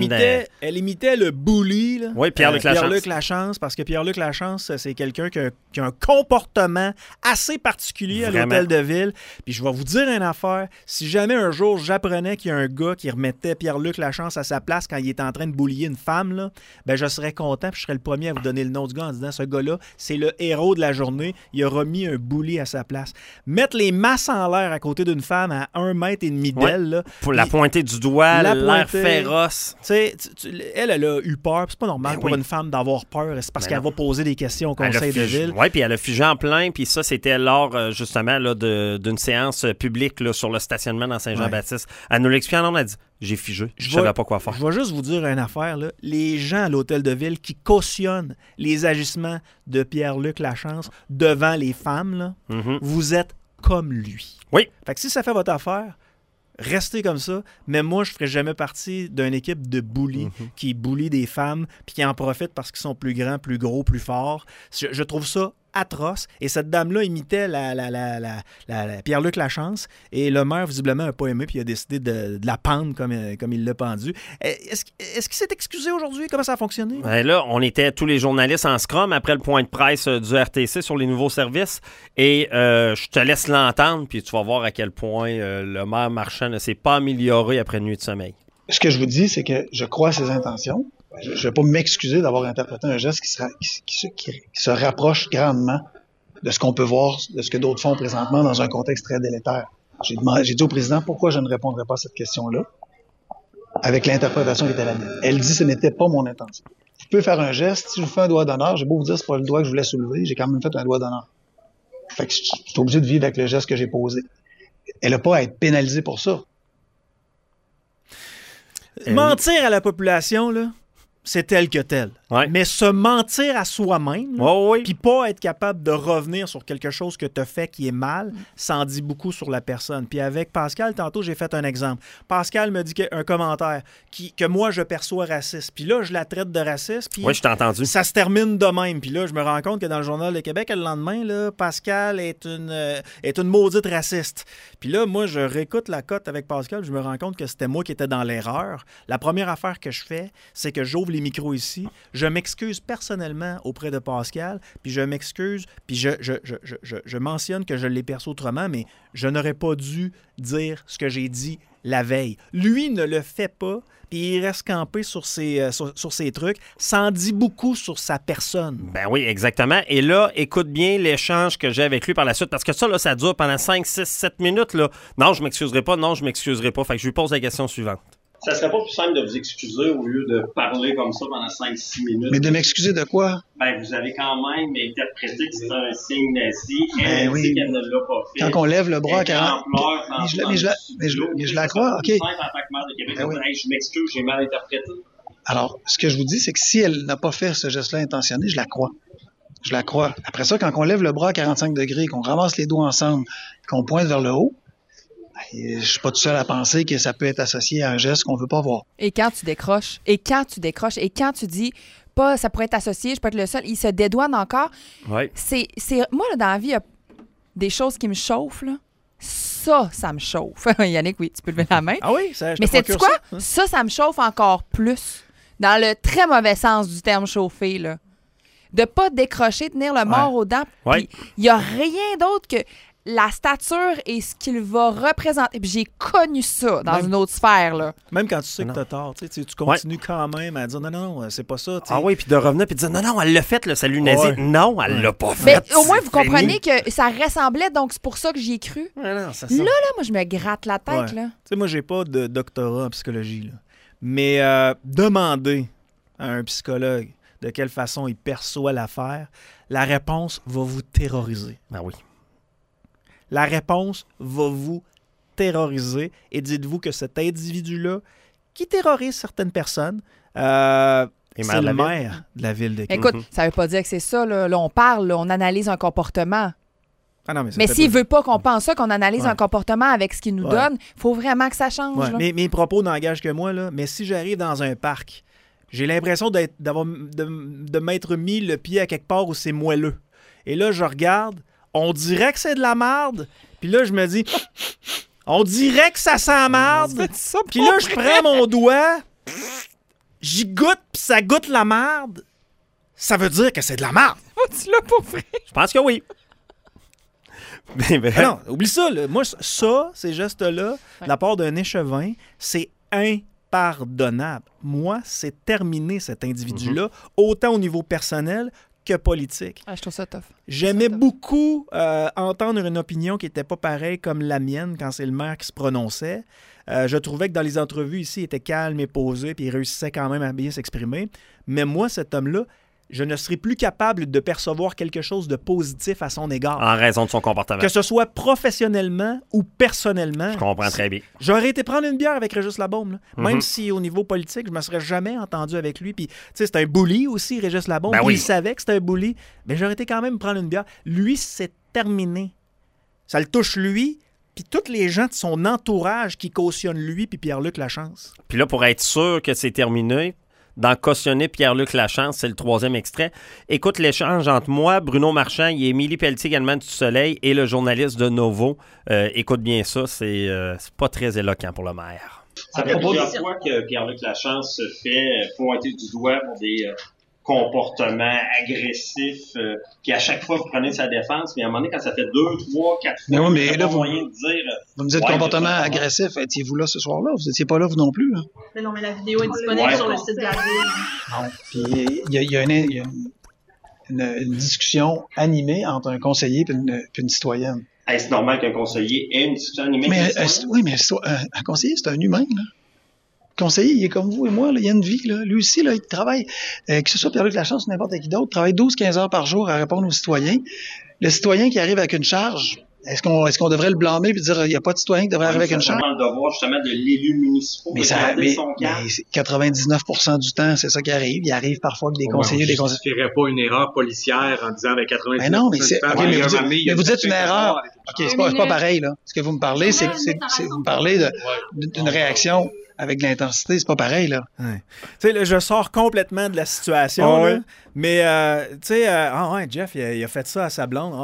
Elle imitait le bully. Là. Oui, Pierre-Luc Lachance. Pierre-Luc Lachance, parce que Pierre-Luc Lachance, c'est quelqu'un qui a un comportement assez particulier à l'hôtel de ville. Puis je vais vous dire une affaire. Si jamais un jour j'apprenais qu'il y a un gars qui remettait Pierre-Luc Lachance à sa place quand il était en train de bullier une femme, là, ben je serais content puis je serais le premier à vous donner le nom du gars en disant ce gars-là, c'est le héros de la journée. Il a remis un bully à sa place. Mettre les masses en l'air à côté d'une femme à 1,5 mètre d'elle. Là, pour la pointer du doigt, l'air féroce. Elle a eu peur. C'est pas normal pour une femme d'avoir peur. C'est parce qu'elle va poser des questions au conseil de ville. Oui, puis elle a figé en plein. Puis ça, c'était lors, justement, là, d'une séance publique là, sur le stationnement dans Saint-Jean-Baptiste. Elle nous l'explique en nombre, elle a dit « J'ai figé, je savais pas quoi faire. » Je vais juste vous dire une affaire. Là. Les gens à l'hôtel de ville qui cautionnent les agissements de Pierre-Luc Lachance devant les femmes, là, vous êtes comme lui. Oui. Fait que si ça fait votre affaire, restez comme ça, mais moi, je ne ferai jamais partie d'une équipe de bullies qui bully des femmes puis qui en profitent parce qu'ils sont plus grands, plus gros, plus forts. Je trouve ça atroce. Et cette dame-là imitait la Pierre-Luc Lachance et le maire, visiblement, n'a pas aimé puis il a décidé de la pendre comme il l'a pendu. Est-ce qu'il s'est excusé aujourd'hui? Comment ça a fonctionné? Ben là, on était tous les journalistes en scrum après le point de presse du RTC sur les nouveaux services et je te laisse l'entendre puis tu vas voir à quel point le maire Marchand ne s'est pas amélioré après une nuit de sommeil. Ce que je vous dis, c'est que je crois à ses intentions. Je ne vais pas m'excuser d'avoir interprété un geste qui se rapproche grandement de ce qu'on peut voir, de ce que d'autres font présentement dans un contexte très délétère. J'ai dit au président pourquoi je ne répondrais pas à cette question-là avec l'interprétation qui était la mienne. Elle dit ce n'était pas mon intention. Je peux faire un geste, si je vous fais un doigt d'honneur, j'ai beau vous dire c'est pas le doigt que je voulais soulever, j'ai quand même fait un doigt d'honneur. Fait que je suis obligé de vivre avec le geste que j'ai posé. Elle n'a pas à être pénalisée pour ça. Mentir à la population, là, c'est tel que tel. Ouais. Mais se mentir à soi-même, puis pas être capable de revenir sur quelque chose que tu as fait qui est mal, ça en dit beaucoup sur la personne. Puis avec Pascal, tantôt, j'ai fait un exemple. Pascal me dit un commentaire que moi, je perçois raciste. Puis là, je la traite de raciste. Puis je t'ai entendu. Ça se termine de même. Puis là, je me rends compte que dans le Journal de Québec, le lendemain, là, Pascal est une maudite raciste. Puis là, moi, je réécoute la cote avec Pascal. Je me rends compte que c'était moi qui étais dans l'erreur. La première affaire que je fais, c'est que j'ouvre les micros ici. Je m'excuse personnellement auprès de Pascal, puis je m'excuse, puis je mentionne que je l'ai perçu autrement, mais je n'aurais pas dû dire ce que j'ai dit la veille. Lui ne le fait pas, puis il reste campé sur ses trucs. Ça en dit beaucoup sur sa personne. Ben oui, exactement. Et là, écoute bien l'échange que j'ai avec lui par la suite, parce que ça, là, ça dure pendant 5, 6, 7 minutes. Là. Non, je m'excuserai pas. Non, je m'excuserai pas. Fait que je lui pose la question suivante. Ça serait pas plus simple de vous excuser au lieu de parler comme ça pendant 5-6 minutes? Mais de m'excuser de quoi? Ben, vous avez quand même interprété que c'était un signe nazi. Elle dit qu'elle ne l'a pas fait. Quand on lève le bras à 40... Mais je la crois, OK. Je m'excuse, j'ai mal interprété. Alors, ce que je vous dis, c'est que si elle n'a pas fait ce geste-là intentionné, je la crois. Je la crois. Après ça, quand on lève le bras à 45 degrés, qu'on ramasse les doigts ensemble, qu'on pointe vers le haut, je suis pas tout seul à penser que ça peut être associé à un geste qu'on veut pas voir. Et quand tu décroches, et quand tu dis, pas, ça pourrait être associé, je peux être le seul, il se dédouane encore. Ouais. Moi, là, dans la vie, il y a des choses qui me chauffent, là. Ça me chauffe. Yannick, oui, tu peux lever la main. Ah oui, ça, je te Mais sais-tu procure quoi? Ça me chauffe encore plus. Dans le très mauvais sens du terme chauffer, là. De pas décrocher, tenir le mort aux dents. Ouais. Il n'y a rien d'autre que la stature et ce qu'il va représenter. Puis j'ai connu ça dans une autre sphère, là. Même quand tu sais que t'as tort, tu continues quand même à dire non, c'est pas ça. Ah oui, puis de revenir puis de dire non, elle l'a fait, le salut nazi. Ouais. Non, elle l'a pas fait. Mais au moins, vous comprenez que ça ressemblait, donc c'est pour ça que j'y ai cru. Ouais, non, ça là, moi, je me gratte la tête, là. Tu sais, moi, j'ai pas de doctorat en psychologie, là. Mais demander à un psychologue de quelle façon il perçoit l'affaire, la réponse va vous terroriser. Ah oui. La réponse va vous terroriser et dites-vous que cet individu-là, qui terrorise certaines personnes, c'est le maire de la ville de Québec. Écoute, ça veut pas dire que c'est ça, là. Là, on parle, là, on analyse un comportement. Ah non, mais s'il veut pas qu'on pense ça, qu'on analyse un comportement avec ce qu'il nous donne, il faut vraiment que ça change. Ouais. Là. Mes propos n'engagent que moi, là. Mais si j'arrive dans un parc, j'ai l'impression de m'être mis le pied à quelque part où c'est moelleux. Et là, je regarde, on dirait que c'est de la marde. Puis là, je me dis, on dirait que ça sent marde. Puis là, je prends mon doigt, j'y goûte, puis ça goûte la marde. Ça veut dire que c'est de la marde. Tu l'as pour vrai? Je pense que oui. Non, oublie ça. Là. Moi, ça, ces gestes-là, de la part d'un échevin, c'est impardonnable. Moi, c'est terminé, cet individu-là, autant au niveau personnel que politique. Ah, je trouve ça tough. J'aimais beaucoup entendre une opinion qui n'était pas pareille comme la mienne quand c'est le maire qui se prononçait. Je trouvais que dans les entrevues ici, il était calme et posé, puis il réussissait quand même à bien s'exprimer. Mais moi, cet homme-là, je ne serais plus capable de percevoir quelque chose de positif à son égard. En raison de son comportement. Que ce soit professionnellement ou personnellement. Je comprends très bien. J'aurais été prendre une bière avec Régis Labaume. Là. Même si au niveau politique, je ne me serais jamais entendu avec lui. Puis, tu sais, c'est un bully aussi, Régis Labaume. Ben oui. Il savait que c'était un bully. Mais j'aurais été quand même prendre une bière. Lui, c'est terminé. Ça le touche lui, puis tous les gens de son entourage qui cautionnent lui puis Pierre-Luc Lachance. Puis là, pour être sûr que c'est terminé, dans cautionner Pierre-Luc Lachance, c'est le 3e extrait. Écoute l'échange entre moi, Bruno Marchand, et Émilie Pelletier également du Soleil et le journaliste de Novo. Écoute bien ça, c'est pas très éloquent pour le maire. Ça fait plusieurs fois que Pierre-Luc Lachance se fait pointer du doigt pour des comportements agressifs, puis à chaque fois vous prenez sa défense, mais à un moment donné, quand ça fait 2, 3, 4 fois, mais oui, mais il n'y a là, pas moyen de dire... Vous me dites comportement agressif, étiez-vous là ce soir-là? Vous n'étiez pas là, vous non plus? Là? Mais non, mais la vidéo est disponible sur le site de la ville. Non. Puis il y a une discussion animée entre un conseiller et une citoyenne. Est-ce normal qu'un conseiller ait une discussion animée? Mais un conseiller, c'est un humain, là. Le conseiller, il est comme vous et moi, là, il y a une vie. Là. Lui aussi, là, il travaille, que ce soit Pierre-Luc Lachance ou n'importe qui d'autre, travaille 12-15 heures par jour à répondre aux citoyens. Le citoyen qui arrive avec une charge, est-ce qu'on devrait le blâmer et dire il n'y a pas de citoyen qui devrait arriver avec une charge? C'est le devoir justement de l'élu municipal de garder son calme. Mais 99% du temps, c'est ça qui arrive. Il arrive parfois que des conseillers... Je ne justifierais pas une erreur policière en disant 99% mais non, mais du temps. Mais vous dites une erreur. OK, c'est pas pareil, là. Ce que vous me parlez, c'est vous me parlez d'une réaction avec de l'intensité, c'est pas pareil, là. Ouais. Tu sais, je sors complètement de la situation, là, mais, tu sais, Jeff, il a fait ça à sa blonde.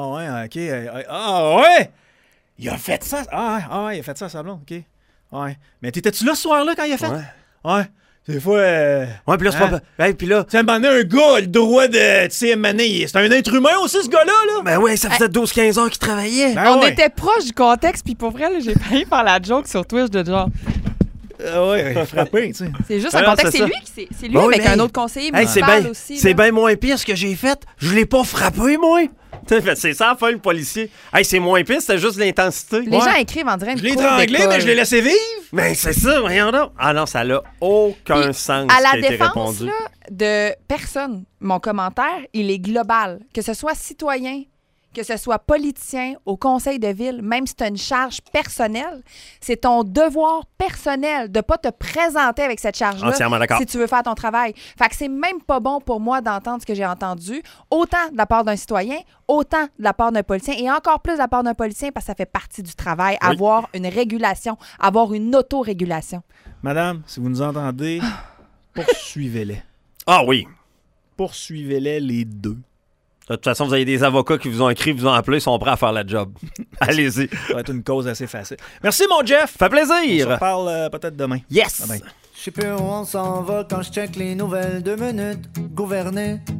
Il a fait ça. Il a fait ça à sa blonde, OK. Ouais. Mais t'étais-tu là ce soir-là quand il a fait? Ouais. Des fois... puis là, c'est pas... Puis là... Tu sais, un gars a le droit de... Tu sais, c'est un être humain aussi, ce gars-là, là. Ben oui, ça faisait 12-15 heures qu'il travaillait. On était proche du contexte, puis pour vrai, là, j'ai failli faire la joke sur Twitch de genre... frappé, tu sais. C'est juste un contexte. C'est lui avec un autre conseiller municipal aussi. C'est bien moins pire ce que j'ai fait. Je l'ai pas frappé, moi. C'est ça, enfin, le policier. C'est moins pire, c'était juste l'intensité. Les gens écrivent en direct. Je l'ai étranglé, mais je l'ai laissé vivre. Mais c'est ça, voyons donc. Ah non, ça n'a aucun sens. À la qui a été défense répondu. là, de personne, mon commentaire, il est global. Que ce soit citoyen que ce soit politicien, au conseil de ville, même si tu as une charge personnelle, c'est ton devoir personnel de ne pas te présenter avec cette charge-là Entièrement d'accord. si tu veux faire ton travail. Fait que c'est même pas bon pour moi d'entendre ce que j'ai entendu, autant de la part d'un citoyen, autant de la part d'un politicien, et encore plus de la part d'un politicien parce que ça fait partie du travail, avoir une régulation, avoir une autorégulation. Madame, si vous nous entendez, poursuivez-les. Ah oui. Poursuivez-les les deux. De toute façon, vous avez des avocats qui vous ont écrit, vous ont appelé, ils sont prêts à faire la job. Allez-y. Ça va être une cause assez facile. Merci, mon Jeff. Fait plaisir. On se reparle peut-être demain. Yes. Bye-bye. Je sais plus où on s'en va quand je check les nouvelles 2 minutes. Gouverner.